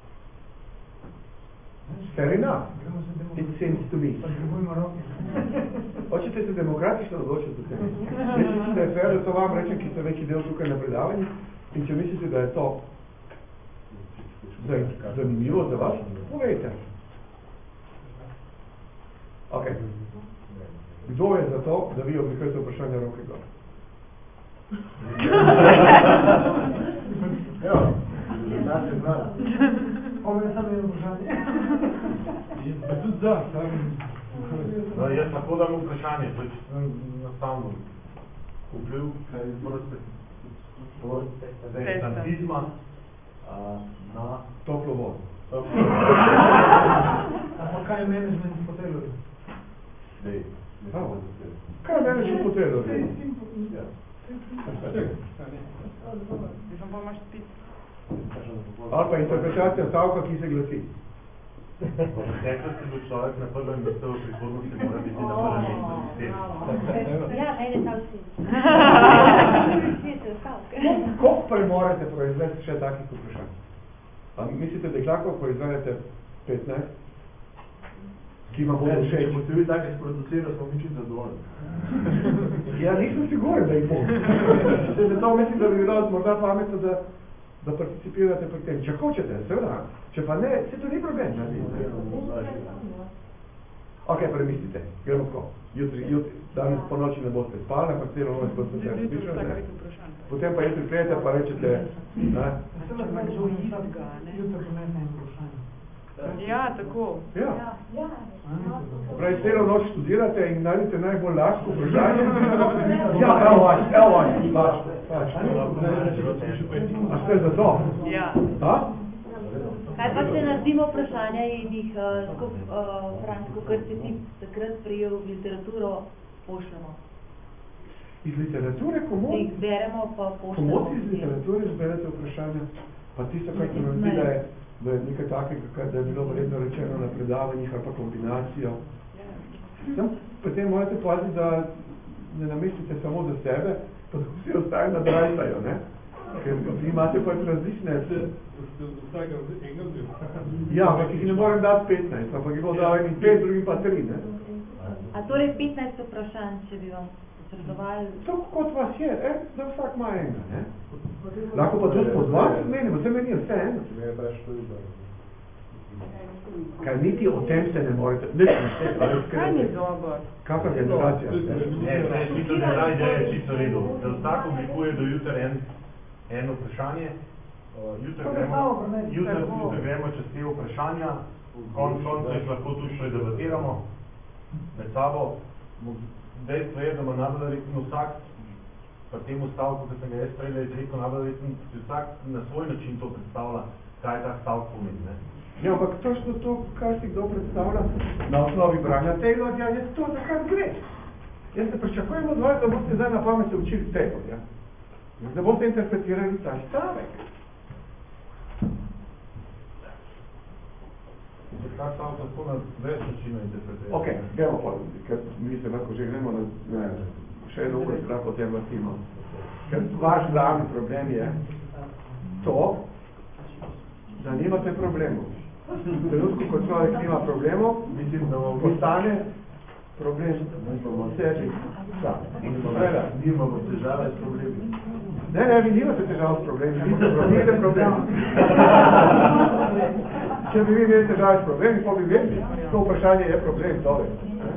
Fair enough. It seems to me. Hočete se demokratično odločiti o tem. Jaz mislim, da je fair, da to vam rečem, ki ste večji del tukaj na predavanju, in če mislite, da je to zanimivo za vas, povejte. Ok. Kdo je za to, da vi oblikujete vprašanje roke gor? Ja, da se zna. Ove je samo jedno vprašanje. Pa tudi da, da, jaz tako dam vprašanje, to je enostavno vpliv, kaj je vrste stantizma na toplo vodo. A pa kaj je management v hotelu? Dej, kaj je management v hotelu? Ja. Mislim, pa imaš pit. Ali pa interpretacija stavka, ki se glasi. V preteklosti bo človek na prvem mestu, v prihodnosti mora biti na prvem mestu. Ja, meni je ta vsi. Koliko premorete proizvesti še takih vprašanj? A mislite, da jih lahko proizvedete petnajst? Ki ima bodo všeč? Če boste vi tako sproduciral, smo mi čim zadovoljni. Ja, nisem siguren, da jih bom. Zato mislim, da bi bilo morda pametno, da da participirate pri tem. Če hočete, seveda. Če pa ne, se to ni problem. Ok, premislite, gremo tako. Jutri, jutri, danes po noči ne boste spali, ampak celo noč boste se razmišljali, ne? Potem pa jutri prijete, pa rečete, ne? Ja, tako. Ja. Pravi, celo noč študirate in najdete najbolj lahko vprašanje. Ja, evo vaš, evo vaš, vaš, vaš. A ste za to? Ja. A? Kaj pa se naredimo vprašanja in jih uh, skup, uh, Fransko, kar si ti takrat prijel v literaturo, pošljemo? Iz literature komod? Jih zberemo pa pošljemo. Komod iz literature zberete vprašanja? Pa tisto, kar se nam zdi, da je, da je nekaj takega, da je bilo vredno rečeno na predavanjih ali pa kombinacijo. Sam, potem morate paziti, da ne namestite samo za sebe, pa da vsi ostali nadrajtajo, ne? Ker vi imate pač različne... Vsega enega vzil. Ja, ampak jih ne morem dati petnajst, ampak jih bo dal enim pet, drugim pa tri, ne? A torej petnajst vprašanj, če bi vam posredovali? To kot vas je, eh, da vsak ima enega, ne? Lahko pa tudi po dva menimo, vse meni je vse eno. Ne je baš to izbor. Kaj niti o tem se ne morete, nič ne šteti. Kaj ni dobro? Kakva generacija? Ne, ne, čisto ne da ideja je čisto redu. Da vsak oblikuje do jutra en, eno vprašanje, uh, jutra gremo, jutra, jutra gremo čez te vprašanja, konc konca jih lahko tu še debatiramo med sabo. Dejstvo je, da ima najbolj verjetno vsak, pa temu stavku, ki sem ga jaz prej izrekel, najbolj verjetno vsak na svoj način to predstavlja, kaj ta stavk pomeni, ne? Ja, ampak točno to, kar si kdo predstavlja na osnovi branja Taylorja, je to, za kar gre. Jaz se pričakujem od vas, da boste zdaj na pamet se učili Taylorja. Da boste interpretirali ta stavek. Ta stavek lahko na več načina interpretirati. Ok, gremo pa, ker mi se lahko že gremo na, ne, še eno uro strah o tem vrtimo. Ker vaš glavni problem je to, da nimate problemov. V trenutku, ko človek nima problemov, mislim, da postane problem sebi sam. Seveda, nimamo težave s problemi. Ne, ne, vi nimate težav s problemi, vi ste problemi. Če bi vi imeli težave s problemi, pa bi vedeli, to vprašanje je problem, torej.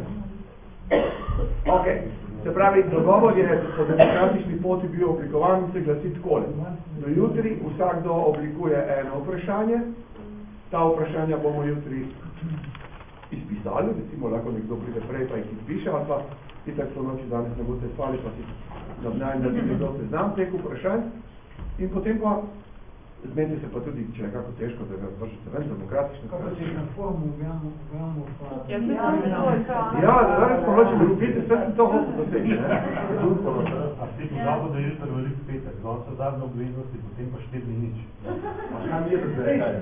Ok, se pravi, dogovor je po demokratični poti bil oblikovan in se glasi takole. Do jutri vsakdo oblikuje eno vprašanje, ta vprašanja bomo jutri izpisali, recimo lahko nekdo pride prej, pa jih izpiše, ali pa itak so noči danes ne boste spali, pa si narediti nekdo seznam teh vprašanj in potem pa zmenite se pa tudi, če nekako težko, da ga vprašate ven, demokratično. Kako se na forumu objavimo pa... Ja, se tam Ja, da danes smo noči grupiti, vse sem to hotel doseči, ne? A si pozabo, da je jutro velik petek, da so zadnje obveznosti, potem pa štiri dni nič. Kam je, da se rekaj?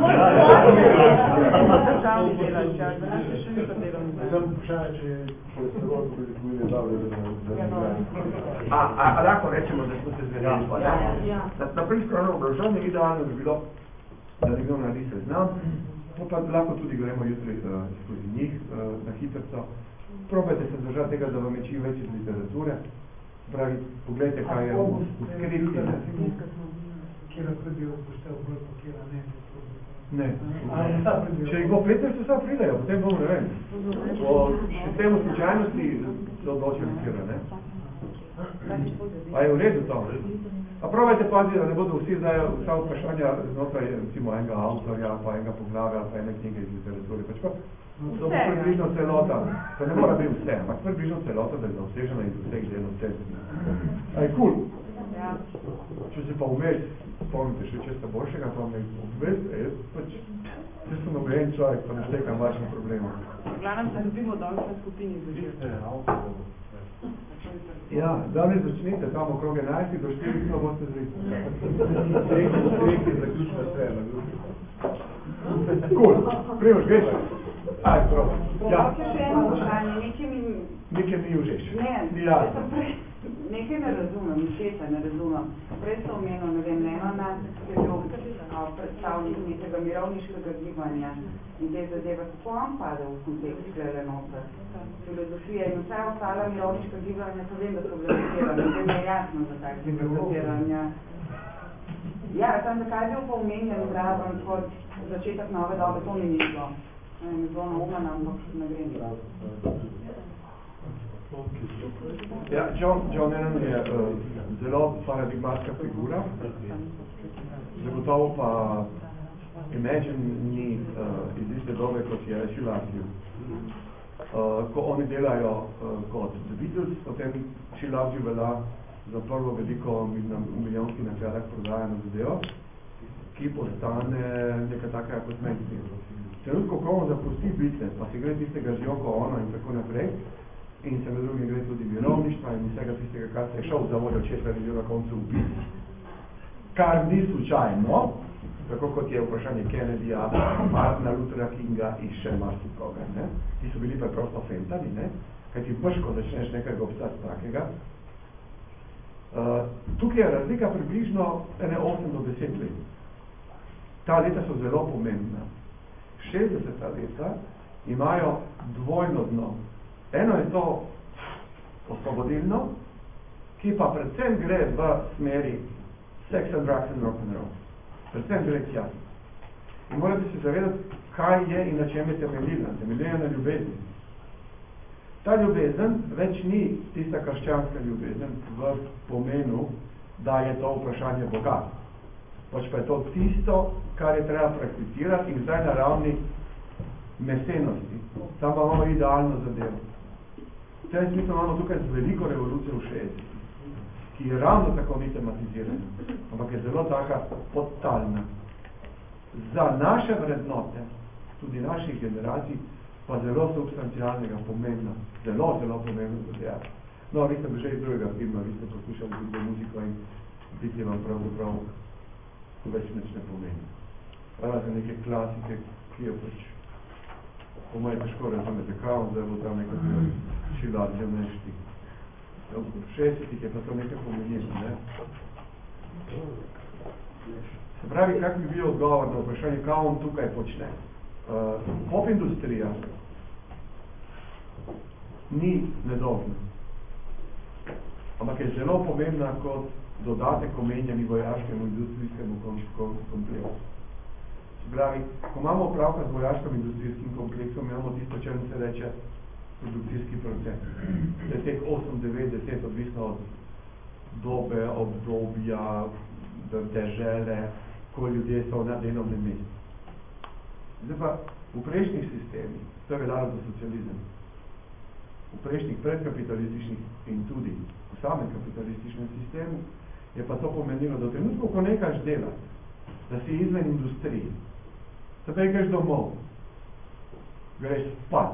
državni delač, ja, da naše še niso delovni. Zdaj vprašanje, če je staro, ko bi tako dobro, da A, a, a lahko rečemo, da smo se zvedeli pa, ja? Ja. Na, na prvi strani vprašanje idealno bi bilo, da nekdo naredi seznam, pa lahko tudi gremo jutri uh, skozi njih uh, na hitrco. Probajte se držati tega, da vam je čim več iz literature. Pravi, pogledajte, kaj je v, v skripti. Kjera prebijo poštev bolj, pa kjera ne. Ne. Če jih bo petnajst, vsa pridejo, potem bomo ne vem. Po sistemu slučajnosti se odločili kjera, ne? A je v redu to? A probajte paziti, da ne bodo vsi zdaj vsa vprašanja znotraj recimo enega avtorja, pa enega poglavja, pa ene knjige iz literature. Pač pa to bo približno celota, to ne mora biti vse, ampak približno celota, da je zaobsežena iz vseh delov celstva. A je cool. Ja. Če se pa vmes spomnite še česta boljšega, pa me obveste, jaz pač, če sem obejen človek, pa ne štekam vašim problemom. Glavnem se dobimo danes na skupini zvečer. Ja, danes začnite tam okrog enajstih do štirih, no boste zriti. Sreki, zaključna sve na grupi. Cool, Primož, greš? Aj, prav. Ja. Še eno vprašanje, nekaj mi... Nekaj mi užeš. Ne, ja. prej, nekaj ne razumem, ničesa ne razumem. Prej so omenil, ne vem, Lenona, ki je bil predstavnik nekega mirovniškega gibanja in te zadeve, kako on pade v kontekst glede noter. Filozofija in vse ostala mirovniška gibanja, pa vem, da so bile blotirane, vem je jasno, zakaj so bile blotiranja. Ja, tam zakaj je bil pa omenjen zraven kot začetek nove dobe, to mi ni šlo. ne zelo naumen, ampak ne grem. Ja, John, John Lennon je uh, zelo paradigmatska figura, zagotovo pa Imagine ni uh, iz iste dobe, kot je She Loves You. Uh, ko oni delajo uh, kot The Beatles, potem She Loves You velja za prvo veliko milijonski nakljadak prodajano zadevo, ki postane nekaj takega kot mainstream. Trenutko, ko on zapusti Beatles, pa se gre tistega z Yoko Ono in tako naprej, in se med drugim gre tudi mirovništva in vsega tistega, kar se je šel za voljo četvrti bil na koncu ubiti. Kar ni slučajno, tako kot je vprašanje Kennedyja, Martina Luthera Kinga in še marsikoga, ne? Ti so bili preprosto fentali, ne? Kaj ti brško začneš nekaj obstati takega. Uh, tukaj je razlika približno ene osem do deset let. Ta leta so zelo pomembna. šestdeseta leta imajo dvojno dno. Eno je to osvobodilno, ki pa predvsem gre v smeri sex and drugs and rock and roll. Predvsem gre tja. In morate se zavedati, kaj je in na čem je temeljila. Temeljila na ljubezni. Ta ljubezen več ni tista krščanska ljubezen v pomenu, da je to vprašanje Boga. Pač pa je to tisto, kar je treba prakticirati in zdaj na ravni mesenosti. Tam pa imamo idealno zadevo. V tem smislu imamo tukaj veliko revolucijo v šestdesetih, ki je ravno tako ni tematizirana, ampak je zelo taka podtalna. Za naše vrednote, tudi naših generacij, pa zelo substancialnega pomembna, zelo, zelo pomembna zadeva. No, vi ste že iz drugega filma, vi ste poslušali tudi muziko in biti vam pravzaprav več nič ne pomeni. Razen neke klasike, ki jo pač po moje težko razumete, kao, da bo tam nekaj šilačev nešti. V šestdesetih je pa to nekaj pomenilo, ne? Se pravi, kak bi bil odgovor na vprašanje, kao on tukaj počne? Uh, pop industrija ni nedolžna, ampak je zelo pomembna kot dodatek omenjeni vojaškemu industrijskemu kompleksu. Se pravi, ko imamo opravka z vojaškim industrijskim kompleksom, imamo tisto, če se reče produkcijski proces. To je teh osem, devet, deset, odvisno od dobe, obdobja, dežele, ko ljudje so na delovnem mestu. Zdaj pa, v prejšnjih sistemih, to je veljalo za socializem, v prejšnjih predkapitalističnih in tudi v samem kapitalističnem sistemu, je pa to pomenilo, da v trenutku, ko nekaš delati, da si izven industrije, da pa greš domov, greš spat,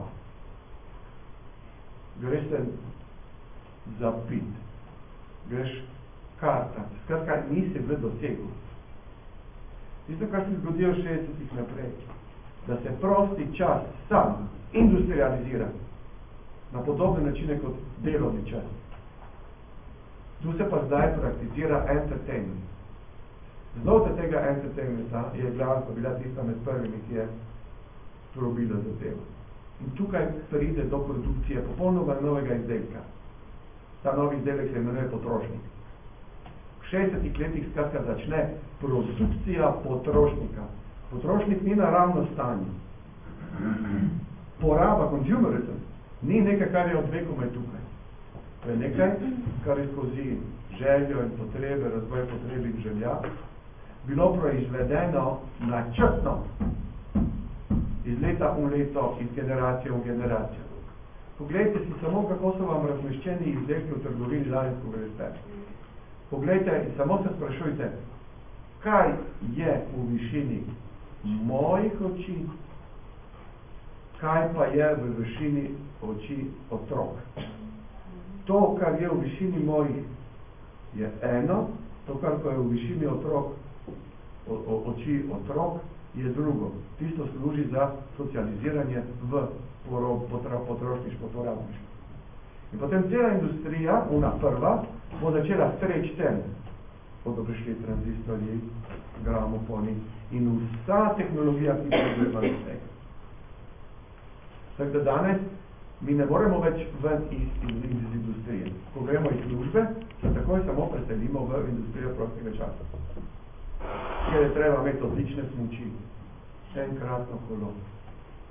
greš se zapit, greš kartat, skratka, nisi v dosegu. Tisto, kar se zgodijo v šestdesetih naprej, da se prosti čas sam industrializira na podobne načine kot delovni čas. Tu se pa zdaj prakticira entertainment. Znotraj tega entertainmenta je glasba bila tista med prvimi, ki je probila za telo. In tukaj pride do produkcije popolnoma novega izdelka. Ta novi izdelek se imenuje potrošnik. V šestdesetih letih skratka začne produkcija potrošnika. Potrošnik ni naravno stanje. Poraba, consumerism, ni nekaj, kar je od vekomaj tukaj. To je nekaj, kar je skozi željo in potrebe, razvoj potreb in želja, bilo proizvedeno načrtno iz leta v leto, iz generacije v generacijo. Poglejte si samo, kako so vam razmeščeni izdelki v trgovini danes, ko greste. Poglejte in samo se sprašujte, kaj je v višini mojih oči, kaj pa je v višini oči otrok. To, kar je v višini mojih, je eno, to, kar pa je v višini otrok, o, o, oči otrok, je drugo. Tisto služi za socializiranje v potrošniško porabništvo. In potem cela industrija, ona prva, bo začela streč ten, bodo prišli tranzistorji, gramofoni in vsa tehnologija, ki potrebna iz tega. Tako da danes mi ne moremo več ven iz, iz, iz industrije. Ko gremo iz službe, se takoj samo preselimo v industrijo prostega časa. Ker je treba imeti odlične smuči, enkratno kolo,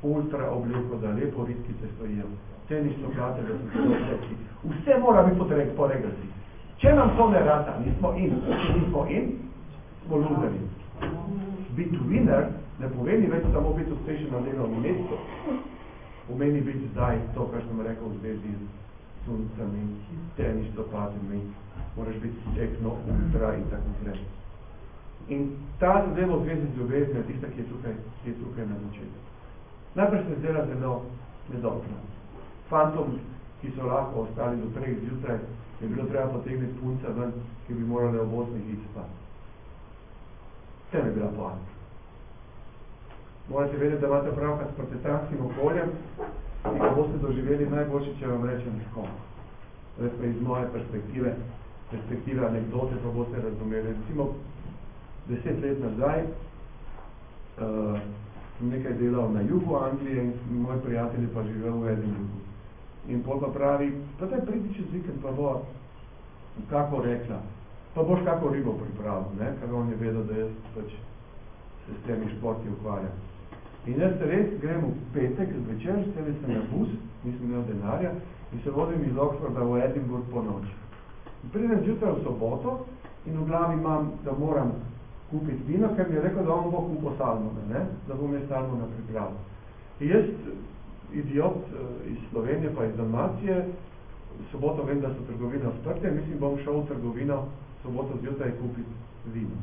ultra obleko, da lepo ritkice stojijo, tenis soplate, da so zelo slepki. Vse mora biti potreg, poregrati. Če nam to ne rata, nismo in, če nismo in, smo luzeri. Biti winner ne pomeni več samo biti uspešen na delovnem mestu, pomeni biti zdaj to, kar sem rekel v zvezi s suncami, tenis soplatami, moraš biti tekno, ultra in tako naprej. In ta zadeva v zvezi z ljubeznijo je tista, ki je tukaj, ki je tukaj na začetku. Najprej se zdela zelo nedolžna. Fantom, ki so lahko ostali do treh zjutraj, je bilo treba potegniti punca ven, ki bi morali ob osmih iti spati. Tem je bila poanta. Morate vedeti, da imate pravka s protestantskim okoljem, ki ga boste doživeli najboljši, če vam rečem tako. Res pa iz moje perspektive, perspektive anekdote, pa boste razumeli. Recimo, deset let nazaj uh, sem nekaj delal na jugu Anglije in moj prijatelj pa živel v Edinburghu. In pol pa pravi, pa daj pridi čez vikend, pa bo kako rekla, pa boš kako ribo pripravil, ne? Ker on je vedel, da jaz pač se s temi športi ukvarjam. In jaz res grem v petek zvečer, sedel sem na bus, nisem imel denarja, in se vodim iz Oxforda v Edinburgh po noči. In pridem zjutraj v soboto in v glavi imam, da moram kupiti vino, ker mi je rekel, da on bo kupil salmone, ne? Da bom jaz salmone pripravil. In jaz, idiot iz Slovenije pa iz Dalmacije, v soboto vem, da so trgovine odprte, mislim, bom šel v trgovino v soboto zjutraj kupiti vino.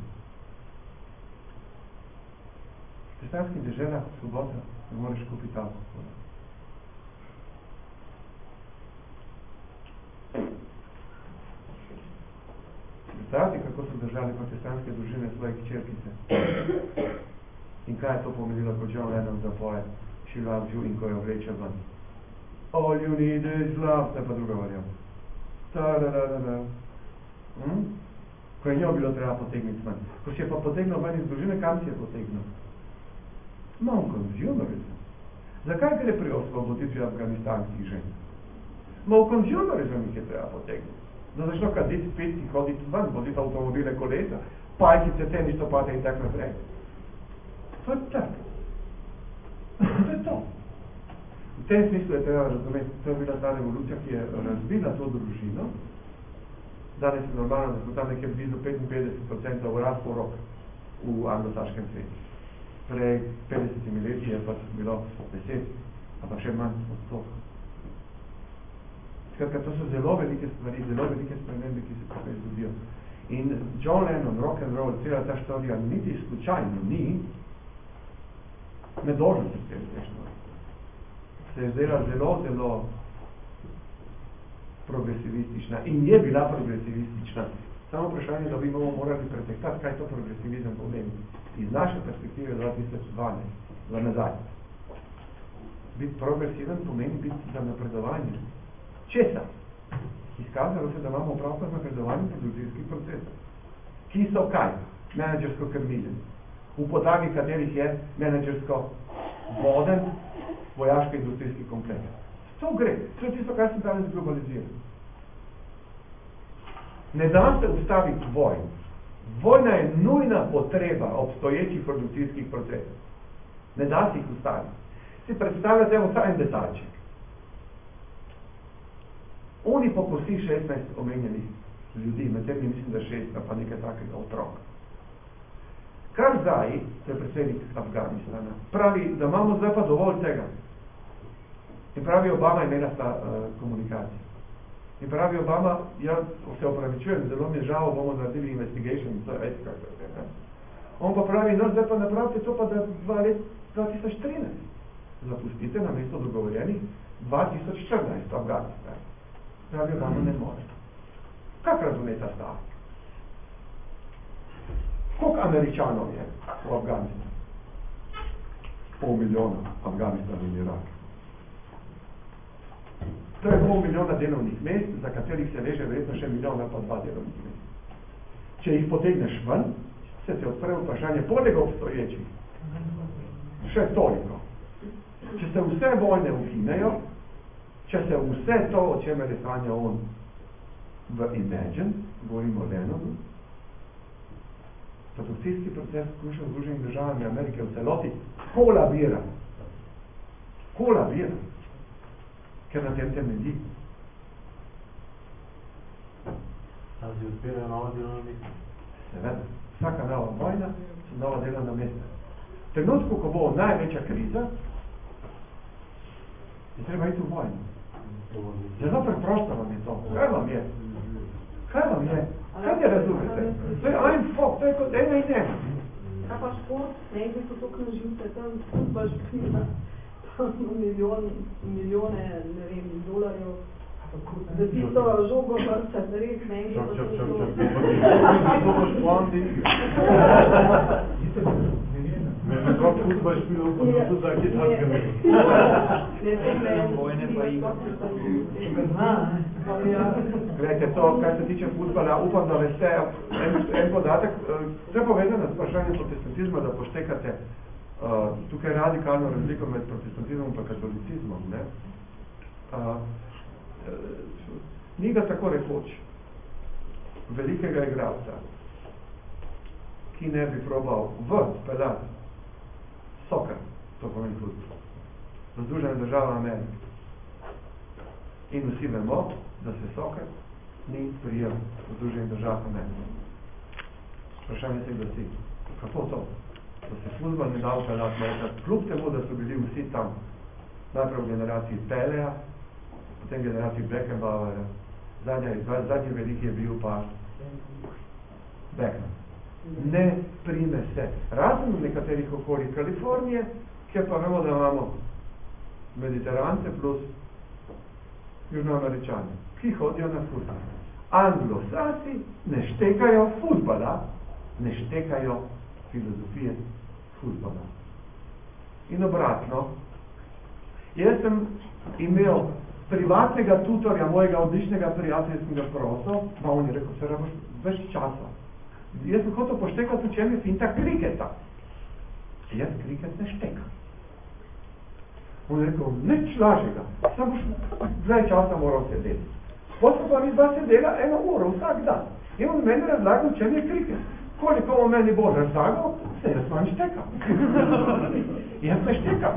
V krščanskih deželah v soboto ne moreš kupiti alkohola. Predstavljate, kako so držali protestantske družine svoje hčerkice? In kaj je to pomenilo, ko John Lennon zapoje She loves you in ko jo vleče ven? All you need is love, to je pa druga varianta. Ta-da-da-da-da. Hm? Ko je njo bilo treba potegniti ven. Ko si je pa potegnil ven iz družine, kam si je potegnil? Malo consumerism. Zakaj gre pri osvoboditvi afganistanskih žen? Malo consumerism jih je treba potegniti. Da začno kaditi, piti, hoditi ven, voditi avtomobile, kolesa, pajkice, tenis, topate in tak naprej. To je tak. To je to. V tem smislu je treba razumeti, to je bila ta revolucija, ki je razbila to družino. Danes je normalno, da smo tam nekje blizu petinpetdeset procentov v razporu v anglosaškem svetu. Prej petdesetimi leti je pač bilo deset, a pa še manj odstotkov. Skratka, to so zelo velike stvari, zelo velike spremembe, ki se tukaj zgodijo. In John Lennon, rock and roll, cela ta štorija niti slučajno ni, nedožen se tem tešno. Se je zdela zelo, zelo progresivistična in je bila progresivistična. Samo vprašanje, da bi bomo morali pretektati, kaj to progresivizem pomeni. Iz naše perspektive dva tisoč dvanajst, za nazaj. Biti progresiven pomeni biti za napredovanje. Česa? Izkazalo se, da imamo opravka z napredovanjem produkcijskih procesov. Ki so kaj? Menedžersko krmiljenje. V podlagi katerih je menedžersko voden vojaško-industrijski kompleks. To gre. To je tisto, kar se danes globalizira. Ne da se ustaviti vojn. Vojna je nujna potreba obstoječih produkcijskih procesov. Ne da se jih ustaviti. Si predstavljate vsaj en detalček. Oni pokosi šestnajst omenjenih ljudi, med tem mislim, da šest, pa nekaj takega otroka. Karzai, to je predsednik Afganistana, pravi, da imamo zdaj pa dovolj tega. In pravi, Obama je imela sta uh, komunikacija. In pravi Obama, ja se opravičujem, zelo mi je žal, bomo naredili investigation, to je več kako je, ne? On pa pravi, no zdaj pa napravite to pa da dva let, dva tisoč trinajst. Zapustite na mesto dogovorjenih dva tisoč štirinajst v Afganistanu. Pravi Obama ne more. Kak razume ta stav? Koliko Američanov je v Afganistanu? Pol milijona Afganistan in Irak. To je pol milijona delovnih mest, za katerih se veže verjetno še milijona pa dva delovnih mest. Če jih potegneš ven, se se odpre vprašanje poleg obstoječih. Še toliko. Če se vse vojne ukinejo, če se vse to, o čemer je sanjal on v Imagine, govorimo o Lennonu, produkcijski proces skušal z Združenimi državami Amerike v celoti kolabira. kolabira, ker na tem temelji. A se odpirajo nova delovna mesta? Seveda, vsaka nova vojna so nova delovna mesta. V trenutku, ko bo največja kriza, je treba iti v vojno. Zelo preprosto vam je to. Kaj vam je? Kaj vam je? Kaj ne razumete? To je ein fok, to je kot ena in ena. Kaj pa šport? Ne, bi so to knjižnice, tam futbol špila, tam milijon, milijone, ne vem, dolarjev. Da tisto žogo vrsta, res, ne, je Čak, pa čak, to čak, to. čak, to boš poanti. Me je nekako futbol špila, upam, da tu za kitarska me. Vojne pa igra. Gledajte, to, kar se tiče futbola, upam, da veste en, en podatek, to je povezano s vprašanjem protestantizma, da poštekate uh, tukaj radikalno razliko med protestantizmom in katolicizmom. Ne? Uh, ni ga tako rekoč velikega igralca, ki ne bi probal v speljati soccer, to pomeni futbol, v Združene države Amerike. In vsi vemo, da se soccer ni prijel v Združenih državah Amerike. Vprašanje se glasi, kako to? Da se futbol ne da upeljati Amerika, kljub temu, da so bili vsi tam, najprej v generaciji Peleja, potem generaciji Beckenbauera, zadnji, zadnji veliki je bil pa Beckham. Ne prime se. Razen v nekaterih okoljih Kalifornije, kjer pa vemo, da imamo Mediterance plus Južnoameričani, ki hodijo na futbol. Anglosasi ne štekajo futbola, ne štekajo filozofije futbola. In obratno, jaz sem imel privatnega tutorja, mojega odličnega prijatelja, sem ga prosil, pa on je rekel, se raboš več časa. Jaz sem hotel poštekati, v čem je finta kriketa. Jaz kriket ne štekam. On je rekel, nič lažjega, sam boš dve časa moral sedeti. Potem pa mi dva sedela eno uro vsak dan. In on meni razlagal, v čem je kriket. Koliko o meni bo razlagal, se jaz manj štekam. Jaz ne štekam.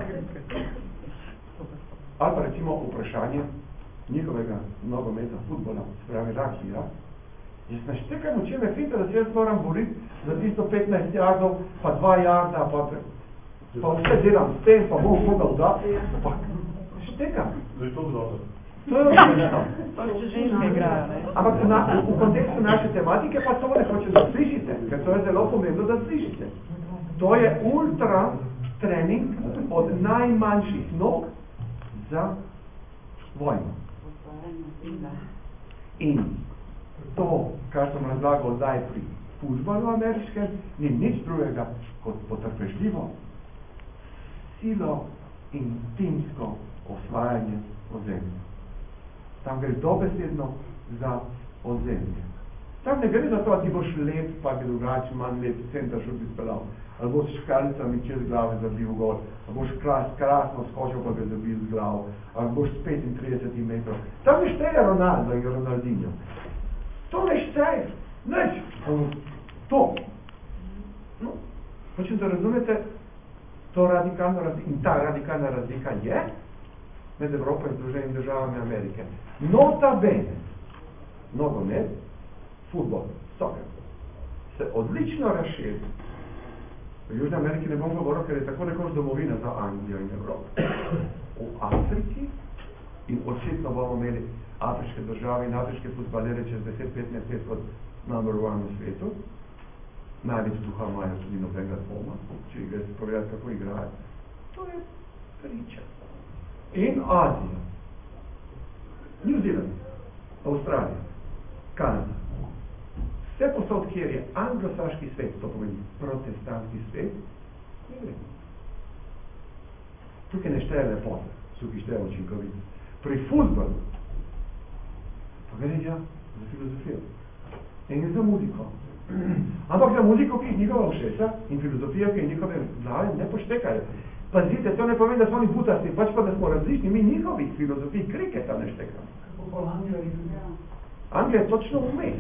Ali pa recimo vprašanje njihovega nogometa, futbola, spravi ragbija. Jaz ne štekam, v čem je finta, da se jaz moram boriti za tisto petnajst jardov, pa dva jarda, pa, pa vse delam s tem, pa bom koga vda. Pa štekam. Da je to dobro. To je odlično. Ampak na, v kontekstu naše tematike pa to ne hoče, da slišite, ker to je zelo pomembno, da slišite. To je ultra trening od najmanjših nog za vojno. In to, kar sem razlagal zdaj pri futbolu ameriškem, ni nič drugega kot potrpežljivo silo in timsko osvajanje ozemlja. Tam gre dobesedno za ozemlje. Tam ne gre za to, da ti boš lep, pa bi drugače, manj lep, center šel bi speljal, ali boš s škalicami čez glave zabil gor, ali boš kras, krasno skočil, pa ga zabil z glavo, ali boš s petintrideset metrov. Tam ne šteje Ronaldo in Ronaldinho. To ne šteje. Neč. To. No, hočem, da razumete, to radikalno razlika, in ta radikalna razlika je med Evropo in Združenimi državami Amerike. Nota bene, nogomet, futbol, soccer, se odlično razširi. V Južni Ameriki ne bom govoril, ker je tako nekoč domovina za Anglijo in Evropo. V Afriki, in očitno bomo imeli afriške države in afriške futbalere čez deset petnajst let kot number one v svetu. Največ duha imajo tudi nobenega dvoma, če gre se povedati, kako igrajo. To je priča. In Azija, New Zealand, Avstralija, Kanada, vse posod, kjer je anglosaški svet, to pomeni protestantski svet, ne gre. Tukaj ne šteje lepote, tukaj šteje učinkovito. Pri futbolu pa gre ja za filozofijo in za muziko. Ampak za muziko, ki je njihova všeca, in filozofijo, ki je njihove glave, ne poštekajo. Pazite, to ne pomeni, da smo oni butasti, pač pa da smo različni, mi njihovih filozofij kriketa ne štekamo. Anglija je točno vmes.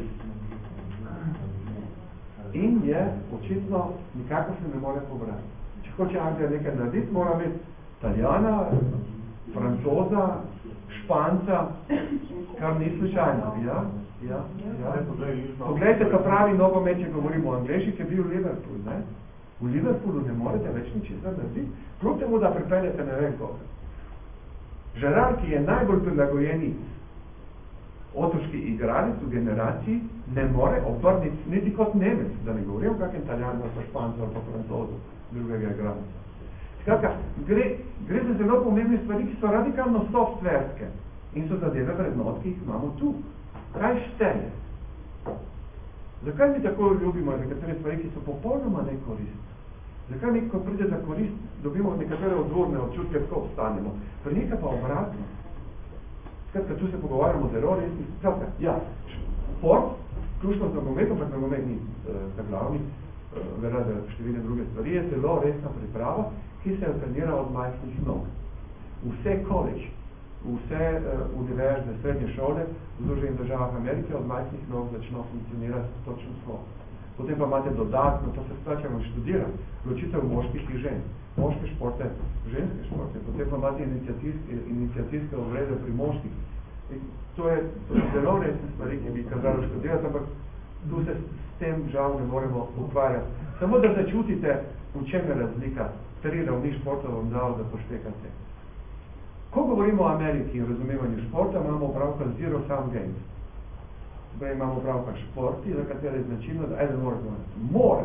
In je očitno nikako se ne more pobrati. Če hoče Anglija nekaj narediti, mora imeti Italijana, Francoza, Španca, kar ni slučajno, ja? Ja, ja. Poglejte, ka pravi nogomet, če govorimo o Angleših, je bil v Liverpoolu, ne? V Liverpoolu ne morete več ničesar narediti, kljub temu, da pripeljete ne vem koga. Gerrard, ki je najbolj prilagojeni otoški igralec v generaciji, ne more obrniti niti kot Nemec, da ne govorim o kakem Italijan, ali pa Špancu, ali pa Francozu, drugega igralca. Skratka, gre, gre za zelo pomembne stvari, ki so radikalno softverske in so zadeve vrednot, ki jih imamo tu. Kaj šteje? Zakaj mi tako ljubimo nekatere stvari, ki so popolnoma nekoristne? Zakaj mi, ko pride za korist, dobimo nekatere odvorne občutke, ko obstanemo? Pri nekaj pa obratno. Skratka, tu se pogovarjamo zelo resni. Skratka, ja, šport, ključno z nogometom, pa nogomet ni ta glavni, vera za številne druge stvari, je zelo resna priprava, ki se trenira od majhnih nog. Vse college, vse uh, univerze, srednje šole v Združenih državah Amerike od majhnih nog začno funkcionirati točno tako. Potem pa imate dodatno, to se splačamo študirati, ločitev moških in žen. Moške športe, ženske športe, potem pa imate iniciativske, iniciativske obrede pri moških. In to je, to je zelo resne stvari, ki bi kazalo študirati, ampak tu se s tem žal ne moremo ukvarjati. Samo da začutite, v čem je razlika, tri ravni športov vam dal, da poštekate. Ko govorimo o Ameriki in razumevanju športa, imamo pravka zero sum games. Zdaj imamo pravka športi, za katere je značilno, da eden mora zvoriti. Mora!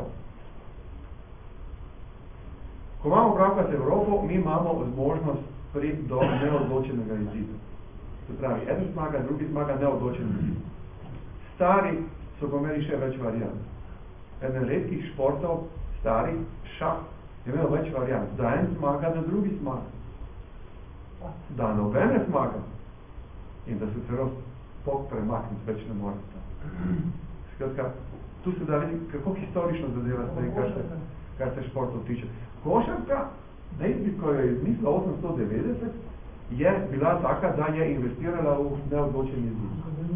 Ko imamo pravka z Evropo, mi imamo možnost priti do neodločenega izida. Se pravi, eden zmaga, drugi zmaga, neodločen izid. Stari so pomeli še več variant. Eden redkih športov, stari, šah, je imel več variant. Da en zmaga, da drugi zmaga. Da nobene zmaga in da se celo pok premakniti več ne morete. Skratka, tu se da vidi, kako historično zadeva stvari, kar se, kar se športov tiče. Košarka, Nejsbit, ko je izmislila osemsto devetdeset, je bila taka, da je investirala v neodločen izid.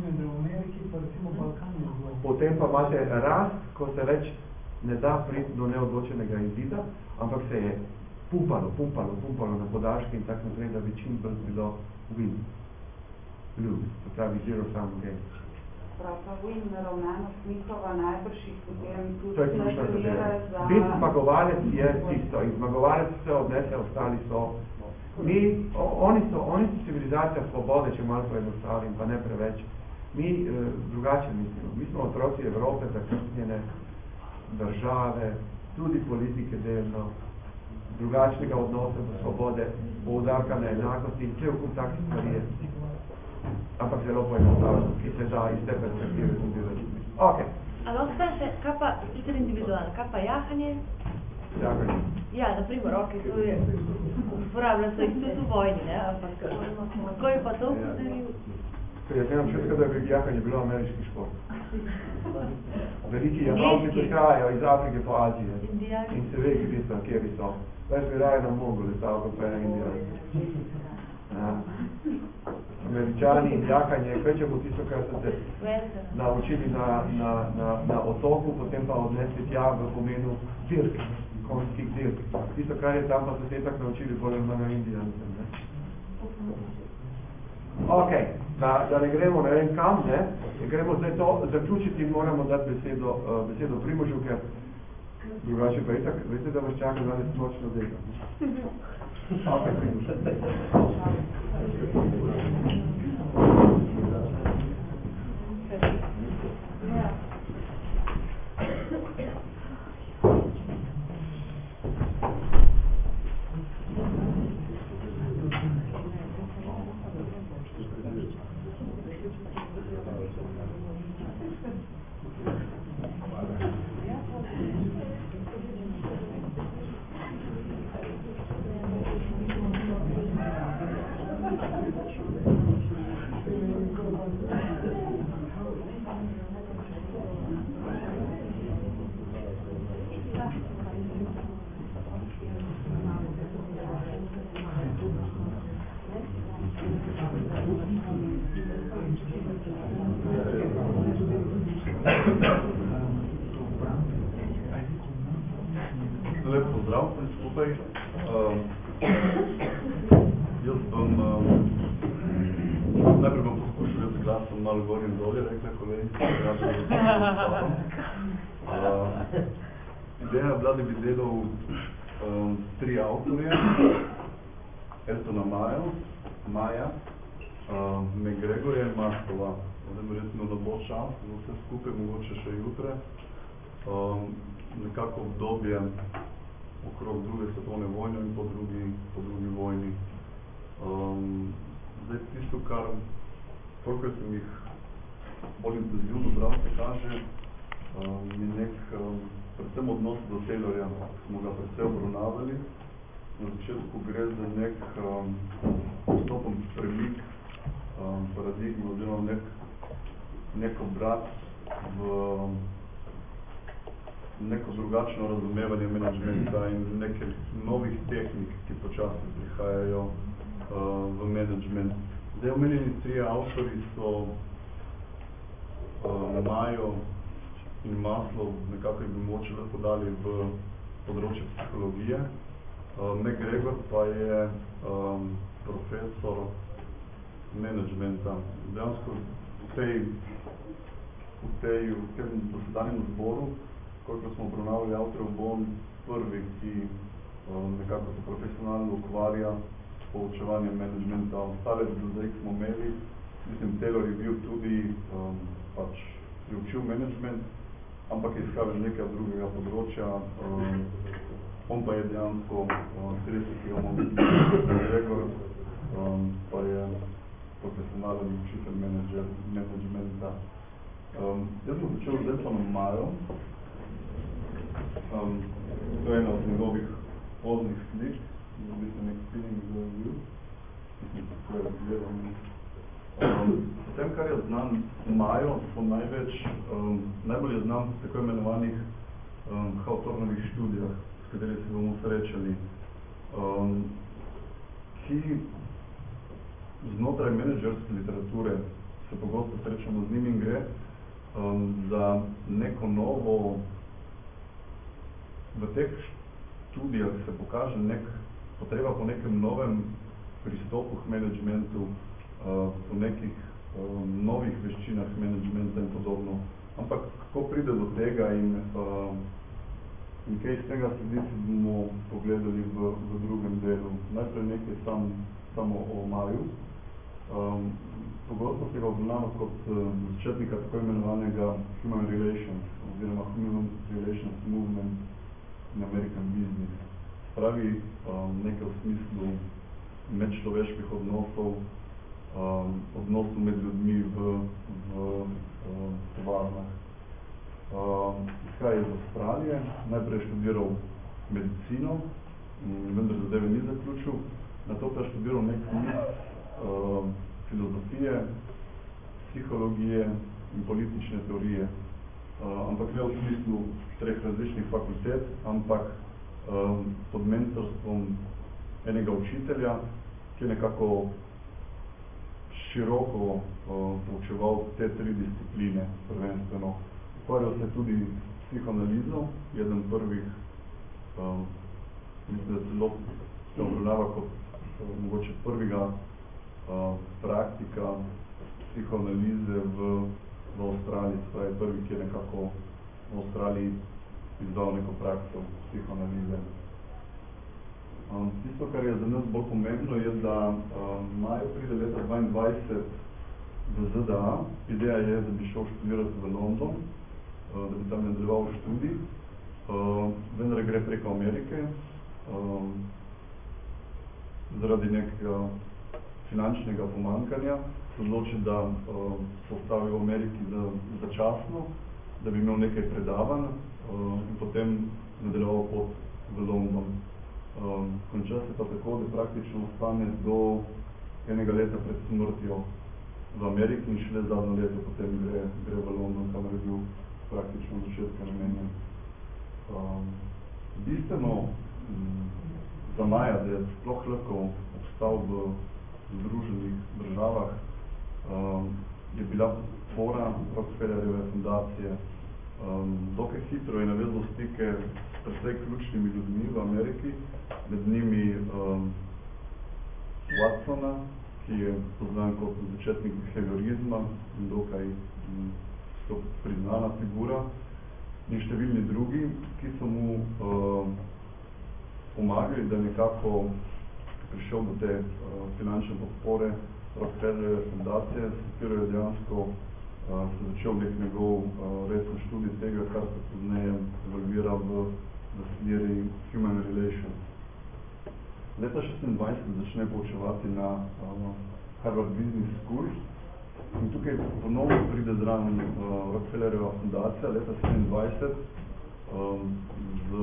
Potem pa imate rast, ko se več ne da priti do neodločenega izida, ampak se je pumpalo, pumpalo, pumpalo na podaljške in tako naprej, da bi čim bolj bilo win. Lose, to pravi zero sum game. Prav pa win naravnano Smithova najbrž jih potem tudi to je ključna zadeva. Za... Biti zmagovalec je tisto in zmagovalec se odnese, ostali so. Mi, o, oni so, oni so civilizacija svobode, če malo poenostavim, pa ne preveč. Mi eh, drugače mislimo. Mi smo otroci Evrope, zakrstnjene države, tudi politike delno, drugačnega odnosa do svobode, poudarka na enakosti in cel kup takih stvari je. Ampak zelo poenostavljeno, ki se da iz te perspektive tudi razumeti. Ok. Ali ostane še, kaj pa, sicer individualno, kaj pa jahanje? Jahanje. Ja, naprimer, ok, to je, uporabljam se jih tudi v vojni, ne, ampak kako je pa to podaril? Jaz nemam všetko, da bi jahanje bilo ameriški šport. Veliki jahovci prihajajo iz Afrike po Azije in se ve, kje so, kje so. Več bi raje na Mongole stavko, pa je Indija. Ja. Američani in jahanje, kvečemo tisto, kar so se naučili na, na, na, na otoku, potem pa odnesli tja v pomenu dirk, konjskih dirk. Tisto, kar je tam, pa so se tak naučili bolj na Indijancem. Ok, da, da ne gremo ne vem kam, ne, gremo zdaj to zaključiti in moramo dati besedo, uh, besedo Primožu, ker drugače pa itak, veste, da vas čaka danes nočno delo. Ok, Primož. Lep pozdrav, skupaj. Uh, Jaz bom, um, najprej bom poskušal jaz glasom malo gor in dolje, rekla kolegica, ja, uh, ideja je bila, da bi delal um, tri avtorje, Eltona Majo, Maja, um, McGregorja in Markova. Zdaj verjetno ne bo čas, vse skupaj, mogoče še jutre. Um, nekako obdobje okrog druge svetovne vojne in po drugi, po drugi vojni. Um, zdaj tisto, kar koliko sem jih bolj intenzivno bral, se kaže, um, je nek, um, predvsem odnos do Taylorja, smo ga predvsem obravnavali. Na začetku gre za nek um, postopen premik um, paradigme, oziroma nek, nek obrat v neko drugačno razumevanje menedžmenta in nekaj novih tehnik, ki počasno prihajajo uh, v menedžment. Zdaj omenjeni trije avtorji so uh, Majo in Maslow, nekako bi moče lahko dali v področje psihologije. Uh, McGregor pa je um, profesor menedžmenta. Dejansko v tej, v tej, v tem dosedanjem zboru, koliko smo obravnavali avtorjev, bom prvi, ki um, nekako se profesionalno ukvarja s poučevanjem menedžmenta. Ostale do zdaj smo imeli, mislim, Taylor je bil tudi um, pač priučil menedžment, ampak je iskal iz nekega drugega področja. Um, on pa je dejansko um, trideset kilometrov McGregor, um, pa je profesionalen učitelj menedžmenta. Um, jaz sem začel z Eltonom Majo. Um, to je ena od njegovih poznih slik, da bi se nek feeling bil. Mislim, kako je razgledal. Um, tem, kar je znam Majo, so največ, um, najbolj je znam tako imenovanih um, Hawthornovih študijah, s kateri se bomo srečali, um, ki znotraj menedžerske literature se pogosto srečamo z njim in gre um, za neko novo. V teh študijah se pokaže nek potreba po nekem novem pristopu k menedžmentu, uh, po nekih uh, novih veščinah menedžmenta in podobno. Ampak kako pride do tega in, uh, in kaj iz tega sledi, si bomo pogledali v, v drugem delu. Najprej nekaj sam, samo o Maju. Um, pogosto se ga obznamo kot uh, začetnika tako imenovanega Human Relations, oziroma Human Relations Movement in American Business. Pravi um, nekaj v smislu medčloveških odnosov, um, odnosov med ljudmi v, v um, tovarnah. Um, izhaja iz Avstralije, najprej študiral medicino, vendar zadeve ni zaključil, nato pa je študiral nek niz um, filozofije, psihologije in politične teorije. Uh, ampak ne v smislu treh različnih fakultet, ampak um, pod mentorstvom enega učitelja, ki je nekako široko uh, poučeval te tri discipline prvenstveno. Ukvarjal se tudi s psihoanalizo, eden prvih, um, mislim, da celo se obravnava kot uh, mogoče prvega uh, praktika psihoanalize v v Avstraliji, spravi prvi, ki je nekako v Avstraliji izdal neko prakso psihoanalize. Um, tisto, kar je za nas bolj pomembno, je, da um, Majo pride leta dvaindvajset v Z D A. Ideja je, da bi šel študirati v London, uh, da bi tam nadaljeval študij, uh, vendar gre preko Amerike, um, zaradi nekega finančnega pomankanja, se odloči, da uh, se ostavi v Ameriki za, začasno, da bi imel nekaj predavanj uh, in potem nadaljeval pot v London. Um, konča se pa tako, da praktično ostane do enega leta pred smrtjo v Ameriki in šele zadnjo leto potem gre, gre v London, kamor je bil praktično od začetka namenjen. Um, bistveno um, za Maja, da je sploh lahko obstal v Združenih državah, um, je bila podpora Rockefellerjeve fundacije. Um, dokaj hitro je navezal stike s precej ključnimi ljudmi v Ameriki, med njimi um, Watsona, ki je poznan kot začetnik behaviorizma in dokaj um, priznana figura, in številni drugi, ki so mu um, pomagali, da nekako prišel do te uh, finančne podpore Rockefellerove fundacije, s katero je dejansko uh, se začel nek njegov uh, resen študij tega, kar se pozneje evolvira v, v smeri Human Relations. Leta šestindvajset začne poučevati na uh, Harvard Business School in tukaj ponovno pride zraven uh, Rockefellerova fundacija leta sedemindvajset um, z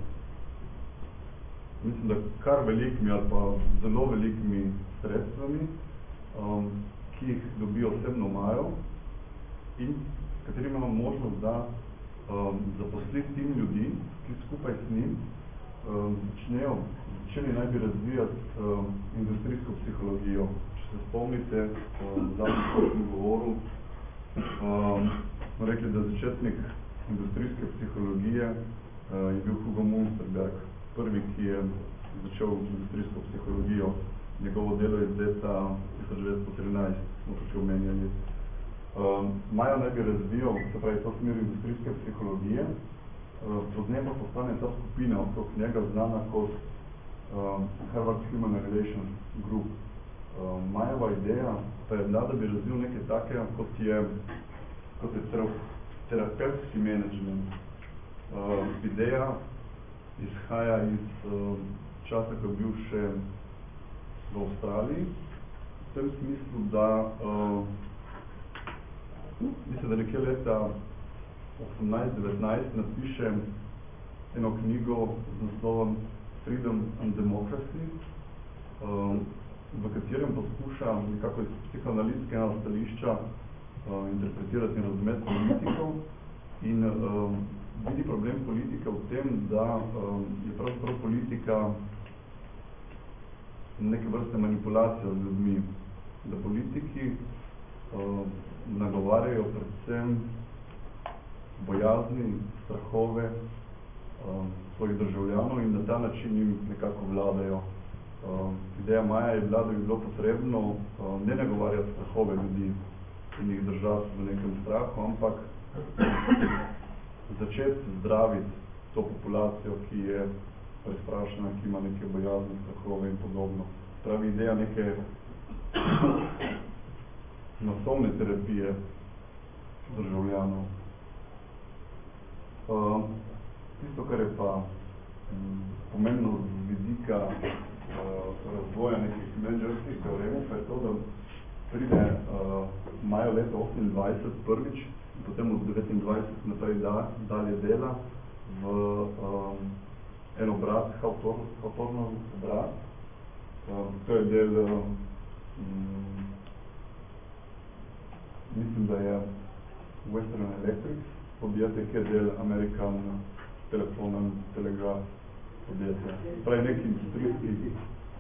mislim, da kar velikimi ali pa zelo velikimi sredstvami, um, ki jih dobijo osebno Majo in s katerimi imamo možnost, da um, zaposli tim ljudi, ki skupaj s njim um, začnejo, začeli naj bi razvijati um, industrijsko psihologijo. Če se spomnite, um, zadnji govoru, um, smo rekli, da začetnik industrijske psihologije uh, je bil Hugo Munsterberg, prvi, ki je začel industrijsko psihologijo. Njegovo delo iz leta tisoč devetsto trinajst, smo tukaj omenjali. Um, Majo naj bi razvijal, se pravi, to smer industrijske psihologije, uh, pozneje pa postane ta skupina okrog njega znana kot um, Harvard Human Relations Group. Um, Majova ideja pa je bila, da bi razvil nekaj take, kot je, kot je terapevtski management. Uh, ideja izhaja iz uh, časa, ko je bil še v Avstraliji, v tem smislu, da uh, mislim, da nekje leta osemnajst devetnajst napiše eno knjigo z naslovom Freedom and Democracy, uh, v katerem poskuša nekako iz psihoanalitskega stališča uh, interpretirati in razumeti politiko in uh, vidi problem politike v tem, da um, je pravzaprav politika neke vrste manipulacija z ljudmi, da politiki um, nagovarjajo predvsem bojazni, strahove um, svojih državljanov in na ta način jim nekako vladajo. Um, ideja Maja je bila, da bi bilo potrebno um, ne nagovarjati strahove ljudi in jih držati v nekem strahu, ampak začeti zdraviti to populacijo, ki je prestrašena, ki ima neke bojazne, strahove in podobno. Pravi ideja neke masovne terapije državljanov. Uh, tisto, kar je pa um, pomembno z vidika uh, razvoja nekih menedžerskih teoremov, pa je to, da pride uh, majo leta osemindvajset prvič in potem od devetindvajset naprej da, dalje dela v um, en obrat, Hawthornov obrat. Um, to je del, um, mislim, da je Western Electric podjetje, ki je del American Telephone and Telegraph podjetje. Pravi neki industrijski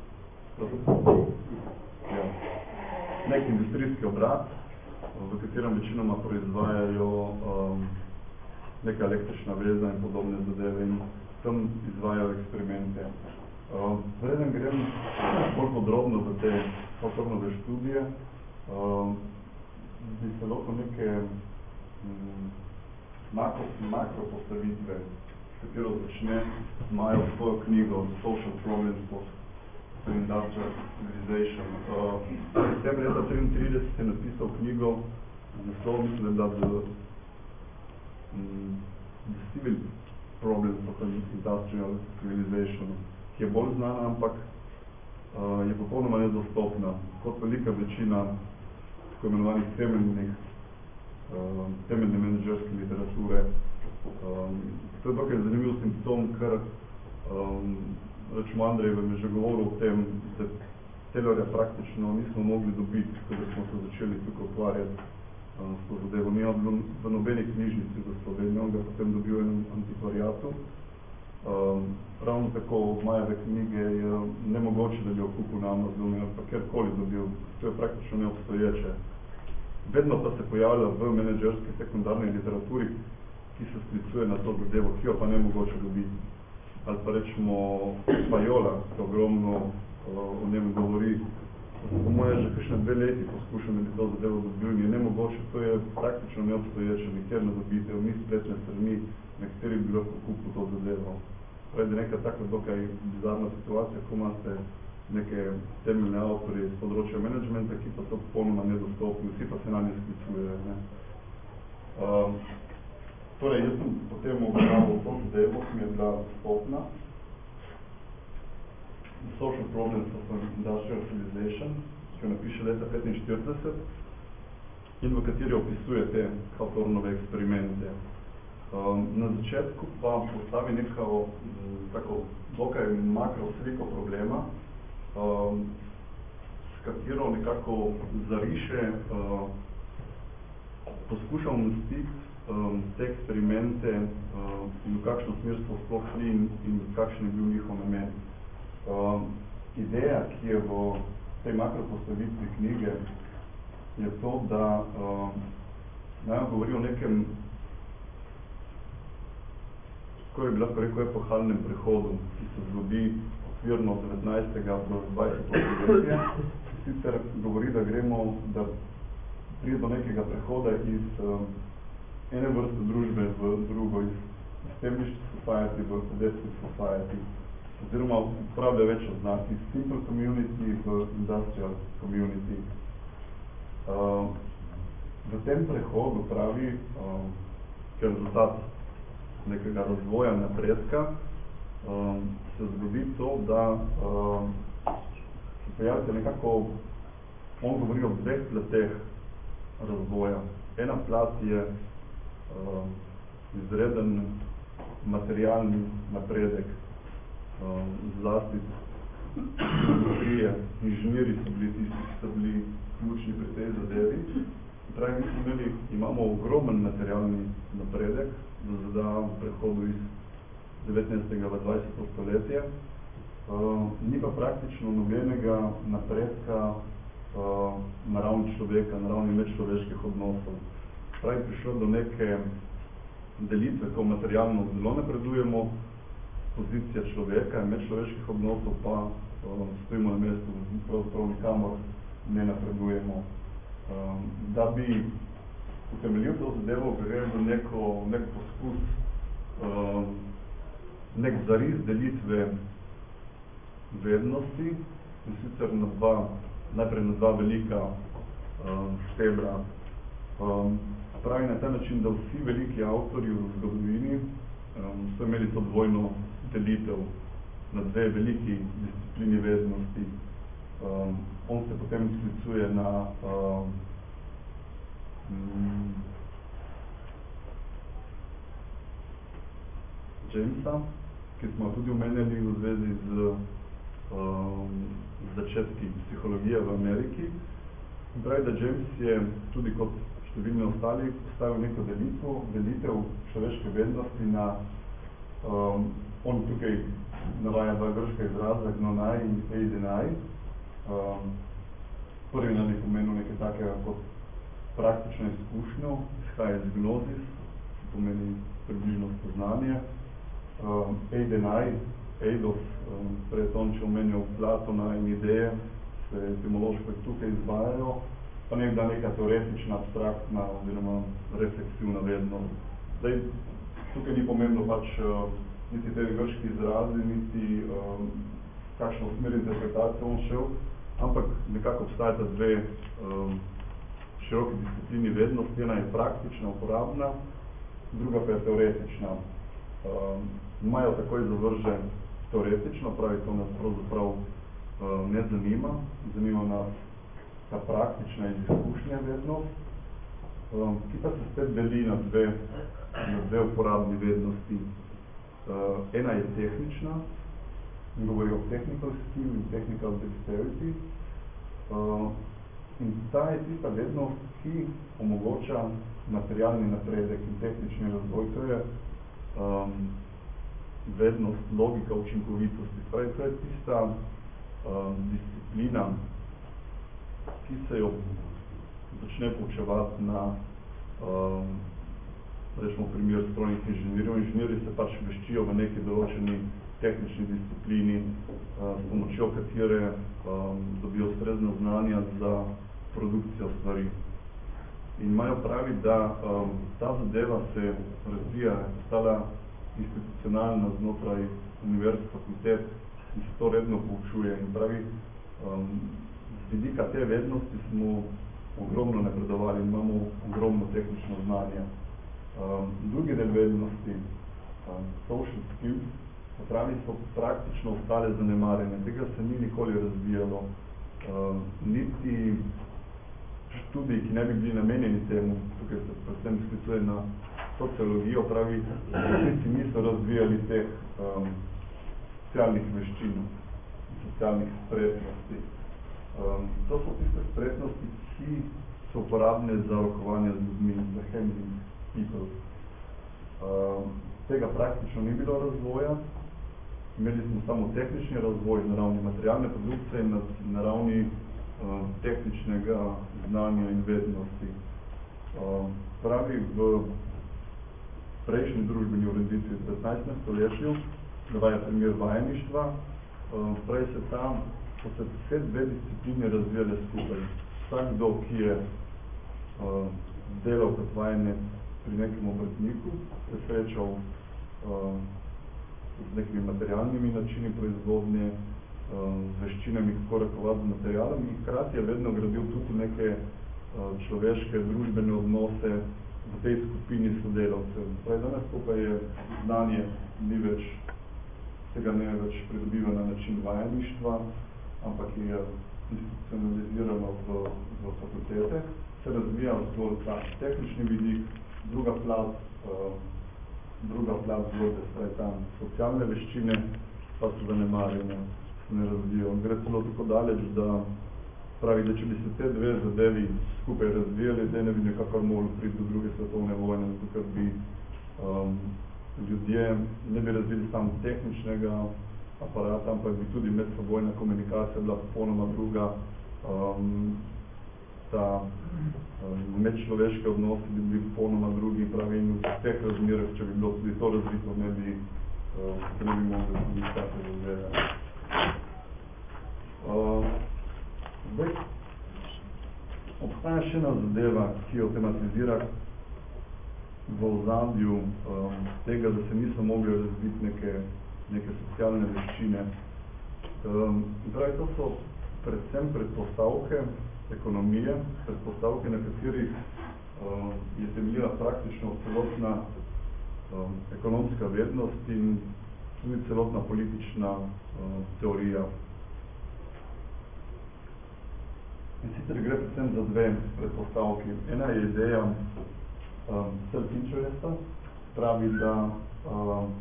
ja, nek industrijski obrat, v katerem večinoma proizvajajo um, neka električna veza in podobne zadeve in tam izvajajo eksperimente. Um, Preden grem bolj podrobno v te Hawthornove študije, um, bi se lahko neke um, makro, makro postavitve, s katero začne Majo svojo knjigo Social Problems of Industrial Civilization. Uh, Tem leta triintrideset je napisal knjigo z naslovom, mislim, da je bila the, um, the Civil Problems of Industrial Civilization, ki je bolj znana, ampak uh, je popolnoma nedostopna, kot velika večina tako imenovanih temeljnih, uh, temeljne menedžerske literature. Um, to je dokaj zanimiv simptom, ker um, rečemo Andrejevem je že govoril o tem, da Taylorja praktično nismo mogli dobiti, kada smo se začeli tukaj ukvarjati uh, s to zadevo. Ni v nobeni knjižnici za Slovenijo, on ga potem dobil enem antikvariatu. Um, ravno tako od Majeve knjige je nemogoče, da bi jo kupil na Amazonu ali pa kjerkoli dobil. To je praktično neobstoječe. Vedno pa se pojavlja v menedžerski sekundarni literaturi, ki se sklicuje na to zadevo, ki jo pa nemogoče dobiti. ali pa rečemo Fajola, ki ogromno o njem govori. Po moje že kakšne dve leti poskušam, da bi to zadevo dobil, je nemogoče, to je praktično neobstoječe, nikjer ne dobite, ni spletne strani, na kateri bi lahko kupil to zadevo. Pravi, da neka taka dokaj bizarna situacija, ko imate neke temeljne avtorje iz področja menedžmenta, ki pa so popolnoma nedostopni, vsi pa se na nje sklicujejo. Ne? Um, torej, jaz sem potem obravnaval to zadevo, ki mi je bila dostopna. The Social Problems of Industrial Civilization, ki jo napiše leta petinštirideset in v kateri opisuje te Hawthornove eksperimente. Um, na začetku pa postavi neko tako dokaj makro sliko problema, um, s katero nekako zariše, uh, poskuša umestiti um, te eksperimente uh, in v kakšno smer so sploh šli in, in kakšen je bil njihov namen. Um, ideja, ki je v tej makropostavitvi knjige, je to, da um, naj govori o nekem, kako je bi lahko rekel, epohalnem prehodu, ki se zgodi okvirno od devetnajstega do dvajsetega stoletja. Sicer govori, da gremo, da pride do nekega prehoda iz um, ene vrste družbe v drugo, iz established society v pedestrian society, oziroma uporablja več oznak iz simple community v industrial community. Uh, v tem prehodu pravi, uh, ker rezultat nekega razvoja, napredka, uh, se zgodi to, da uh, se pojavite nekako, on govori o dveh plateh razvoja. Ena plat je uh, izreden materialni napredek, Uh, zlasti industrije, inženiri so bili tisti, ki so bili ključni pri tej zadevi. Pravi, mi smo imeli, imamo ogromen materialni napredek, da v prehodu iz devetnajstega v dvajseto stoletje. Uh, ni pa praktično nobenega napredka uh, na ravni človeka, na ravni medčloveških odnosov. Pravi, prišlo do neke delitve, ko materialno zelo napredujemo, pozicija človeka in medčloveških odnosov pa um, stojimo na mestu, pravzaprav nikamor ne napredujemo. Um, da bi utemeljil to zadevo, gre za neko, nek poskus, um, nek zariz delitve vednosti, in sicer na dva, najprej na dva velika um, stebra. Um, pravi na ta način, da vsi veliki avtorji v zgodovini um, so imeli to dvojno delitev na dve veliki disciplini vednosti. Um, on se potem sklicuje na um, mm, Jamesa, ki smo tudi omenjali v zvezi z um, začetki psihologije v Ameriki. In pravi, da James je tudi kot številni ostali postavil neko delitev, delitev človeške vednosti na um, on tukaj navaja dva grška izraza, gnonaj in eidenaj. Um, prvi nam je pomenil nekaj takega kot praktično izkušnjo, izhaja iz gnozis, ki pomeni približno spoznanje. Um, eidenaj, eidos, um, pred on, če omenjal Platona in ideje, se etimološko tukaj izvajajo, pa nekda neka teoretična, abstraktna oziroma refleksivna vednost. Zdaj, tukaj ni pomembno pač uh, niti te grški izrazi, niti um, kakšno smer interpretacijo on šel, ampak nekako obstajata dve um, široki disciplini vednosti. Ena je praktična, uporabna, druga pa je teoretična. Um, imajo takoj zavrže teoretično, pravi, to nas pravzaprav um, ne zanima, zanima nas ta praktična in izkušnja vednost, um, ki pa se spet deli na dve, na dve uporabni vednosti. Uh, ena je tehnična, govori o technical skill in technical dexterity. Uh, in ta je tista vednost, ki omogoča materialni napredek in tehnični razvoj. To je um, vednost, logika učinkovitosti. Pravi, to je tista um, disciplina, ki se jo začne poučevati na um, rečemo primer strojnih inženirjev. Inženirji se pač veščijo v neki določeni tehnični disciplini, uh, s pomočjo katere um, dobijo ustrezna znanja za produkcijo stvari. In imajo pravi, da um, ta zadeva se razvija, postala institucionalna znotraj univerz, fakultet in se to redno poučuje. In pravi, um, z vidika te vednosti smo ogromno napredovali in imamo ogromno tehnično znanje. Um, drugi del vednosti, um, social skills, pravi, so praktično ostale zanemarjene. Tega se ni nikoli razvijalo. Um, niti študiji, ki ne bi bili namenjeni temu, tukaj se predvsem sklicuje na sociologijo, pravi, niti niso razvijali teh um, socialnih veščin, socialnih spretnosti. Um, to so tiste spretnosti, ki so uporabne za rokovanje z ljudmi, za handling people. Um, tega praktično ni bilo razvoja. Imeli smo samo tehnični razvoj na ravni materialne produkcije in na, na ravni uh, tehničnega znanja in vednosti. Uh, pravi, v prejšnji družbeni ureditvi v devetnajstem stoletju, navaja primer vajeništva, uh, prej se tam so se vse dve discipline razvijale skupaj. Vsakdo, ki je uh, delal kot vajenec pri nekem obrtniku, se srečal uh, z nekimi materialnimi načini proizvodnje, z veščinami, kako rakovati z materialom in hkrati je vedno gradil tudi neke človeške, družbene odnose v tej skupini sodelavcev. Pravi, danes tukaj je znanje ni več, tega ne več pridobiva na način vajeništva, ampak je institucionalizirano v, v fakultete, se razvija zgolj ta tehnični vidik, druga plat, uh, druga plat zgodbe, staj tam socialne veščine, pa so zanemarjene, se ne razvijajo. Gre celo tako daleč, da pravi, da če bi se te dve zadevi skupaj razvijali, da ne bi nekakor mogli priti do druge svetovne vojne, zato ker bi um, ljudje ne bi razvili samo tehničnega aparata, ampak bi tudi medsebojna komunikacija bila popolnoma druga. Um, ta um, medčloveške odnosi bi bili popolnoma drugi, pravi, in v teh razmerah, če bi bilo tudi to razvito, ne bi, uh, ne bi mogli tudi take razvijati. Uh, zdaj, obstaja še ena zadeva, ki jo tematizira v ozadju um, tega, da se niso mogli razviti neke, neke socialne veščine. Um, pravi, to so predvsem predpostavke ekonomije, predpostavke, na katerih um, je temeljila praktično celotna um, ekonomska vednost in tudi celotna politična um, teorija. In sicer gre predvsem za dve predpostavki. Ena je ideja um, self-interesta, pravi, da um,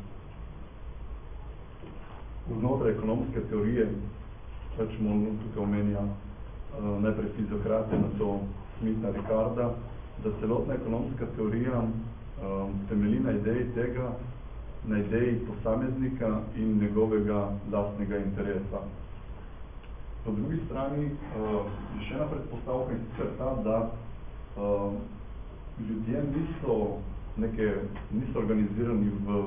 znotraj ekonomske teorije, rečemo, tukaj omenja uh, najprej fiziokrate, na to Smitha Ricarda, da celotna ekonomska teorija um, temelji na ideji tega, na ideji posameznika in njegovega lastnega interesa. Po drugi strani uh, je še ena predpostavka in sicer ta, da uh, ljudje niso, neke, niso organizirani v,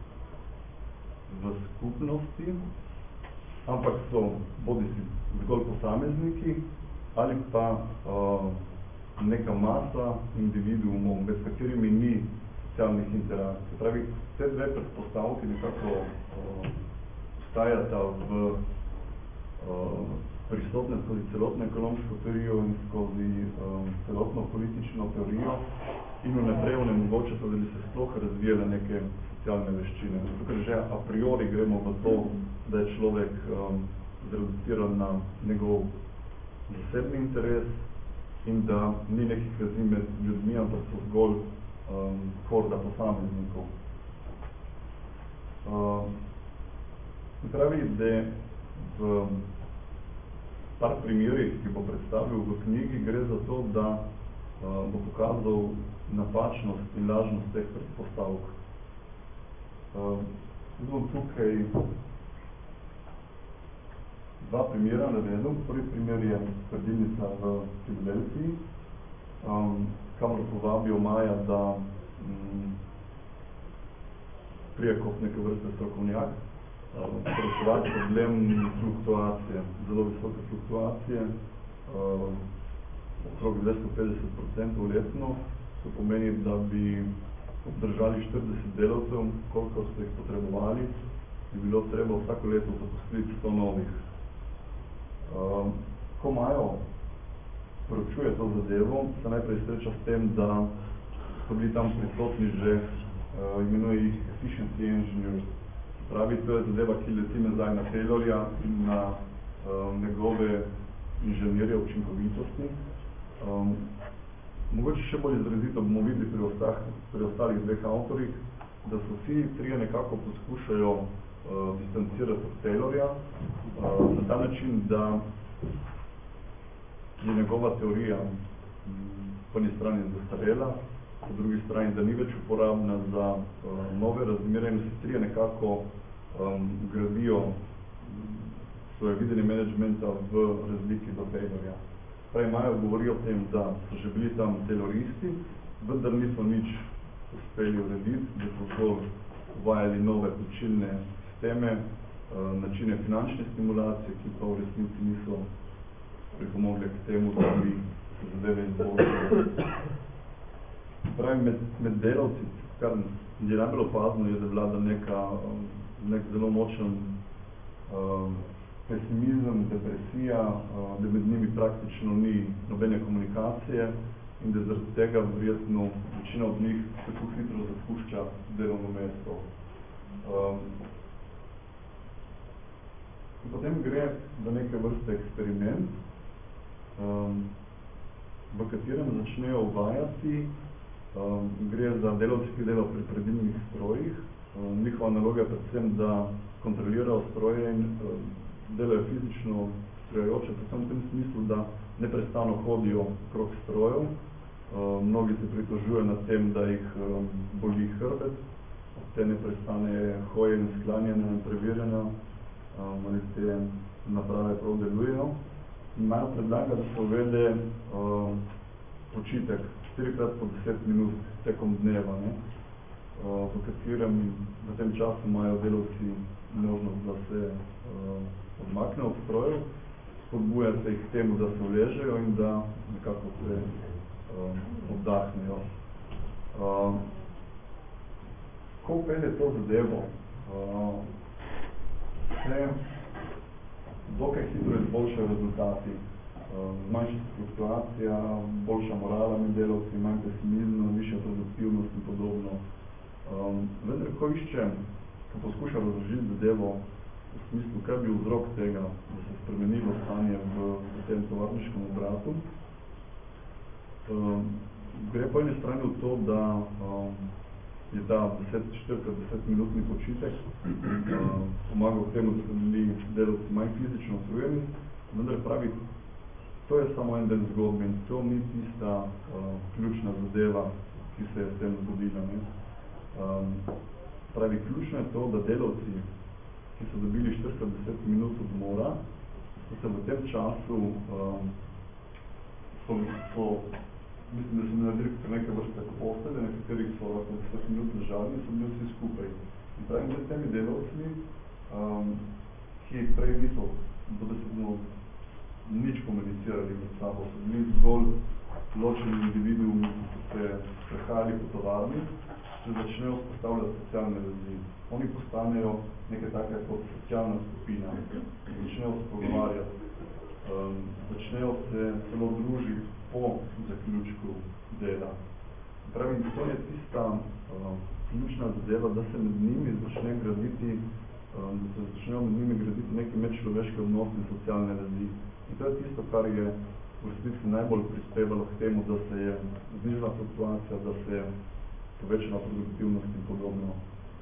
v skupnosti, ampak so bodisi zgolj posamezniki ali pa uh, neka masa individuumov, med katerimi ni socialnih interakcij. Pravi, te dve predpostavki nekako uh, stajata v uh, prisotne skozi celotno ekonomsko teorijo in skozi um, celotno politično teorijo in vnaprej onemogočata, da bi se sploh razvijale neke socialne veščine. Zato, ker že a priori gremo v to, da je človek um, zreduciran na njegov zasebni interes in da ni nekih vezi med ljudmi, ampak so zgolj um, horda posameznikov. Um, pravi, da v par primerih, ki bo predstavil v knjigi, gre za to, da uh, bo pokazal napačnost in lažnost teh predpostavk. Uh, bom tukaj dva primera navedel. Prvi primer je skladilnica v Filadelfiji, um, kamor povabijo Maja, da um, prije kot neke vrste strokovnjak preučevati problem fluktuacije, zelo visoke fluktuacije, uh, okrog dvesto petdeset procentov letno. To pomeni, da bi obdržali štirideset delavcev, koliko ste jih potrebovali, bi bilo treba vsako leto zaposliti sto novih. Uh, ko Majo proučuje to zadevo, se najprej sreča s tem, da so bili tam prisotni že, uh, imenuje jih efficiency engineers. Pravi, to je zadeva, ki leti nazaj na Taylorja in na uh, njegove inženirje učinkovitosti. Um, mogoče še bolj izrazito bomo videli pri, ostah, pri ostalih dveh avtorjih, da so vsi trije nekako poskušajo uh, distancirati od Taylorja uh, na ta način, da je njegova teorija um, po eni strani zastarela, po drugi strani, da ni več uporabna za uh, nove razmere in vsi trije nekako um, gradijo svoje videnje menedžmenta v razliki do Taylorja. Prej Majo govori o tem, da so že bili tam tayloristi, vendar niso nič uspeli urediti, da so zgolj uvajali nove plačilne sisteme, načine finančne stimulacije, ki pa v resnici niso pripomogli k temu, da bi se zadeve izboljšali. Pravi, med, med delavci, kar je najbolj opazno, je, da vlada neka, nek zelo močen um, pesimizem, depresija, da med njimi praktično ni nobene komunikacije in da zaradi tega verjetno večina od njih tako hitro zapušča delovno mesto. Um, potem gre za neke vrste eksperiment, um, v katerem začnejo uvajati, um, gre za delavci, ki delajo pri predilnih strojih. Um, njihova naloga je predvsem, da kontrolirajo stroje in um, delajo fizično strojajoče, predvsem v tem smislu, da neprestano hodijo krog strojev. Uh, mnogi se pritožujejo nad tem, da jih um, boli hrbet, te neprestane hoje in sklanjene in preverjanja, um, ali te naprave prav delujejo. In Majo predlaga, da se uvede um, počitek štirikrat po deset minut tekom dneva, ne? Uh, v katerem v tem času imajo delavci možnost, da se uh, odmakne od strojev, spodbuja se jih k temu, da se uležejo in da nekako se um, oddahnejo. Um, ko pelje to zadevo, uh, se dokaj hitro izboljšajo rezultati. Uh, zmanjša se fluktuacija, boljša morala med delavci, manj pesimizma, višja produktivnost in podobno. Um, vendar, ko iščem, ko poskušam razložiti zadevo v smislu, kaj bi vzrok tega, da se spremenilo stanje v, v tem tovarniškem obratu, um, gre po eni strani v to, da um, je ta štiri deset minutni počitek um, pomagal k temu, da so bili delavci manj fizično utrujeni, vendar pravi, to je samo en del zgodbe in to ni tista uh, ključna zadeva, ki se je s tem zgodila. Ne? Um, pravi, ključno je to, da delavci, ki so dobili štiri deset minut odmora, so se v tem času um, so, so, mislim, da so mi naredili kar nekaj vrste postelje, na katerih so lahko deset minut ležali in so bili vsi skupaj. In pravim, da s temi delavci, um, ki prej niso dobesedno nič komunicirali med sabo, so bili zgolj ločeni individuumi, ki so se prehajali po tovarni, se začnejo vzpostavljati socialne vezi. Oni postanejo nekaj take kot socialna skupina, začnejo se pogovarjati, um, začnejo se celo družiti po zaključku dela. Pravim, to je tista um, ključna zadeva, da se med njimi začne graditi, um, da se začnejo med njimi graditi neke medčloveške odnose in socialne vezi. In to je tisto, kar je v resnici najbolj prispevalo k temu, da se je znižala fluktuacija, da se je povečana produktivnost in podobno.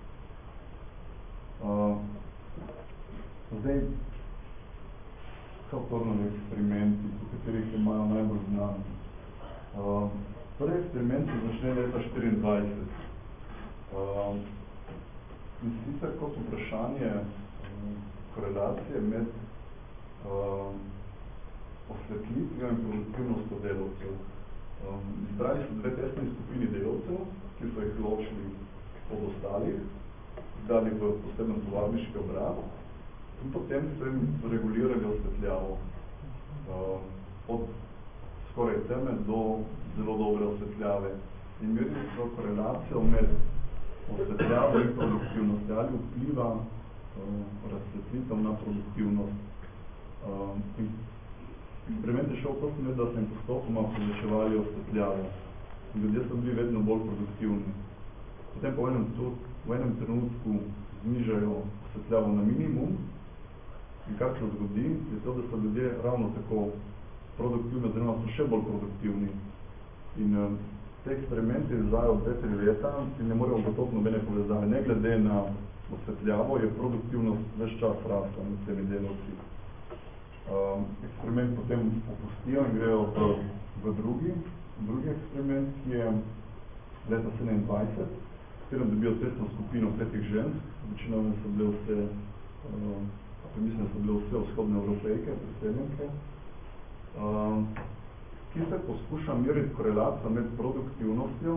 Uh, zdaj, Hawthornovi eksperimenti, po katerih imajo najbolj znani. Uh, prvi eksperiment se začne leta štiriindvajset. Uh, in sicer kot vprašanje um, korelacije med uh, osvetlitvijo in produktivnostjo delavcev. Um, izbrali so dve testni skupini delavcev, ki so jih ločili od ostalih. dali v poseben tovarniški obrat in potem so jim regulirali osvetljavo. Uh, od skoraj teme do zelo dobre osvetljave. In merili so korelacijo med osvetljavo in produktivnosti, ali vpliva uh, razsvetlitev na produktivnost. Uh, in eksperiment je šel v to smer, da so jim postopoma povečevali osvetljavo. In ljudje so bili vedno bolj produktivni. Potem po enem, v enem trenutku znižajo osvetljavo na minimum in kar se zgodi, je to, da so ljudje ravno tako produktivni, oziroma so še bolj produktivni. In uh, te eksperimenti izvajajo dve, tri leta in ne morejo ugotoviti nobene povezave. Ne glede na osvetljavo je produktivnost ves čas rasla med temi delavci. Um, eksperiment potem opustijo in grejo v, v drugi, drugi eksperiment, ki je leta sedemindvajset, v katerem dobijo testno skupino petih žensk, večinoma so bile vse, um, mislim, so bile vse vzhodne evropejke, priseljenke, um, ki se poskuša meriti korelacijo med produktivnostjo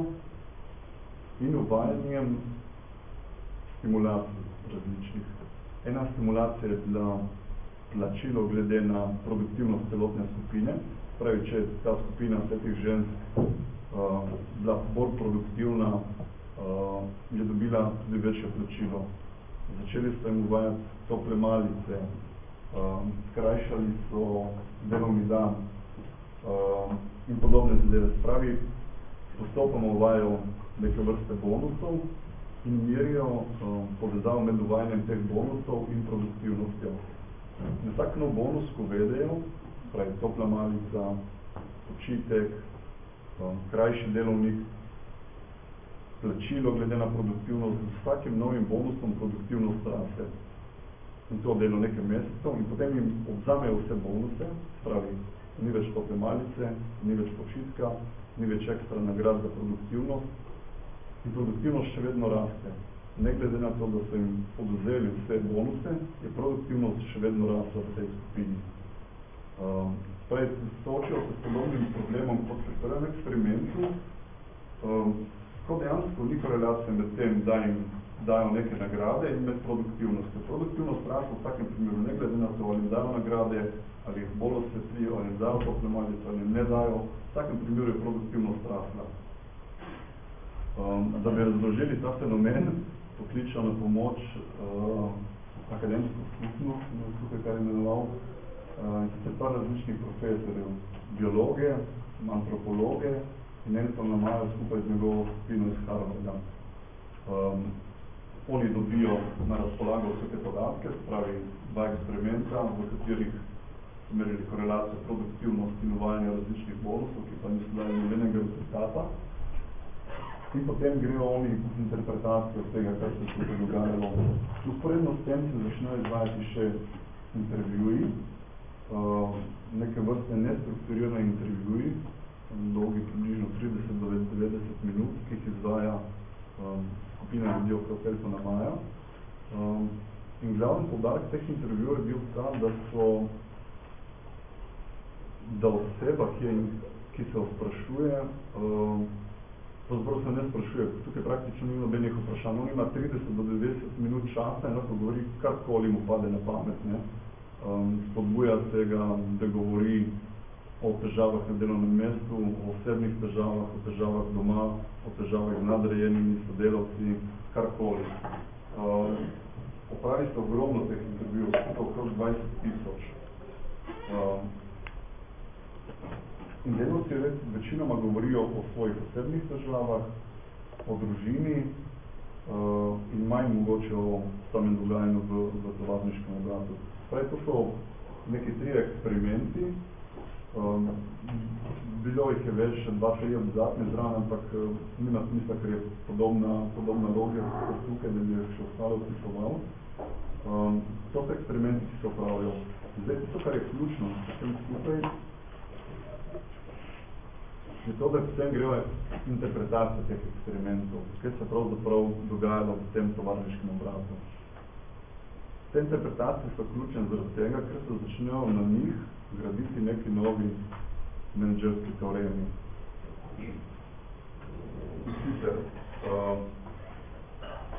in uvajanjem stimulacij različnih. Ena stimulacija je bila plačilo glede na produktivnost celotne skupine. Pravi, če je ta skupina petih žensk uh, bila bolj produktivna, uh, je dobila tudi večje plačilo. Začeli so jim uvajati tople malice, uh, skrajšali so delovni dan uh, in podobne zadeve. Spravi, postopoma uvajajo neke vrste bonusov in merijo uh, povezavo med uvajanjem teh bonusov in produktivnostjo. Na vsak nov bonus, ko vedejo, pravi topla malica, počitek, um, krajši delovnik, plačilo glede na produktivnost, z vsakim novim bonusom produktivnost raste. In to delo nekaj mesecev in potem jim obzamejo vse bonuse, pravi, ni več tople malice, ni več počitka, ni več ekstra nagrad za produktivnost in produktivnost še vedno raste. Ne glede na to, da so jim odvzeli vse bonuse, je produktivnost še vedno rasla v tej skupini. Um, Prej soočijo se s podobnim problemom kot pri prvem eksperimentu, um, ko dejansko ni korelacija med tem, da jim dajo neke nagrade in med produktivnostjo. Produktivnost rasla v vsakem primeru, ne glede na to, ali jim dajo nagrade, ali jih bolj osvetlijo, ali jim dajo tople malice, ali jim ne dajo, v vsakem primeru je produktivnost rasla. Um, da bi razložili ta fenomen, pokličal na pomoč uh, akademsko skupnost, tukaj kar je imenoval, uh, in sicer par različnih profesorjev, biologe, antropologe in eno namajo skupaj z njegovo skupino iz Harvarda. Um, oni dobijo na razpolago vse te podatke, spravi dva eksperimenta, v katerih so merili korelacijo produktivnosti in uvajanja različnih bonusov, ki pa niso dali nobenega rezultata. In potem grejo oni interpretacijo tega, kar se tukaj dogajalo. Usporedno s tem se začnejo izvajati še intervjuji, uh, neke vrste nestrukturirane intervjuji, dolgi približno trideset do devetdeset minut, ki jih izvaja um, skupina ljudi okrog Peltona Maja. Um, in glavni poudarek teh intervjujev je bil ta, da so da oseba, ki, je, ki se sprašuje, um, pravzaprav se ne sprašuje, tukaj praktično ni nobenih vprašanj. On ima trideset do devetdeset minut časa in lahko govori karkoli mu pade na pamet. Ne? Um, spodbuja se ga, da govori o težavah na delovnem mestu, o osebnih težavah, o težavah doma, o težavah z nadrejenimi sodelavci, karkoli. Um, opravi se ogromno teh intervjujev, skupaj okrog dvajset tisoč. Um, In delavci večinoma govorijo o svojih osebnih težavah, o družini uh, in manj mogoče o samem dogajanju v, v tovarniškem obratu. Pravi, to so neki tri eksperimenti. Um, bilo jih je več, dva, tri dodatne zraven, ampak uh, nima smisla, ker je podobna, podobna logika kot tukaj, da bi jih še ostalo opisoval. Um, to so eksperimenti, ki se opravljajo. Zdaj, to, kar je ključno, potem skupaj, je to, da potem grejo interpretacije teh eksperimentov, kaj se pravzaprav dogajalo v tem tovarniškem obratu. Te interpretacije so ključne zaradi tega, ker se začnejo na njih graditi neki novi menedžerski teoremi. In sicer, uh,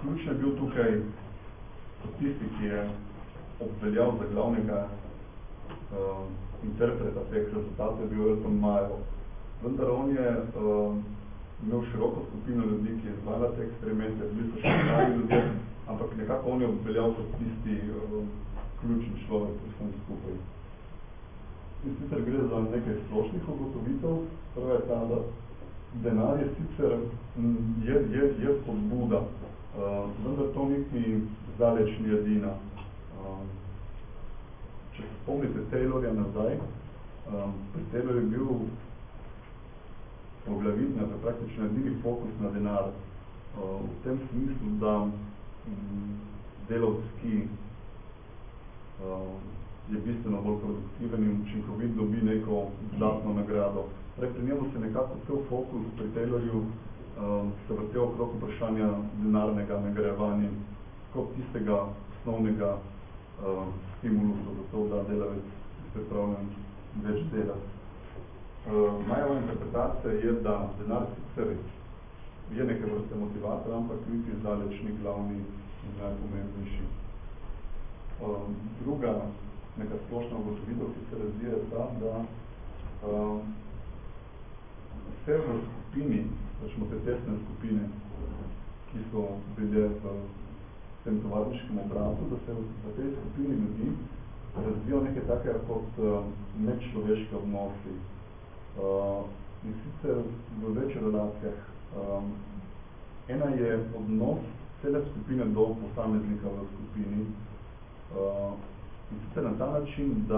ključno je bil tukaj kot tisti, ki je obveljal za glavnega uh, interpreta teh rezultatov, je bil Elton Mayo. Vendar on je uh, imel široko skupino ljudi, ki je izvajala te eksperimente, bili so še ostali ljudje, ampak nekako on je obveljal kot tisti uh, ključni človek pri vsem skupaj. In sicer gre za nekaj splošnih ugotovitev. Prva je ta, da denar je sicer je, je, je spodbuda, uh, vendar to niti zdaleč ni edina. Uh, če se spomnite Taylorja nazaj, um, pri Taylor je bil poglavitna, pa praktično edini fokus na denar. Uh, v tem smislu, da um, delavski uh, je bistveno bolj produktiven in učinkovit dobi neko zlatno nagrado. Torej, pri njemu se nekako cel fokus pri Taylorju uh, se vrtel okrog vprašanja denarnega nagrajevanja kot tistega osnovnega uh, stimulusa za to, da delavec pripravljen več delati. Uh, Majova interpretacija je, da denar sicer je neke vrste motivator, ampak niti zdaleč ni glavni in najpomembnejši. Uh, druga neka splošna ugotovitev, ki se razvija, je ta, da uh, vse v skupini, začemo te tesne skupine, ki so bile v tem tovarniškem obratu, da se v tej skupini ljudi razvijo nekaj takega kot uh, medčloveške odnosi. Uh, in sicer v več relacijah. Um, ena je odnos cele skupine do posameznika v skupini. Uh, in sicer na ta način, da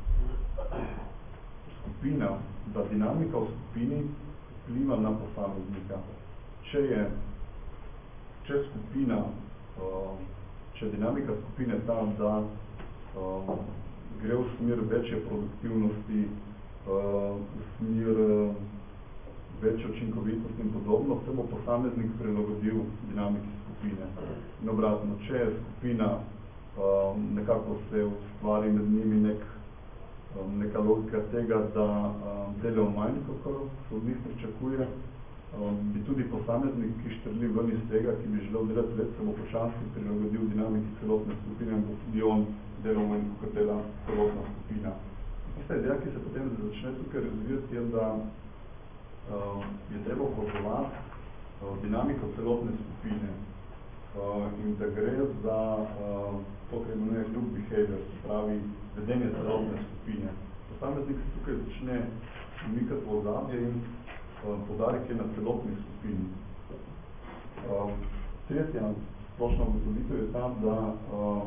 skupina, da dinamika v skupini vpliva na posameznika. Če je če skupina, uh, če dinamika skupine ta, da uh, gre v smer večje produktivnosti, uh, v smer uh, večje učinkovitosti in podobno, se bo posameznik prilagodil dinamiki skupine. In obratno, če je skupina um, nekako se ustvari med njimi nek, um, neka logika tega, da um, delajo manj, kako se od njih pričakuje, um, bi tudi posameznik, ki štrli ven iz tega, ki bi želel delati več, se bo počasno prilagodil dinamiki celotne skupine in bo tudi on delal manj, kot dela celotna skupina. Tista ideja, ki se potem začne tukaj razvijati, je, da Uh, je treba opazovati uh, dinamiko celotne skupine uh, in da gre za uh, to, kar imenuje group behavior, se pravi vedenje celotne skupine. Posameznik se tukaj začne umikati v ozadje in uh, poudarek je na celotni skupini. Uh, tretja splošna ugotovitev je ta, da uh,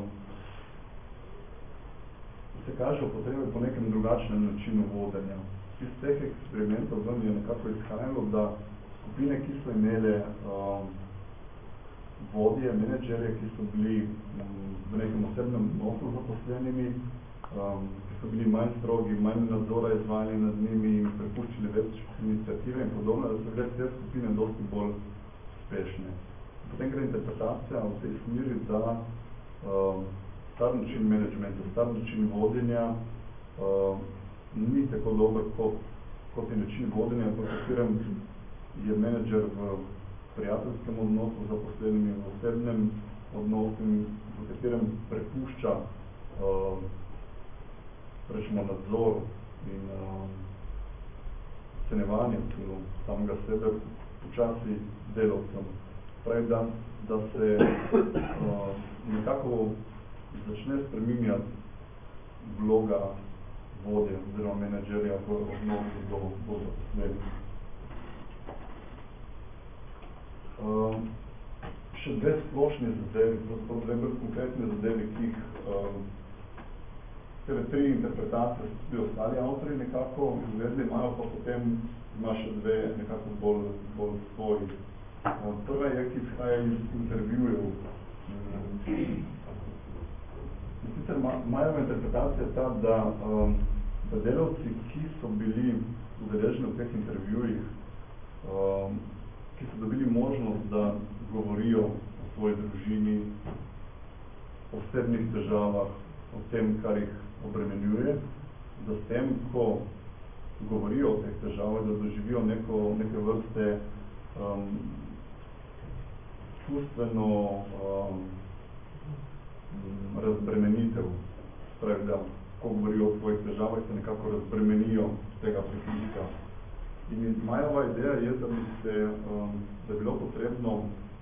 se kaže potrebe po nekem drugačnem načinu vodenja. Iz teh eksperimentov vam je nekako izhajalo, da skupine, ki so imele um, vodje, menedžerje, ki so bili um, v nekem osebnem odnosu z zaposlenimi, um, ki so bili manj strogi, manj nadzora izvajali nad njimi in prepuščili več iniciative in podobno, da so bile te skupine dosti bolj uspešne. Potem gre interpretacija v tej smeri, da um, star način menedžmenta, star način vodenja um, ni tako dober kot, kot je način vodenja, po katerem je menedžer v prijateljskem odnosu z zaposlenimi, v osebnem odnosu, v katerem prepušča uh, rečemo nadzor in uh, cenevanje samega sebe počasi delavcem. Pravi, da, da se uh, nekako začne spreminjati vloga vodje oziroma menedžerja v odnosu do, do zaposlenih. Um, še dve splošne zadeve, pravzaprav dve konkretne zadeve, ki jih um, tele tri interpretacije tudi ostali avtori nekako izvedli, imajo pa potem ima še dve nekako bolj, bolj svoji. Um, prva je, ki izhaja iz intervjujev. Um, In sicer Majova interpretacija je ta, da, um, da delavci, ki so bili udeleženi v teh intervjujih, um, ki so dobili možnost, da govorijo o svoji družini, o osebnih težavah, o tem, kar jih obremenjuje, da s tem, ko govorijo o teh težavah, da doživijo neko, neke vrste um, čustveno um, razbremenitev, pravi, da ko govorijo o svojih težavah, se nekako razbremenijo tega pritiska. In Majova ideja je, da bi se, um, da bi bilo potrebno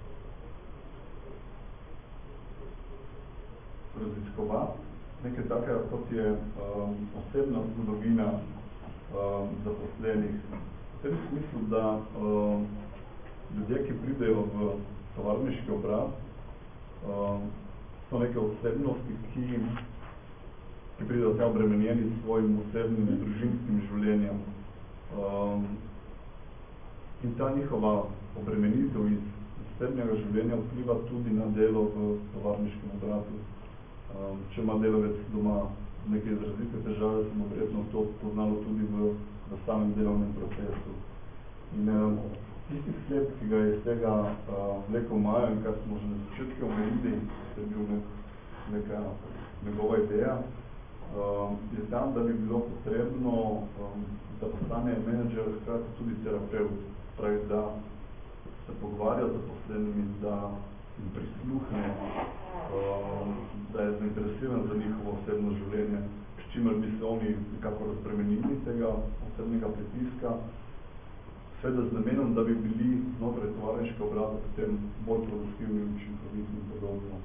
raziskovati nekaj takega, kot je um, osebna zgodovina um, zaposlenih. V tem smislu, da um, ljudje, ki pridejo v tovarniški obrat, um, so neke osebnosti, ki, ki pridejo tja obremenjeni s svojim osebnim in družinskim življenjem. Um, in ta njihova obremenitev iz osebnega življenja vpliva tudi na delo v tovarniškem obratu. Um, če ima delavec doma neke izrazite težave, se bo verjetno to poznalo tudi v, v samem delovnem procesu. In um, tisti sklep, ki ga je iz tega uh, vlekel Maja in kar smo že na začetku omenili, je bil nek, neka njegova ideja, um, je tam, da bi bilo potrebno, um, da postane menedžer hkrati tudi terapeut, pravi, da se pogovarja z zaposlenimi, da jim prisluhne, um, da je zainteresiran za njihovo osebno življenje, s čimer bi se oni nekako razbremenili tega osebnega pritiska, seveda z namenom, da bi bili znotraj tovarniškega obrata potem bolj produktivni, učinkoviti in podobno.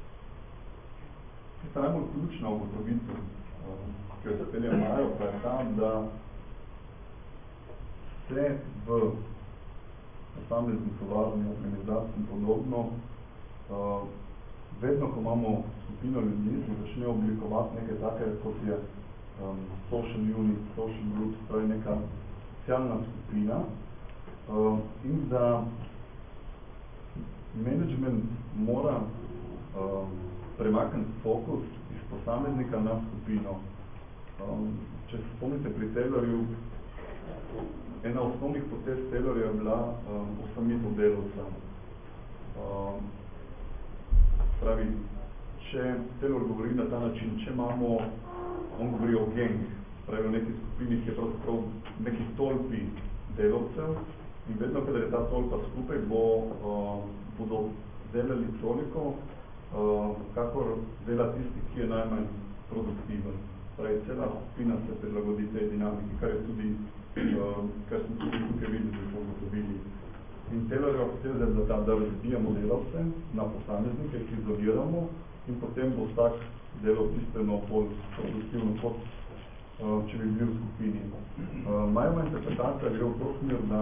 Tista najbolj ključna ugotovitev, um, ki jo zapelje Majo, pa je ta, da se v posamezni tovarni organizaciji in podobno, uh, vedno, ko imamo skupino ljudi, se začne oblikovati nekaj takega, kot je um, social unit, social group, pravi neka socialna skupina, uh, in da management mora uh, premakniti fokus iz posameznika na skupino. Um, če se spomnite pri Taylorju, ena osnovnih potez Taylorja je bila um, osamitev delavca. Um, pravi, če Taylor govori na ta način, če imamo, on govori o gang, pravi o neki skupini, ki je pravzaprav neki tolpi delavcev in vedno, kadar je ta tolpa skupaj, bo, uh, bodo delali toliko, uh, kakor dela tisti, ki je najmanj produktiven. Pravi, cela skupina se prilagodi tej dinamiki, kar je tudi Uh, kar smo tudi tukaj videli, da smo ugotovili. In Taylorjeva poteza je bila ta, da razbijamo delavce na posameznike, ki izoliramo in potem bo vsak delal bistveno bolj produktivno kot uh, če bi bil v skupini. Uh, Majova interpretacija gre v to smer, da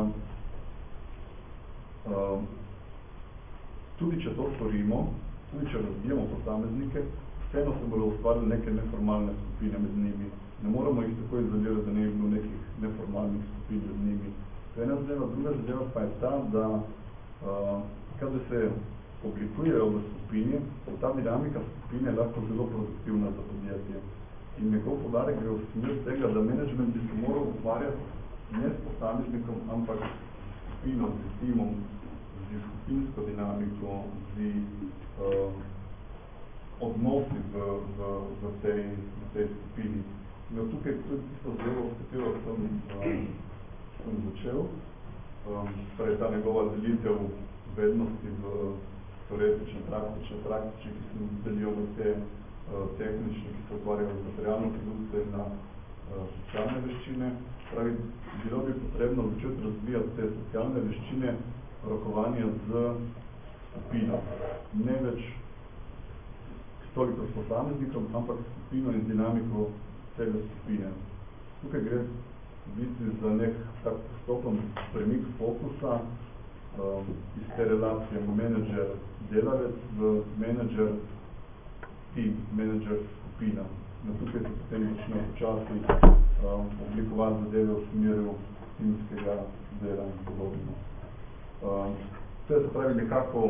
uh, tudi če to storimo, tudi če razbijamo posameznike, vseeno se bodo ustvarili neke neformalne skupine med njimi. Ne moramo jih tako izolirati, da ne bi bilo nekih neformalnih skupin z njimi. To je ena zadeva, druga zadeva pa je ta, da uh, kadar se oblikujejo v skupini, ta dinamika skupine je lahko zelo produktivna za podjetje. In njegov poudarek gre v smer tega, da management bi se moral ukvarjati ne s posameznikom, ampak s skupino, s timom, z skupinsko dinamiko, z uh, odnosi v, v, v, tej, v tej skupini. No, tukaj tudi tisto zelo, s katero sem, um, sem začel, um, torej ta njegova delitev vednosti v teoretične, praktične, praktične, ki se delijo v te uh, tehnične, ki se ukvarjajo z materialno produkcijo na uh, socialne veščine. Pravi, bilo bi potrebno začeti razvijati te socialne veščine rokovanja z skupino. Ne več toliko s posameznikom, ampak skupino in dinamiko cele skupine. Tukaj gre v bistvu za nek tak postopen premik fokusa um, iz te relacije menedžer-delavec v menedžer-team, menedžer-skupina. No, tukaj se potem začne počasi um, oblikovati zadeve v smeru timskega dela in podobno. Um, to je se pravi nekako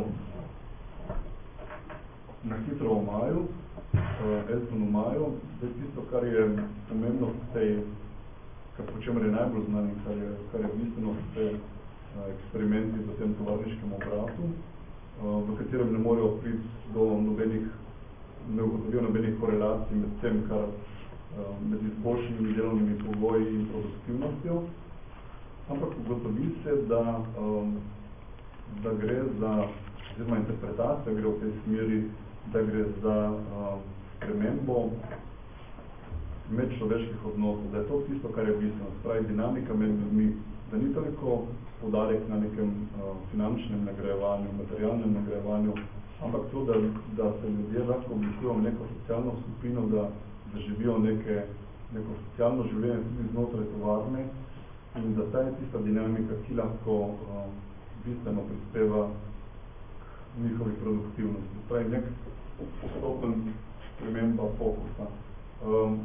na hitro v maju, Elton v maju, zdaj tisto, kar je pomembno v tej, kar po čemer je najbolj znani, kar je, kar je bistveno v tej eksperimenti v tem tovarniškem obratu, v katerem ne morejo priti do nobenih, ne ugotovijo nobenih korelacij med tem, kar med izboljšanimi delovnimi pogoji in produktivnostjo, ampak ugotovi se, da, da gre za oziroma interpretacija gre v tej smeri, da gre za uh, spremembo medčloveških odnosov, da je to tisto, kar je bistveno, spravi dinamika med ljudmi, da ni toliko poudarek na nekem uh, finančnem nagrajevanju, materialnem nagrajevanju, ampak to, da, da se ljudje lahko oblikujejo neko socialno skupino, da, da živijo neke, neko socialno življenje tudi znotraj tovarne in da ta je tista dinamika, ki lahko uh, bistveno prispeva k njihovi produktivnosti. Spravi nek postopen sprememba fokusa. Um,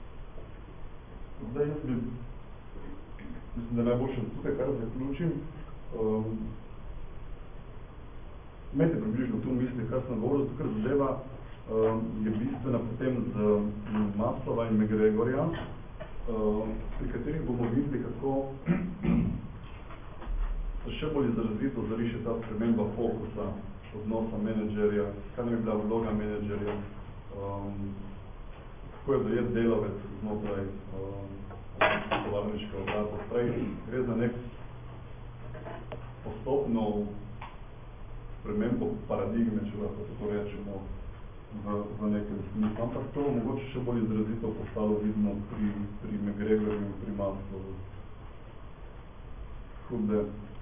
zdaj jaz bi, mislim, da najboljše tukaj, kar zaključim. Um, Imejte približno tu misli, kar sem govoril, zato ker zadeva um, je bistvena potem z um, Maslova in McGregorja, um, pri katerih bomo videli, kako se še bolj izrazito zariše ta sprememba fokusa odnosa menedžerja, kaj ne bi bila vloga menedžerja, um, kako je dojet delavec znotraj um, tovarniške obrate. Spravi, gre za nek postopno spremembo paradigme, če lahko tako rečemo, v, v nekem smislu. Ampak to mogoče še bolj izrazito postalo vidno pri, pri McGregorju in pri Maslowu. Hude.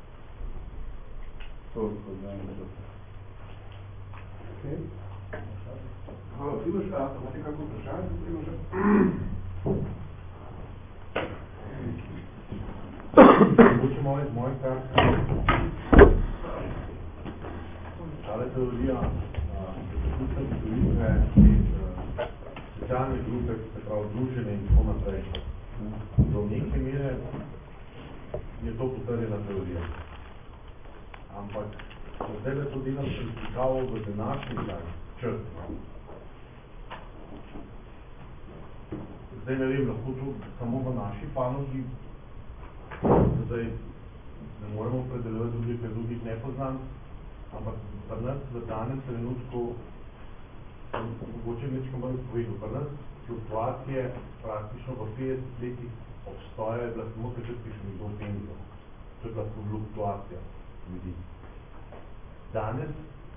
Toliko za enkrat. Okay. Hvala, Primož, a imate kako vprašanje, Primož? Mogoče malo iz mojih kar. Tale teorija predvsem storitve iz socialne grupe, ki se pravi druženje in tako naprej. Do neke mere je to potrjena teorija. Ampak zdaj to delam predstavljamo v današnji dan, črt. Zdaj ne vem, lahko to samo v naši panogi, zdaj ne moremo predeljati drugih, ker drugih ne poznam, ampak pri nas v danem trenutku mogoče nečko manj povedal. Pri nas fluktuacije praktično v petdesetih letih obstoja je bila samo takrat, ki še nekdo v penzijo. To je bila fluktuacija ljudi. Danes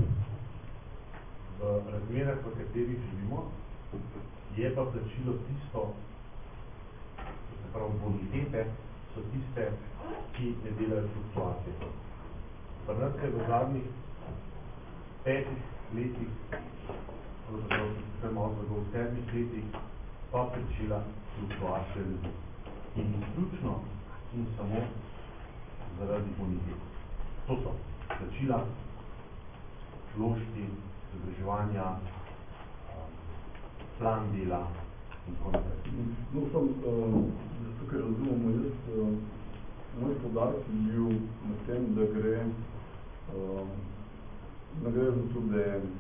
v razmerah, v katerih živimo, je pa plačilo tisto, to se pravi bonitete, so tiste, ki ne delajo fluktuacije. Pri nas je v zadnjih petih letih, pravzaprav se malo v sedmih letih, pa plačila fluktuacije ljudi. In izključno in samo zaradi bonitet. To so plačila, vložki, izobraževanja, plan dela in tako naprej. No, sem, uh, tukaj razumemo, jaz, uh, moj podarek je bil na tem, da gre, uh, da gre za to, da je,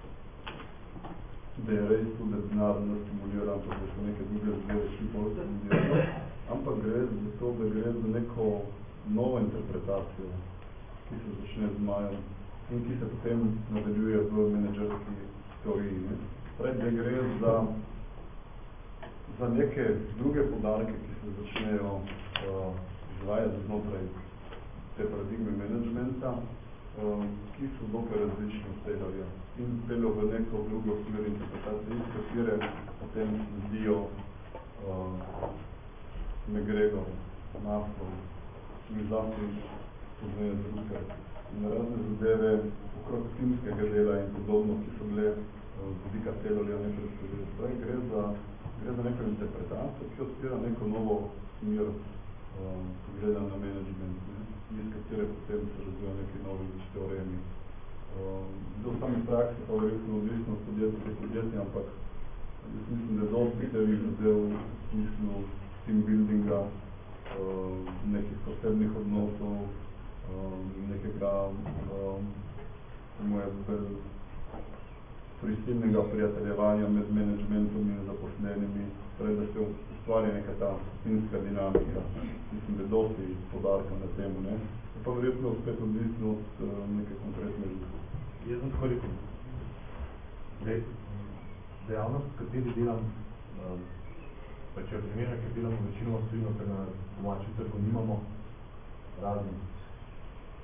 da je res to, da denar ne stimulira, ampak da so neke druge razvere, ki bolj stimulira, ampak gre za to, da gre za neko novo interpretacijo, ki se začne z majem in ki se potem nadaljuje v menedžerski teoriji. Ne? Prej, da gre za, za neke druge podarke, ki se začnejo uh, izvajati znotraj te paradigme menedžmenta, uh, ki so dokaj različni od tega in peljo v neko drugo smer interpretacije, iz katere potem zdijo uh, McGregor, Maslov in zlasti pozneje druge in razne zadeve okrog timskega dela in podobno, ki so bile z vidika Taylorja nepredstavljene. Gre za, gre za neko interpretacijo, ki odpira neko novo smer um, pogleda na management, ne? Iz katere potem se razvijajo neki novi teoremi. Um, v sami praksi pa verjetno odvisno od podjetja do podjetja, ampak jaz mislim, da je dosti tevih zadev v smislu team buildinga, um, nekih posebnih odnosov, um, nekega um, moje prisilnega prijateljevanja med menedžmentom in zaposlenimi, torej da se ustvari neka ta timska dinamika. Mislim, da je dosti podarka na temu, ne? Je pa verjetno spet odvisno od uh, neke konkretne ljudi. Jaz sem tako rekel, Dej, dejavnost, v kateri delam, um, pa če je primera, ker delamo večino osnovino, ker na domači trgu nimamo raznih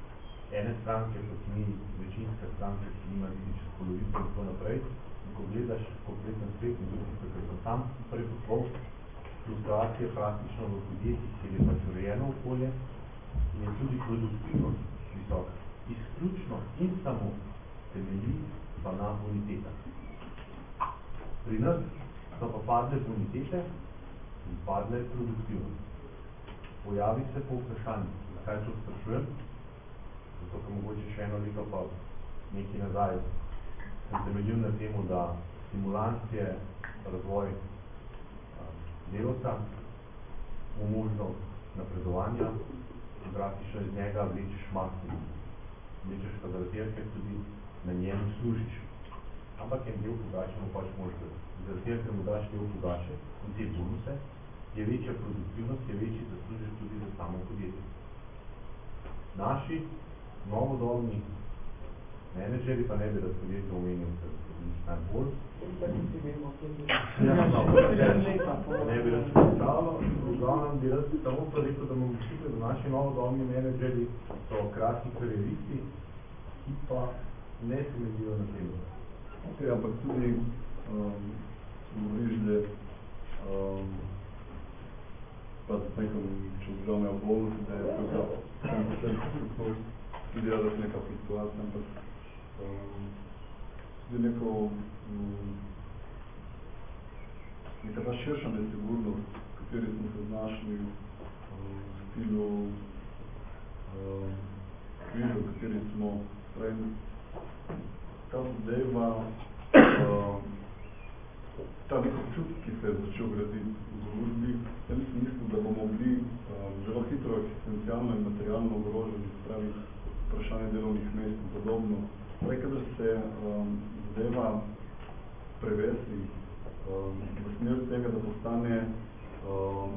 ene stranke, kot ni večinska stranka, ki nima niti čez polovico in tako naprej. In ko gledaš kompletno svet, in tudi tisto, kar sem sam preposlal, frustracije praktično v podjetjih, kjer je pač urejeno okolje in je tudi produktivnost visoka. Izključno in samo temelji pa na bonitetah. Pri nas so pa padle bonitete in padle produktivnost. Pojavi se po vprašanju, zakaj to sprašujem, zato ker mogoče še eno leto pa nekaj nazaj sem temeljil na temu, da stimulacije razvoj delovca, mu možnost napredovanja in praktično iz njega vlečeš maksimum. Vlečeš pa zaradi, ker tudi na njem služiš. Ampak en del pogače mu pač možeš. Zaradi, ker mu daš del pogače in te bonuse, je večja produktivnost, je večji zaslužiš tudi za samo podjetje. Naši novodobni menedžeri, pa ne bi da podjetje omenil, ker najbolj. Ne bi razpravljalo, v glavnem bi raz samo to rekel, da bomo mislili, da naši novodobni menedžeri so kratki karieristi, ki pa ne se medijo na tem. Ok, ampak tudi um, govoriš, da um, pa tudi nekom, če vzglavne obolnosti, da je tako tudi različ neka fluktuacija, ampak um, tudi neko um, neka ta širša nesigurnost, v kateri smo se znašli um, v stilu um, krize, v kateri smo pravim, ta zadeva um, ta neko čut, ki se je začel graditi v družbi, v tem smislu, da bomo bili um, zelo hitro eksistencialno in materialno ogroženi, pravi vprašanje delovnih mest in podobno. Pravi, kadar se um, zadeva prevesi um, v smer tega, da postane um,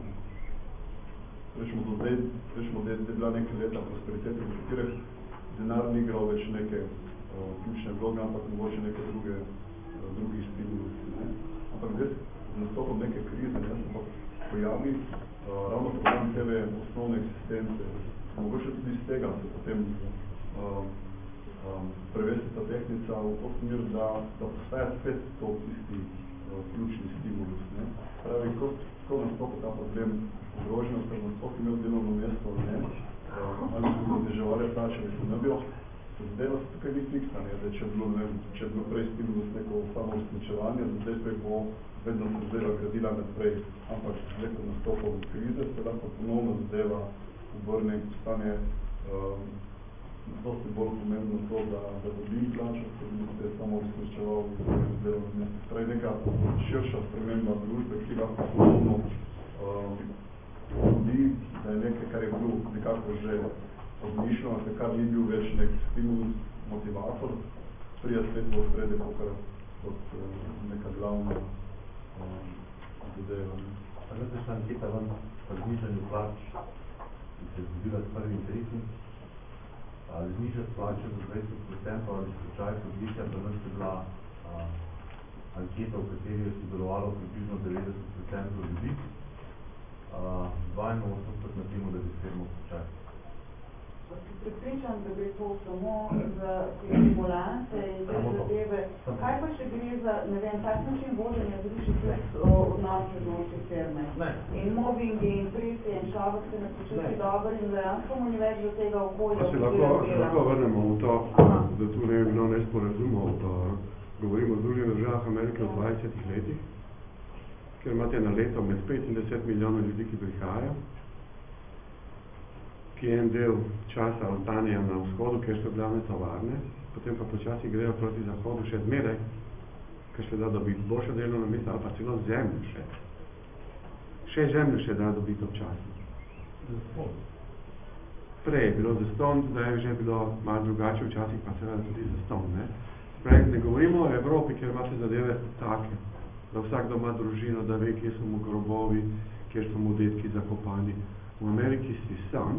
rečemo, do zdaj, rečemo, da je bila nekaj leta prosperitete, v katerih denar ni igral več neke uh, ključne vloge, ampak mogoče neke druge, uh, drugi stimulusi. Ne? Ampak zdaj z nastopom neke krize, ne, se pa pojavi uh, ravno problem tebe osnovne eksistence. Mogoče tudi iz tega se potem um, um, prevesti ta tehnica v to smer, da, da postaja spet to tisti uh, ključni stimulus. Ne. Pravi, ko, ko nastopi ta problem ogroženosti, ali nastopi imel delovno mesto, ne, uh, ali so zniževali plače, ali so ne bil, zadeva se tukaj ni fiksa, ne, da če je bilo, ne, če je bilo prej stimulus neko samo uresničevanje, zdaj spet bo vedno se zadeva gradila naprej, ampak zdaj, ko nastopom krize, se lahko ponovno zadeva obrne in postane um, dosti bolj pomembno to, da, da dobim plačo, ker bi se samo uresničeval v delovnem mestu. Pravi neka širša sprememba družbe, ki lahko ponovno um, tudi, da je nekaj, kar je bil nekako že odmišljeno, kar ni bil več nek stimulus, motivator, prija spet v srede pokarat kot uh, neka glavna um, zadeva. Različna anketa vam po znižanju plač, ki se je zgodila s prvim tretjim, ali znižati plače za dvajset procentov ali slučaj podjetja, da nas je bila a, anketa, v kateri je sodelovalo približno devetdeset procentov ljudi, dvainosemdeset na temu, da bi sredimo slučaj. Pripričam, da gre to samo za stimulante in te zadeve. Kaj pa še gre za, ne vem, tak način vodenja zruši tudi odnose znotraj firme? In mobbingi in presije in človek se ne počuti dobro in dejansko mu ni več do tega okolja. Pa se lahko, lahko vrnemo v to, da tu ne bi bilo nesporazumov. Govorimo o Združenih državah Amerike v dvajsetih letih, kjer imate na leto med pet in deset milijonov ljudi, ki prihajajo, ki en del časa ostanejo na vzhodu, kjer so glavne tovarne, potem pa počasi grejo proti zahodu še zmeraj, ker še da dobiti boljše delovno mesto ali pa celo zemljo še. Še zemljo še da dobiti občasno. Prej je bilo zaston, zdaj je že bilo malo drugače, včasih pa seveda tudi zaston. Ne? Prej ne govorimo o Evropi, kjer imate zadeve take, da vsakdo ima družino, da ve, kje so mu grobovi, kjer so mu detki zakopani. V Ameriki si sam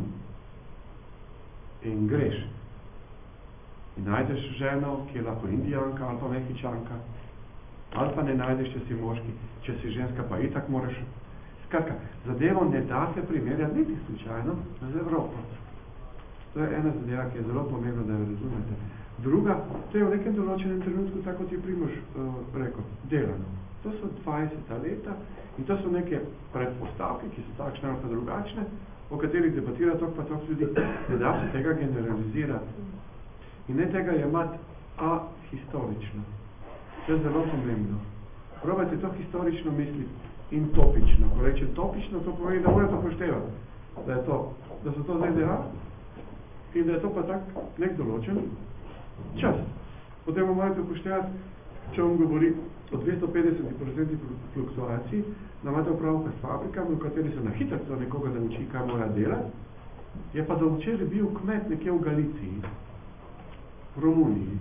in greš. In najdeš ženo, ki je lahko Indijanka ali pa Mehičanka, ali pa ne najdeš, če si moški, če si ženska, pa itak moraš. Skratka, zadevo ne da se primerjati niti slučajno z Evropo. To je ena zadeva, ki je zelo pomembna, da jo razumete. Druga, to je v nekem določenem trenutku, tako kot je Primož uh, rekel, delano. To so dvajseta leta in to so neke predpostavke, ki so takšne ali pa drugačne, o katerih debatira tok pa tok ljudi, ne da se tega generalizirati. In ne tega jemati ahistorično. To je zelo pomembno. Probajte to historično misliti in topično. Ko reče topično, to pomeni, da morate upoštevati, da, je to, da so to Z D A in da je to pa tak nek določen čas. Potem morate upoštevati, če vam govori o dvesto petdeset procent fluktuaciji, da imate upravka s fabrikami, v kateri se na hitro nekoga nauči, kaj mora delati, je pa da včeraj bil kmet nekje v Galiciji, v Romuniji,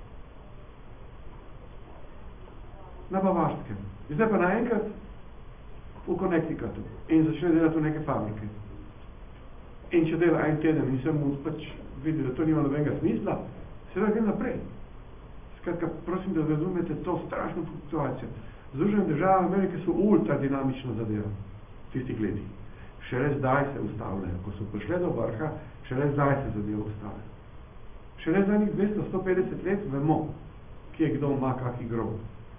na Bavarskem. In zdaj pa naenkrat v Connecticutu in začne delati v neke fabrike. In če dela en teden in sem mu pač videl, da to nima nobenega smisla, seveda gre naprej. Skratka, prosim, da razumete to strašno fluktuacijo. Združene države Amerike so ultra dinamično zadeva v tistih letih. Šele zdaj se ustavljajo. Ko so prišle do vrha, šele zdaj se zadeva ustavljajo. Šele zadnjih dvesto do sto petdeset let vemo, kje kdo ima kaki grob.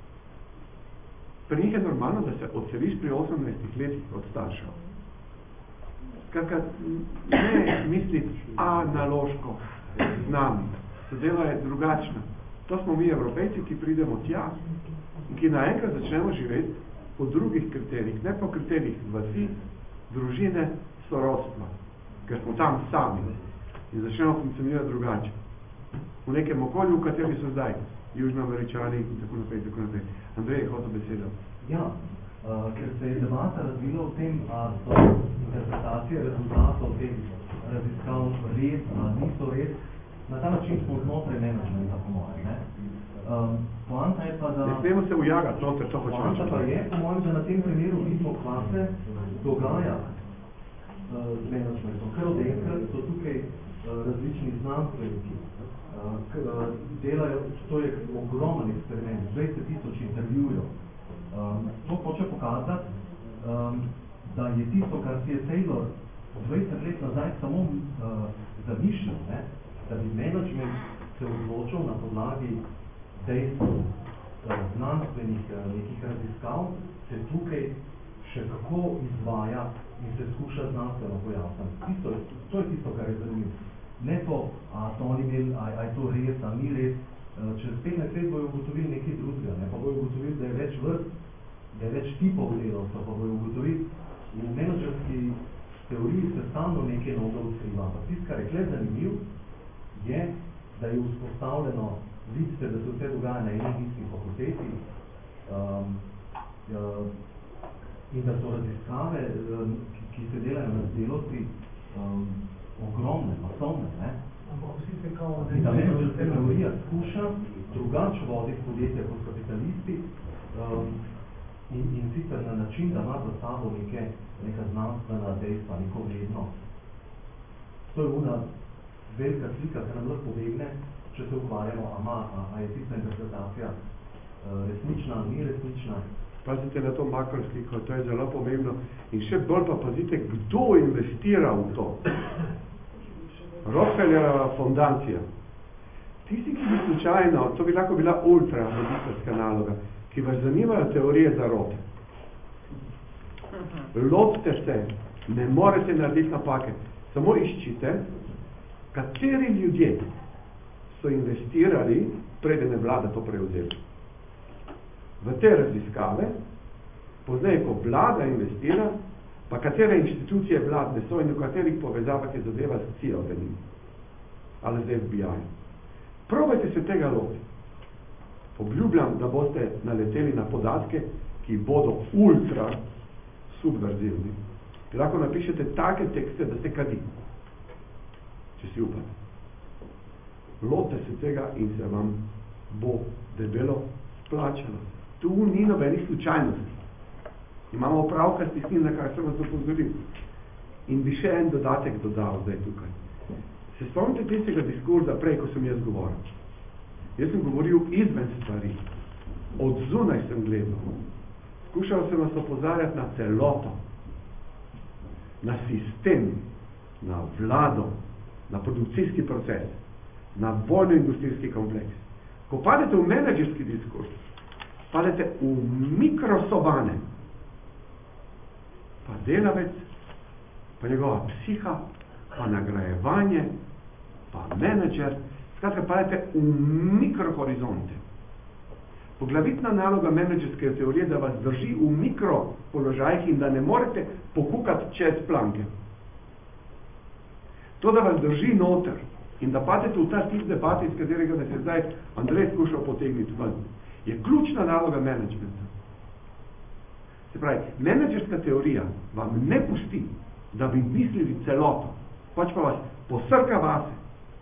Pri njih je normalno, da se odseliš pri osemnajstih letih od staršev. Skratka, ne misliti analoško z nami. Zadeva je drugačna. To smo mi Evropejci, ki pridemo tja in ki naenkrat začnemo živeti po drugih kriterijih, ne po kriterijih vasi, družine, sorodstva, ker smo tam sami in začnemo funkcionirati drugače. V nekem okolju, v kateri so zdaj Južnoameričani in tako naprej, tako naprej. Andrej je hotel besedo. Ja, uh, ker se je debata razvila v tem, a so interpretacije rezultatov teh raziskav res, a niso res, na ta način smo znotraj menedžmenta, po mojem, ne? Um, poanta je pa, da... Ne smemo se ujagati, no, ter to hočemo. Poanta pa je, po mojem, da na tem primeru vidimo, kva se dogaja uh, z menedžmentom. Ker od enkrat so tukaj uh, različni znanstveniki, uh, k, uh, delajo, to je ogromen eksperiment, dvajset tisoč intervjujev. Um, to hoče pokazati, um, da je tisto, kar si je Taylor dvajset let nazaj samo uh, zamišljal, ne? Da bi menedžment se odločil na podlagi dejstev uh, znanstvenih uh, nekih raziskav, se tukaj še kako izvaja in se skuša znanstveno pojasniti. Tisto, to je tisto, kar je zanimivo. Ne to, a to oni imeli, a, a je to res, a ni res. Uh, čez petnajst let bojo ugotovili nekaj drugega, ne? Pa bojo ugotovili, da je več vrst, da je več tipov delavcev, pa bojo ugotovili, v menedžerski teoriji se stalno nekaj novo odkriva. Pa tisto, kar je kle zanimiv, je, da je vzpostavljeno, vidite, da se vse dogaja na enih istih fakulteti um, uh, in da so raziskave, um, ki, ki se delajo na delovci, um, ogromne, masovne, ne? In da menedžerska teorija skuša drugače voditi podjetja kot kapitalisti um, in, in sicer na način, da ima za sabo neke, neka znanstvena dejstva, neko vrednost. To je una velika slika, ki nam lahko pobegne, če se ukvarjamo, a, a, a je tista interpretacija uh, resnična, ni resnična. Pazite na to makrosliko, to je zelo pomembno. In še bolj pa pazite, kdo investira v to. Rockefellerova fondacija. Tisti, ki bi slučajno, to bi lahko bila ultra magisterska naloga, ki vas zanimajo teorije zarote. Lotite se, ne morete narediti napake. Samo iščite, kateri ljudje so investirali, preden je vlada to prevzela. V te raziskave, poznaj, ko vlada investira, pa katere inštitucije vladne so in v katerih povezavah je zadeva s C I A denim ali z F B I. Probajte se tega loti. Obljubljam, da boste naleteli na podatke, ki bodo ultra subverzivni. Lahko napišete take tekste, da se kadi, če si upate. Lote se tega in se vam bo debelo splačalo. Tu ni nobenih slučajnosti. Imamo opravka s tistim, na kar sem vas opozoril. In bi še en dodatek dodal zdaj tukaj. Se spomnite tistega diskurza prej, ko sem jaz govoril. Jaz sem govoril izven stvari. Od zunaj sem gledal. Skušal sem vas opozarjati na celoto, na sistem, na vlado, na produkcijski proces, na vojno-industrijski kompleks. Ko padete v menedžerski diskurs, padete v mikrosobane, pa delavec, pa njegova psiha, pa nagrajevanje, pa menedžer, skratka, padete v mikrohorizonte. Poglavitna naloga menedžerske teorije, da vas drži v mikropoložajih in da ne morete pokukati čez planke. To, da vas drži noter in da padete v ta tip debate, iz katerega da se zdaj Andrej skušal potegniti ven, je ključna naloga menedžmenta. Se pravi, menedžerska teorija vam ne pusti, da bi mislili celoto, pač pa vas posrka vase.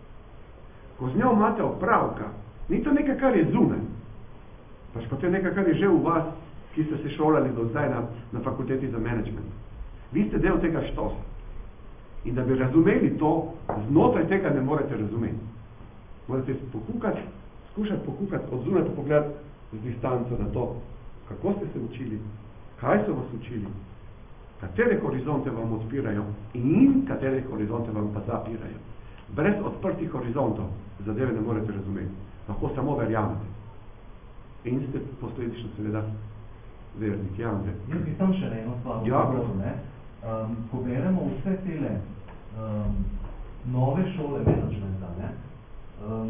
Ko z njo imate opravka, ni to nekaj, kar je zunaj, pač pa to je nekaj, kar je že v vas, ki ste se šolali do zdaj na, na fakulteti za menedžment. Vi ste del tega štosa. In da bi razumeli to, znotraj tega ne morete razumeti. Morate pokukati, skušati pokukati od zunaj pa pogledati z distanco na to, kako ste se učili, kaj so vas učili, katere horizonte vam odpirajo in katere horizonte vam pa zapirajo. Brez odprtih horizontov zadeve ne morete razumeti. Lahko samo verjamete. In ste posledično seveda vernik. Ja, jaz bi tam še eno stvar ja, odgovoril, ne? Um, ko beremo vse tele um, nove šole menedžmenta, ne? Um,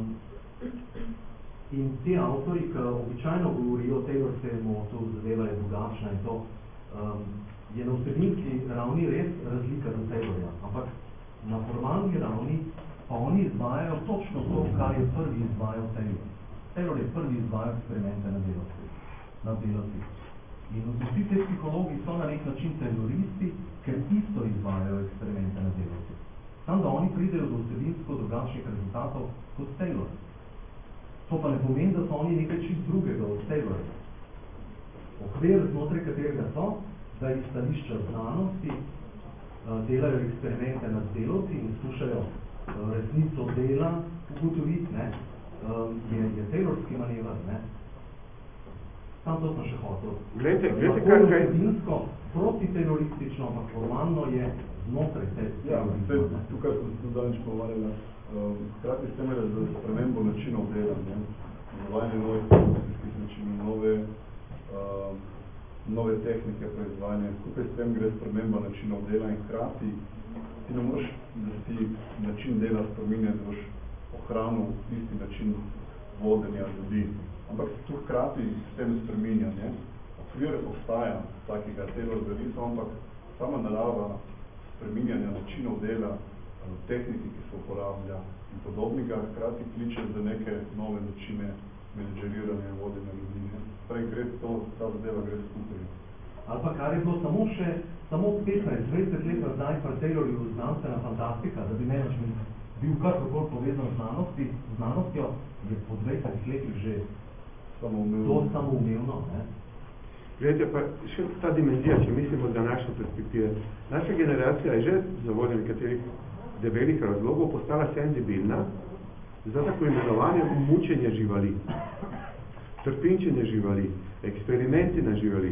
in ti avtori, ki običajno govorijo o Taylorsemu, to zadeva je drugačna in to, um, je na vsebinski ravni res razlika do Taylorja, ampak na formalni ravni pa oni izvajajo točno to, kar je prvi izvajal Taylor. Taylor je prvi izvajal eksperimente na delavci. Na delavci. In vsi te psihologi so na nek način teroristi, ker isto izvajajo eksperimente na delavci. Samo da oni pridejo do vsebinsko drugačnih rezultatov kot Taylor. To pa ne pomeni, da so oni nekaj čist drugega od Taylora. Okvir, znotraj katerega so, da iz stališča znanosti delajo eksperimente nad delavci in skušajo resnico dela ugotoviti, ne, je, je taylorski manever, ne. Tam to sem še hotel. Glejte, glejte, kaj kaj? Vsebinsko, protiteroristično, ampak formalno je znotraj te ja, teorije. Tukaj smo se zadnjič pogovarjali, hkrati s tem je za spremembo načinov dela, ne, uvajanje novih produkcijskih načinov, nove, uh, nove tehnike proizvajanja. Skupaj s tem gre sprememba načinov dela in hkrati ti ne moraš, da si način dela spreminja, da boš ohranil isti način vodenja ljudi. Ampak se tu hkrati s tem spreminja, ne? Okvir obstaja takega Taylor zavisa, ampak sama narava spreminjanja načinov dela, tehniki, ki se uporablja in podobnega, hkrati kliče za neke nove načine menedžeriranja in vodenja ljudi. Prej gre to, ta zadeva gre skupaj. Ali pa kar je bilo samo še, samo petnajst dvajset let nazaj pri Taylorju znanstvena fantastika, da bi management bil karkoli povezan z znanosti, znanostjo, je po dvajsetih letih že samoumevno. To samoumevno, ne? Gledajte, pa še ta dimenzija, če mislimo z današnjo perspektive. Naša generacija je že za voljo nekaterih debelih razlogov postala senzibilna za tako imenovanje mučenje živali, trpinčenje živali, eksperimenti na živali.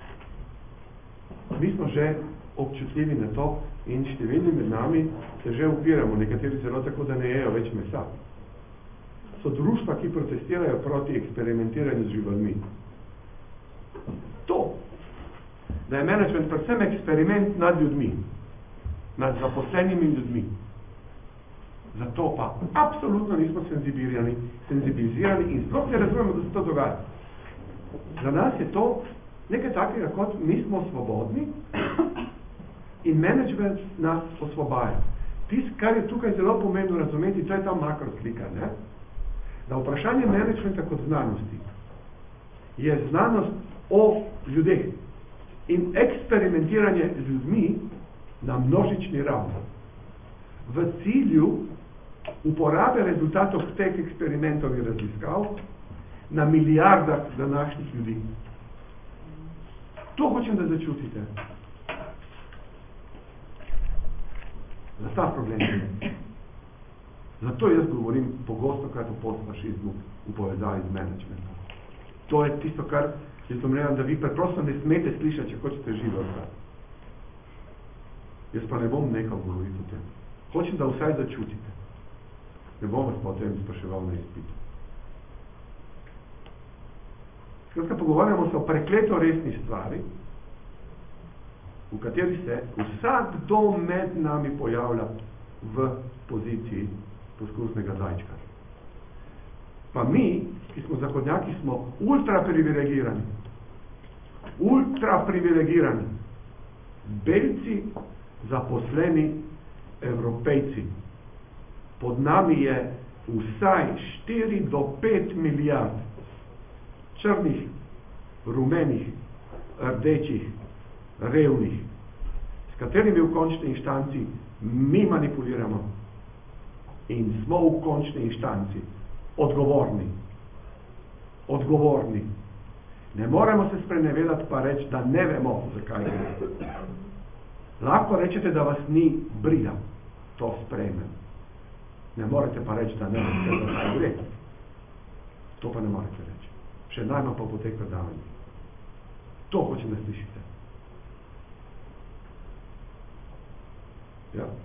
Mi smo že občutljivi na to in številni med nami se že upiramo, nekateri celo tako, da ne jejo več mesa. So društva, ki protestirajo proti eksperimentiranju z živalmi. To, da je management predvsem eksperiment nad ljudmi, nad zaposlenimi ljudmi. Zato pa absolutno nismo senzibilizirani, senzibilizirani in sploh ne razumemo, da se to dogaja. Za nas je to nekaj takega, kot mi smo svobodni in management nas osvobaja. Tis, kar je tukaj zelo pomembno razumeti, to je ta makroslika, ne? Da vprašanje managementa kot znanosti je znanost o ljudeh in eksperimentiranje ljudmi na množični ravni. V cilju uporabe rezultatov teh eksperimentov in raziskav na milijardah današnjih ljudi. To hočem, da začutite. Za ta problem. Zato jaz govorim pogosto krat o postfašizmu v povezavi z managementom. To je tisto, kar jaz domnevam, da vi preprosto ne smete slišati, če hočete živo ostati. Jaz pa ne bom nehal govoriti o tem. Hočem, da vsaj začutite. Ne bom vas potem spraševal na izpitu. Skratka, pogovarjamo se o prekleto resni stvari, v kateri se vsakdo med nami pojavlja v poziciji poskusnega zajčka. Pa mi, ki smo zahodnjaki, smo ultra privilegirani. Ultra privilegirani. Belci, zaposleni Evropejci. Pod nami je vsaj štiri do pet milijard črnih, rumenih, rdečih, revnih, s katerimi v končni inštanci mi manipuliramo in smo v končni inštanci odgovorni. Odgovorni. Ne moremo se sprenevedati pa reči, da ne vemo, zakaj gre. Lahko rečete, da vas ni briga. To sprejmem. Ne morete pa reči, da ne veste, zakaj gre. To pa ne morete reči. Še najmanj pa po teh predavanjih. To hočem, da slišite. Ja.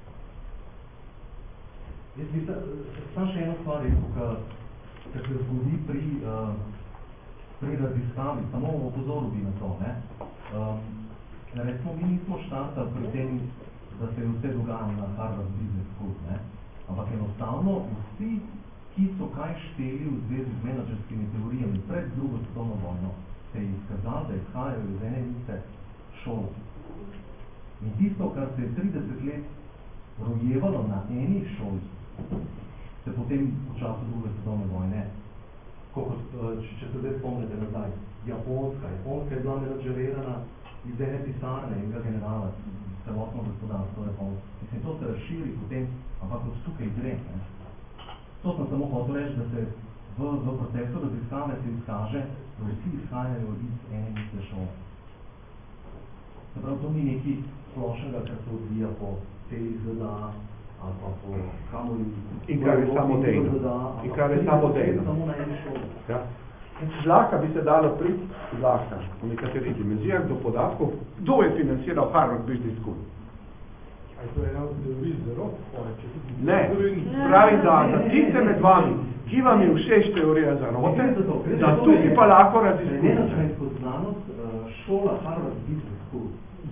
Jaz bi sam še eno stvar rekel, kar se zgodi pri, uh, pri raziskavi, samo opozoril bi na to. Ne? Um, recimo, mi nismo štartali pri tem, da se je vse dogajalo na Harvard Business School, ne? Ampak enostavno vsi, ki so kaj šteli v zvezi z menedžerskimi teorijami pred drugo svetovno vojno, se je izkazalo, da izhajajo iz ene iste šole. In tisto, kar se je trideset let rojevalo na eni šoli, se potem v času druge svetovne vojne, kot, če, če se zdaj spomnite nazaj, Japonska, Japonska je bila menedžerirana iz ene pisarne, enega generala, celotno gospodarstvo Japonska. Mislim, to se razširi potem, ampak od tukaj gre. Ne? To sem samo hotel reči, da se v, v procesu raziskave se izkaže, da vsi izhajajo iz ene iste šole. Se pravi, to ni nekaj splošnega, kar se odvija po celi Z D A, ali pa po kamoli... In kar je samodejno. In kar je samodejno. Samo na eni šoli. Ja. Zlahka bi se dalo priti, zlahka, v nekaterih dimenzijah do podatkov, kdo je financiral Harvard Business School. Ali to je ena od teorij zelo? Ne, pravi, da za tiste med vami, ki vam je všeč teorija zarote, da tukaj pa lahko raziskujete. Menedžmentsko znanost, šola Harvard Business School.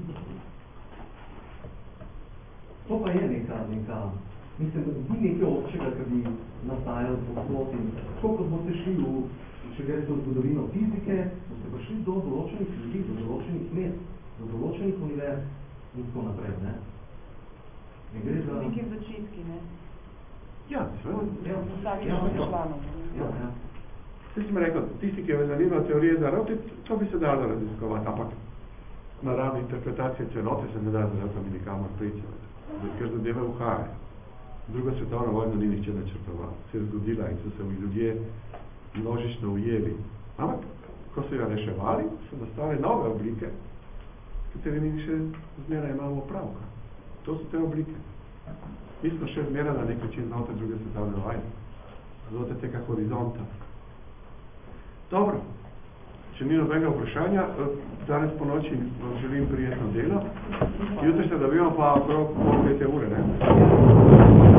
To pa je neka, neka, mislim, ni nekaj občega, ki bi nastajalo povsod in tako, kot boste šli v, če greste v zgodovino fizike, boste prišli do določenih ljudi, do določenih mest, do določenih univerz in tako naprej, ne? Ne gre za... Nekaj začetki, ne? Ja, seveda. Ja, vsaki ja, članov. Ja, ja. Zdaj sem rekel, tisti, ki je zanima teorije zarote, to bi se dalo raziskovati, ampak na ravni interpretacije celote se ne da zarotami nikamor pričati. Ker zadeve uhajajo. Druga svetovna vojna ni nihče načrtoval. Se je zgodila in so se ljudje množično ujeli. Ampak, ko so jo reševali, so nastale nove oblike, s katerimi še zmeraj imamo pravka. To so te oblike. Mi smo še zmeraj na nek način znotraj druge svetovne vojne. Znotraj tega horizonta. Dobro. Če ni nobenega vprašanja, danes po noči vam želim prijetno delo. Jutri se dobimo pa okrog pol pete ure, ne?